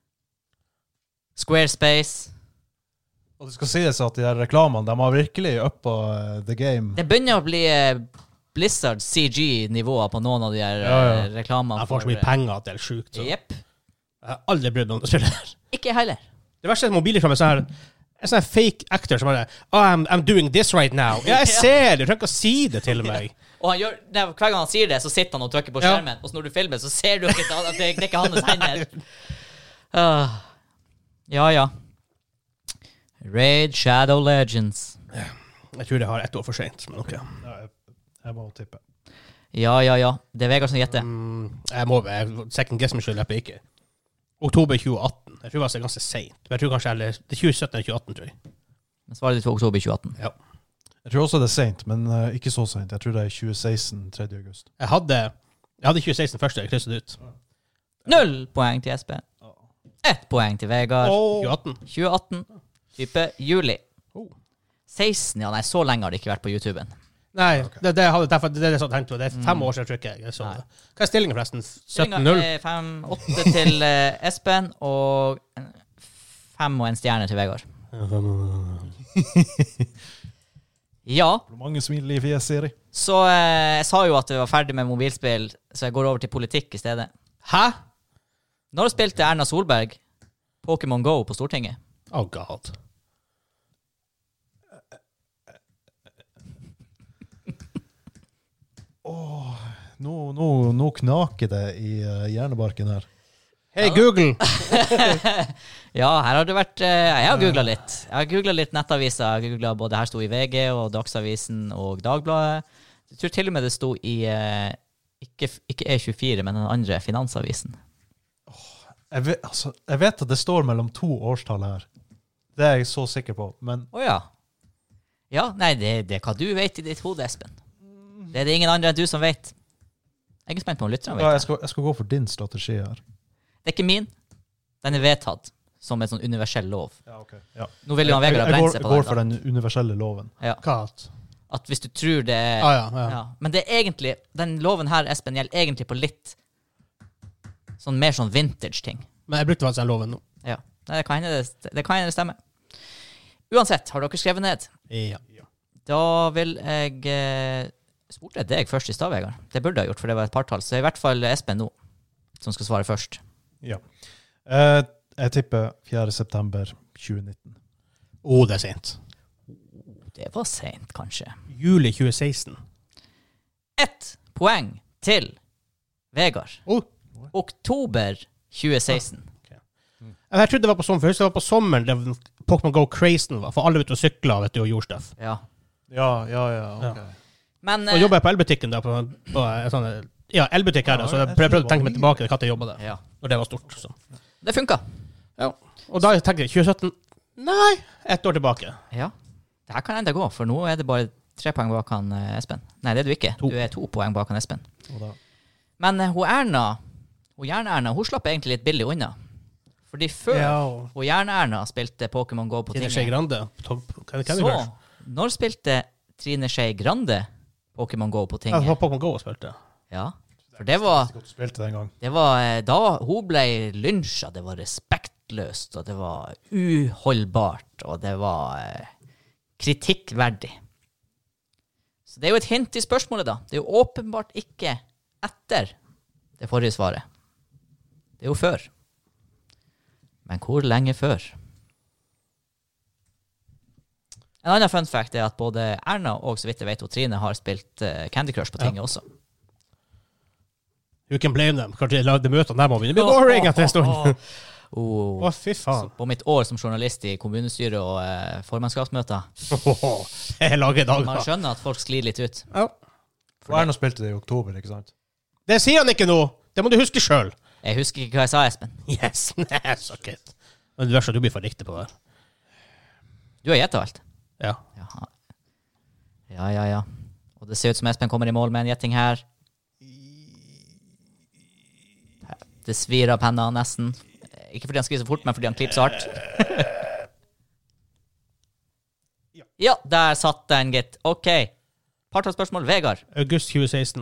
Squarespace. Og det skal sies at de der reklamene, de har virkelig uppa uh, the game. Det begynner å bli eh, Blizzard C G-nivåer på noen av de her Ja, ja. eh, reklamene. Jeg får så mye penger at det er sjukt. Så. Jepp. Jeg har aldri brydd meg om det spillet her. Ikke jeg heller. Det verste er at mobilreklame er sånn her, en sånn her fake actor som bare oh, I'm, I'm doing this right now. Ja, jeg ser det. Du trenger ikke å si det til meg. Og han gjør, nei, hver gang han sier det, så sitter han og trykker på Ja. skjermen. Og så når du filmer, så ser du ikke at det, det er ikke hans hender. Ah. Ja, ja. Raid Shadow Legends. Jeg tror det har ett år for sent, men ok. Ja, jeg, jeg må tippe. Ja, ja, ja. Det er Vegard som gjetter. Mm, jeg må jeg, second guess meg selv, jeg ikke. Oktober tjue atten. Jeg tror det er ganske sent. Men jeg tror kanskje eller, det er tjue sytten eller tjue atten, tror jeg. Men svaret ditt var oktober tjue atten. Ja. Jeg tror også det er sent, men uh, ikke så sent. Jeg tror det er tjue seksten, tredje august. Jeg hadde, jeg hadde tjue seksten først, jeg krysset ut. Null poeng til Espen. Ett poeng til Vegard. tjue atten. tjue atten. Type juli. Oh. seksten, ja, nei, så lenge har det ikke vært på YouTuben. Nei, Ok. det, det, hadde, derfor, det er det jeg tenkte på. Det er fem Mm. år siden, tror jeg. jeg så Nei. det. Hva er stillingen forresten? Stillinga sytten null? er fem åtte til eh, Espen, og en fem og en stjerne til Vegard. Ja, Mange smil i fjeset, Siri. så eh, jeg sa jo at det var ferdig med mobilspill, så jeg går over til politikk i stedet. Hæ? Når spilte Erna Solberg Pokémon Go på Stortinget? Oh god. Åh, nå, nå, nå knaker det i uh, hjernebarken her. Hei, Google! Ja, her har det vært eh, Jeg har googlet litt. Jeg har googlet litt nettaviser. Jeg har googlet både her sto i V G og Dagsavisen og Dagbladet. Jeg tror til og med det sto i eh, ikke, ikke E tjuefire, men den andre, Finansavisen. Jeg vet, altså, jeg vet at det står mellom to årstall her. Det er jeg så sikker på, men Å ja. Ja, nei, det, det er hva du vet i ditt hode, Espen. Det er det ingen andre enn du som vet. Jeg er spent på om lytterne vet ja, det. jeg, skal, jeg skal gå for din strategi her. Det er ikke min. Den er vedtatt som en sånn universell lov. Ja, ok. Ja. Nå vil jo han Jeg, Vegard jeg, ha jeg, brent går, seg jeg på går den. for da. den universelle loven. Ja. Hva? At hvis du tror det er Ah, ja, ja. Ja. Men det er egentlig den loven her, Espen, gjelder egentlig på litt sånn mer sånn vintage-ting. Men jeg brukte faktisk den loven nå. Ja. Nei, det kan hende det, det, kan hende det stemmer. Uansett, har dere skrevet ned? Ja. Da vil jeg eh, Spurte jeg deg først i stad, Vegard? Det burde jeg gjort, for det var et partall. Så i hvert fall Espen nå, som skal svare først. Ja. Eh, jeg tipper fjerde september tjue nitten. Å, det er sent. Det var sent, kanskje. Juli tjue seksten. Ett poeng til Vegard. Oh. Oktober tjue seksten. Jeg trodde det var på sommeren, for jeg husker det var på sommeren det Pokémon Go Crazen var, for alle ute og sykla, vet du, og gjorde stuff. Ja. Ja, ja, ja, ok. Ja. Men Så eh, jobbet jeg på elbutikken da, på, på en sånn, ja, elbutikk her da, så jeg prøvde å tenke meg tilbake til hva jeg jobbet der, ja. når det var stort. Så. Det funka. Ja. Og da tenkte jeg, tjue sytten, nei, ett år tilbake. Ja. Det her kan enda gå, for nå er det bare tre poeng bak han eh, Espen. Nei, det er du ikke. To. Du er to poeng bak han Espen. Og da, Men eh, hun Erna, hun Jern-Erna, hun slapp egentlig litt billig unna. Fordi før Ja. hun Jern-Erna spilte Pokémon Go på Trine Skei tinget, Grande. Top- Candy Candy så Crush. når spilte Trine Skei Grande Pokémon Go på Ja, det var tinget? Pokémon Go jeg spilte. Ja, for det var, jeg godt spilte den gang. det var eh, da hun ble lynsja, det var respektløst, og det var uholdbart, og det var eh, kritikkverdig. Så det er jo et hint i spørsmålet da. Det er jo åpenbart ikke etter det forrige svaret. Det er jo før. Men hvor lenge før? En annen fun fact er at både Erna og så vidt jeg vet og Trine har spilt uh, Candy Crush på tinget også. You can blame them. Kanskje de lagde møtene der må begynne å bli boring etter en stund. Oh. Å, fy Så faen. på mitt år som journalist i kommunestyret og uh, formannskapsmøter, Jeg lager i dag. man da. skjønner at folk sklir litt ut. Ja. For Erna spilte det i oktober, ikke sant? Det sier han ikke nå. Det må du huske selv. Jeg husker ikke hva jeg sa, Espen. Yes, nei, suck it. Men det verste er at du blir for riktig på det. Du har gjettet alt. Ja. Jaha. Ja, ja, ja. Og det ser ut som Espen kommer i mål med en gjetting her. Det svir av penna nesten. Ikke fordi han skriver så fort, men fordi han klipper så hardt. Ja, der satt den, gitt. Ok. Partallsspørsmål, Vegard. August tjue seksten.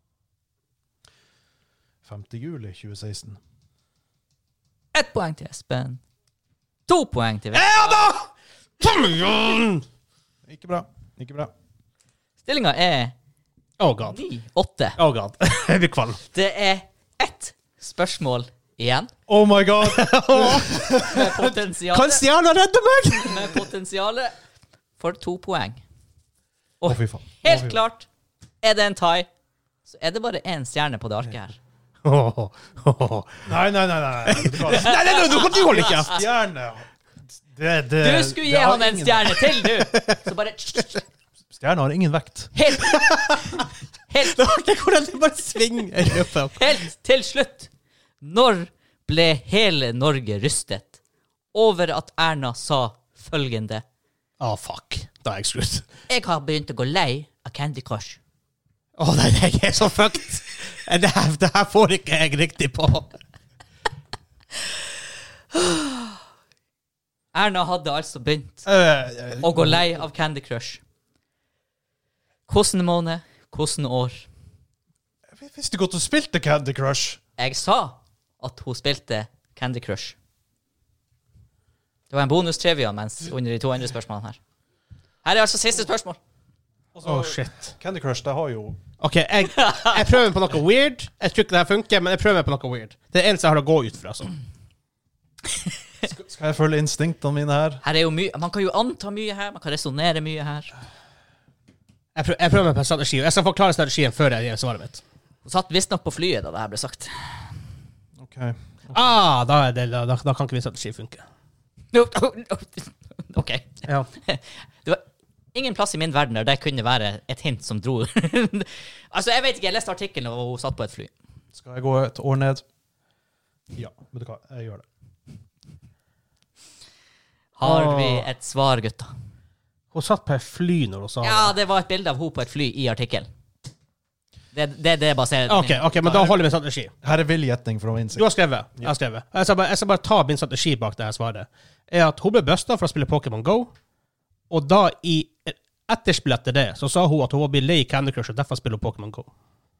femte juli tjue seksten. Ett poeng til Espen. To poeng til Vegard. Ja da! Kom igjen! Ikke bra, ikke bra. Stillinga er Oh god. ni åtte. Oh god. Jeg blir kvalm. Det er ett spørsmål igjen. Oh my god! Med potensial, Kan stjerna redde meg? med potensial for to poeng. Å, fy faen. Å, Helt fy faen. klart, er det en tie, så er det bare én stjerne på det arket her. Oh, oh, oh. Nei, nei, nei, nei. Vet du hva? Nei, nei, nei, du kan ikke holde kjeft. Stjerne. Det, det, Du skulle gi det har han en ingen- stjerne til, du! Så bare Stjerne har ingen vekt. Helt, helt, Det er hvordan det bare svinger i løpet. helt til slutt. Når ble hele Norge rystet over at Erna sa følgende: Ah, fuck. Da er jeg skrutt. Jeg har begynt å gå lei av Candy Crush. Å nei, jeg er så fucked. Det her, det her får ikke jeg riktig på. Erna hadde altså begynt Uh, å gå lei av Candy Crush. Hvordan måned, hvordan år? Jeg visste godt du spilte Candy Crush. Jeg sa at hun spilte Candy Crush. Det var en bonus-trivia mens under de to andre spørsmålene her. Her er altså siste spørsmål. Å, shit. Candy Crush, det har jo... Ok, jeg, jeg prøver på noe weird. Jeg tror ikke det her funker, men jeg prøver på noe weird. Det er det eneste jeg har å gå ut fra. Så. Skal, skal jeg følge instinktene mine her? Her er jo mye, man kan jo anta mye her, man kan resonere mye her. Jeg prøver, jeg prøver meg på en strategi. Jeg skal forklare strategien før jeg gir svaret mitt. Hun satt visst nok på flyet da det her ble sagt. Ok. Ah, da, er det, da, da kan ikke min strategi funke. OK. Ja. Det var ingen plass i min verden der det kunne være et hint som dro. Altså, jeg vet ikke, jeg leste artikkelen og hun satt på et fly. Skal jeg gå et år ned? Ja, vet du hva? Jeg gjør det. Har Åh. vi et svar, gutta? Hun satt på et fly når hun sa Ja, det var et bilde av hun på et fly i artikkelen. Det er det, det baserer OK, ok, men da holder vi en strategi. Her er vill gjetning fra min Du side. har skrevet. Jeg har skrevet. Jeg skal, bare, jeg skal bare ta min strategi bak det her svaret. Er at hun ble busta for å spille Pokémon Go, og da i etterspill etter det, så sa hun at hun var blitt lei Candy Crush, og derfor spiller hun Pokémon Go.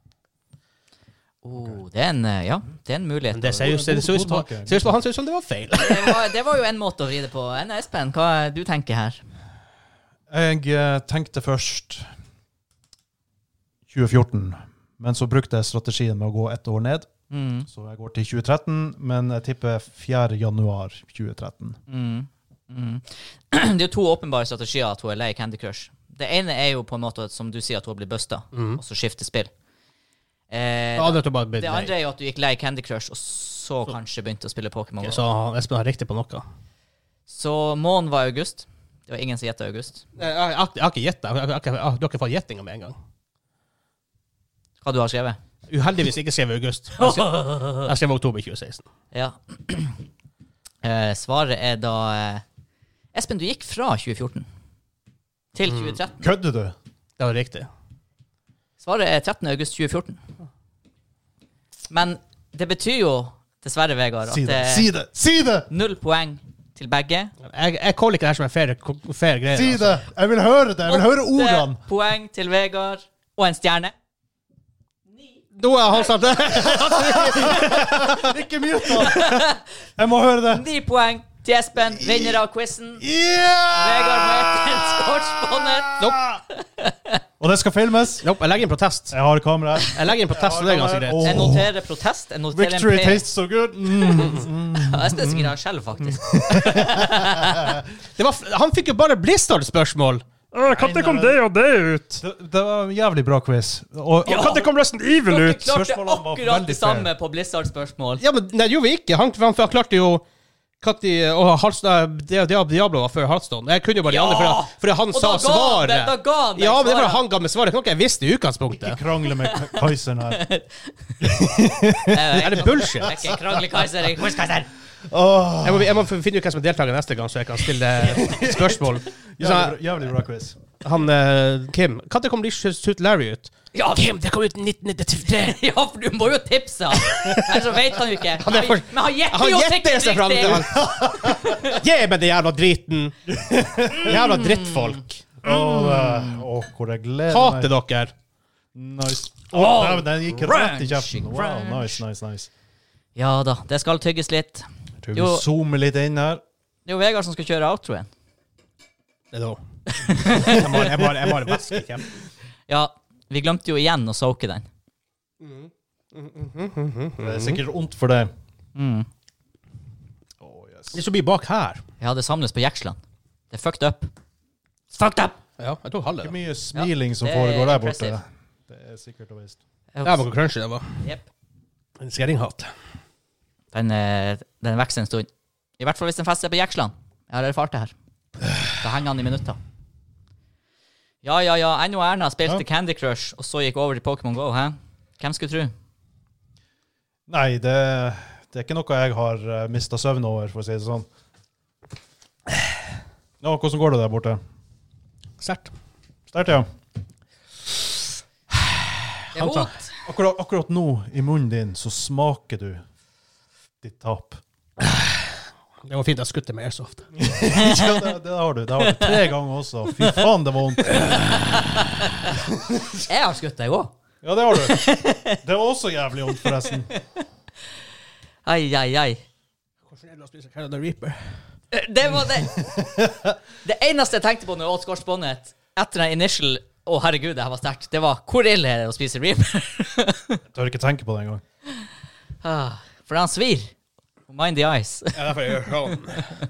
Oh, det er en, eh, ja, det er en mulighet. Men det ser jo det ser ut som God tanke. ser ut som han ser ut som det var feil. det, var, det var jo en måte å vri det på. Enn Espen, hva er du tenker her? Jeg eh, tenkte først tjue fjorten, men så brukte jeg strategien med å gå ett år ned. Mm. Så jeg går til tjue tretten, men jeg tipper fjerde januar tjue tretten. Mm. Mm. Det er jo to åpenbare strategier at hun er lei Candy Crush. Det ene er jo på en måte, som du sier, at hun blir busta, Mm. og så skifter spill. Eh, Ja, det, bare ble det lei. andre er jo at du gikk lei Candy Crush, og så, kanskje begynte å spille Pokémon Go. Så Espen har riktig på noe. Så månen var august. Det var ingen som gjettet august. Jeg, jeg, jeg, har- jeg har ikke gjettet. Jeg, har ikke- jeg, har- du har ikke fått gjettinga med en gang. Hva du har skrevet? Uheldigvis ikke skrevet august. Jeg skrev, jeg skrev oktober tjue seksten. Ja. eh, svaret er da eh, Espen, du gikk fra tjue fjorten til tjue tretten. Kødder du? Det var riktig. Svaret er trettende august tjue fjorten. Men det betyr jo, dessverre, Vegard, Si at det! det Si det! Si det! er null poeng til begge. Jeg, jeg caller ikke det her som en fair, fair greie. Si altså. det! Jeg vil høre det! Jeg vil høre ordene! Åtte poeng til Vegard, og en stjerne. Nå er han snart Ikke mute han! Jeg må høre det! Ni poeng til Espen, vinner av quizen. Yeah! Vegard med et scoresbåndet. Nope. Og det skal filmes. Nope, jeg legger inn protest. Jeg har kamera. Jeg legger inn protest, og det er ganske greit. Åh. Jeg noterer protest. Jeg noterer Victory en P. tastes so good. Mm. Ja, Espen er sikkert han selv, faktisk. Det var, f- han fikk jo bare Blizzard-spørsmål. Når kom det og det ut? Det, det var en jævlig bra quiz. Og, Og Når kom Resident Evil Dere ut? klarte Spørsmålene var akkurat veldig det samme på Blizzard-spørsmål. Ja, men nei, det gjorde vi ikke. Han, han, han klarte jo Katti og Hearthstone, Diablo var før Hearthstone. Jeg kunne jo bare de Ja! andre, fordi, fordi han Og sa da ga han svaret. det, da ga han det Ja, men det var svaret. han ga meg svaret. Det er noe jeg visste i utgangspunktet. ikke krangle med Ka- Kaiseren her. Er det bullshit? Jeg er ikke en kranglekaiser, jeg er quiz-kaiser. Åh, Jeg må, jeg må finne ut hvem som er deltaker neste gang, så jeg kan stille spørsmål. Så, jævlig, bra- jævlig bra quiz. han, eh, Kim, når kom Leisure Suit Larry ut? Ja, Kim, det kom ut i nitten nittitre. ja, for du må jo tipse han. Ellers så vet han jo ikke. Han er for- Men han gjetter Han jo gjetter sikkert seg fram til riktig. han. Gi meg det jævla driten. Jævla drittfolk. Åh, eh, åh, hvor jeg gleder Hater meg. dere. Nice. Åh, Åh, nei, men den gikk rett i crunch, kjeften. Wow, crunch. nice, nice, nice. Ja da, det skal tygges litt. Jeg tror vi Jo. zoomer litt inn her. Det er jo Vegard som skal kjøre outroen. Det er da. Jeg må, jeg må, jeg må væske Kim. Ja, vi glemte jo igjen å soke den. Det er sikkert ondt for deg. Mm. Åh, yes. Det som blir bak her. Ja, det samles på jeksland. Det er fucked up. Fucked up! Ja, jeg tok halve. Ikke mye smiling som det er foregår der borte. impressive. Det er sikkert og visst. Det var noe crunchy, det var. Jep. En skjæringhat. Den, eh, den vokser en stund. I hvert fall hvis den fester seg på jeksland. Jeg har erfart det her. Da henger han i minutter. Ja, ja, ja. Enn og Erna spilte Ja. Candy Crush, og så gikk over til Pokémon Go, hæ? Hvem skulle tro? Nei, det, det er ikke noe jeg har uh, mistet søvn over, for å si det sånn. Ja, hvordan går det der borte? Sterkt. Sterkt, ja. Det er Han tar- hot. Akkurat, akkurat nå, i munnen din, så smaker du ditt tap. Det var fint jeg skutte med airsoft. Ja, det, det har du. Det har du tre ganger også. Fy faen, det var vondt. Jeg har skutt deg òg. Ja, det har du. Det var også jævlig vondt, forresten. Ai, ai, ai. Hvordan er det å spise Canada Reaper? Det var det. Det eneste jeg tenkte på når jeg åt scoresbåndet etter den initial å herregud, det her var sterkt, det var hvor ille er det å spise Reaper? Jeg tør ikke tenke på det engang. Ah, for han svir. Mind the ice. Ja, derfor jeg gjør sånn.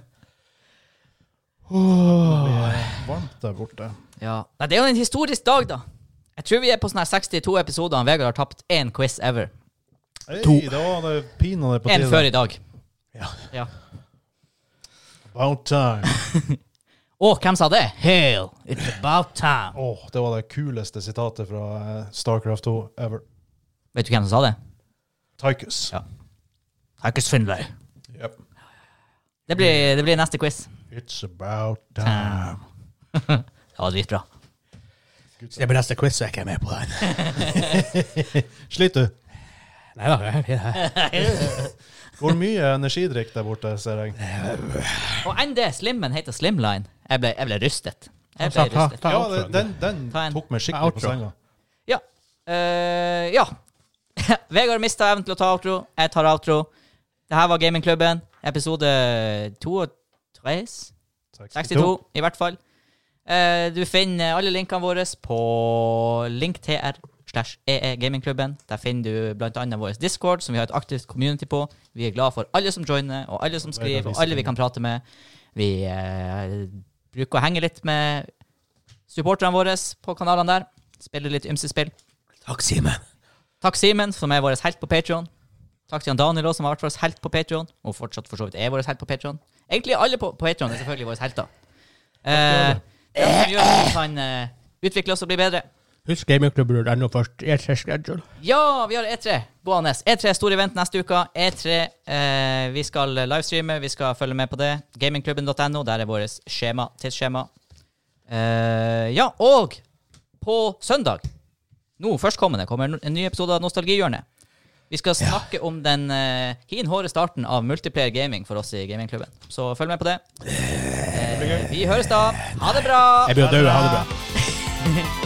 Det er varmt der borte. Ja. Nei, det er jo en historisk dag, da. Jeg tror vi er på sånne her sekstito episoder, og Vegard har tapt én quiz ever. Hey, To. Da var det pinadø på En tide. før i dag. Ja. Ja. About time. Og hvem sa det? Hail, it's about time. Åh, det var det kuleste sitatet fra eh, StarCraft to ever. Vet du hvem som sa det? Tychus. Ja. Marcus Finlay. Yep. Det blir, det blir neste quiz. It's about time. Det var dritbra. Det blir neste quiz, så jeg ikke er med på den. Sliter du? Nei da, jeg er fint her. Går mye energidrikk der borte, ser jeg. Og enn det, Slimmen heter Slimline. Jeg ble, jeg ble rystet. Jeg ble Ta- ta- rystet. ta Ja, outroen. den, den Ta en. tok meg skikkelig på Outro. senga. Ja. Eh, ja. Vegard mistet evnen til å ta outro. Jeg tar outro. Dette var Gamingklubben. Episode tjuetre? sekstito, i hvert fall. Eh, du finner alle linkene våre på linktr slash ee gamingklubben. Der finner du blant annet vår Discord, som vi har et aktivt community på. Vi er glad for alle som joiner, og alle som skriver, og alle vi kan prate med. Vi eh, bruker å henge litt med supporterne våre på kanalene der. Spiller litt ymse-spill. Takk, Simen. Takk Simen, som er vår helt på Patreon. Takk til Jan Daniel også, som har vært vår helt på Patreon, og fortsatt for så vidt er vår helt på Patreon. Egentlig alle på Patreon er selvfølgelig våre helter. Eh, det er det som gjør at vi kan eh, utvikle oss og bli bedre. Husk gamingklubben er ennå først. E tre schedule. Ja, vi har E tre gående. E tre stor event neste uke. E tre, eh, vi skal livestreame, vi skal følge med på det. gamingklubben punktum no, der er vårt skjema, tidsskjema. Eh, ja, og på søndag, nå førstkommende, kommer en ny episode av Nostalgihjørnet. Vi skal snakke ja. om den uh, hinhårde starten av multiplayer gaming for oss i gamingklubben. Så følg med på det. Eh, vi høres da. Ha det bra! Jeg blir å dø, ha det bra.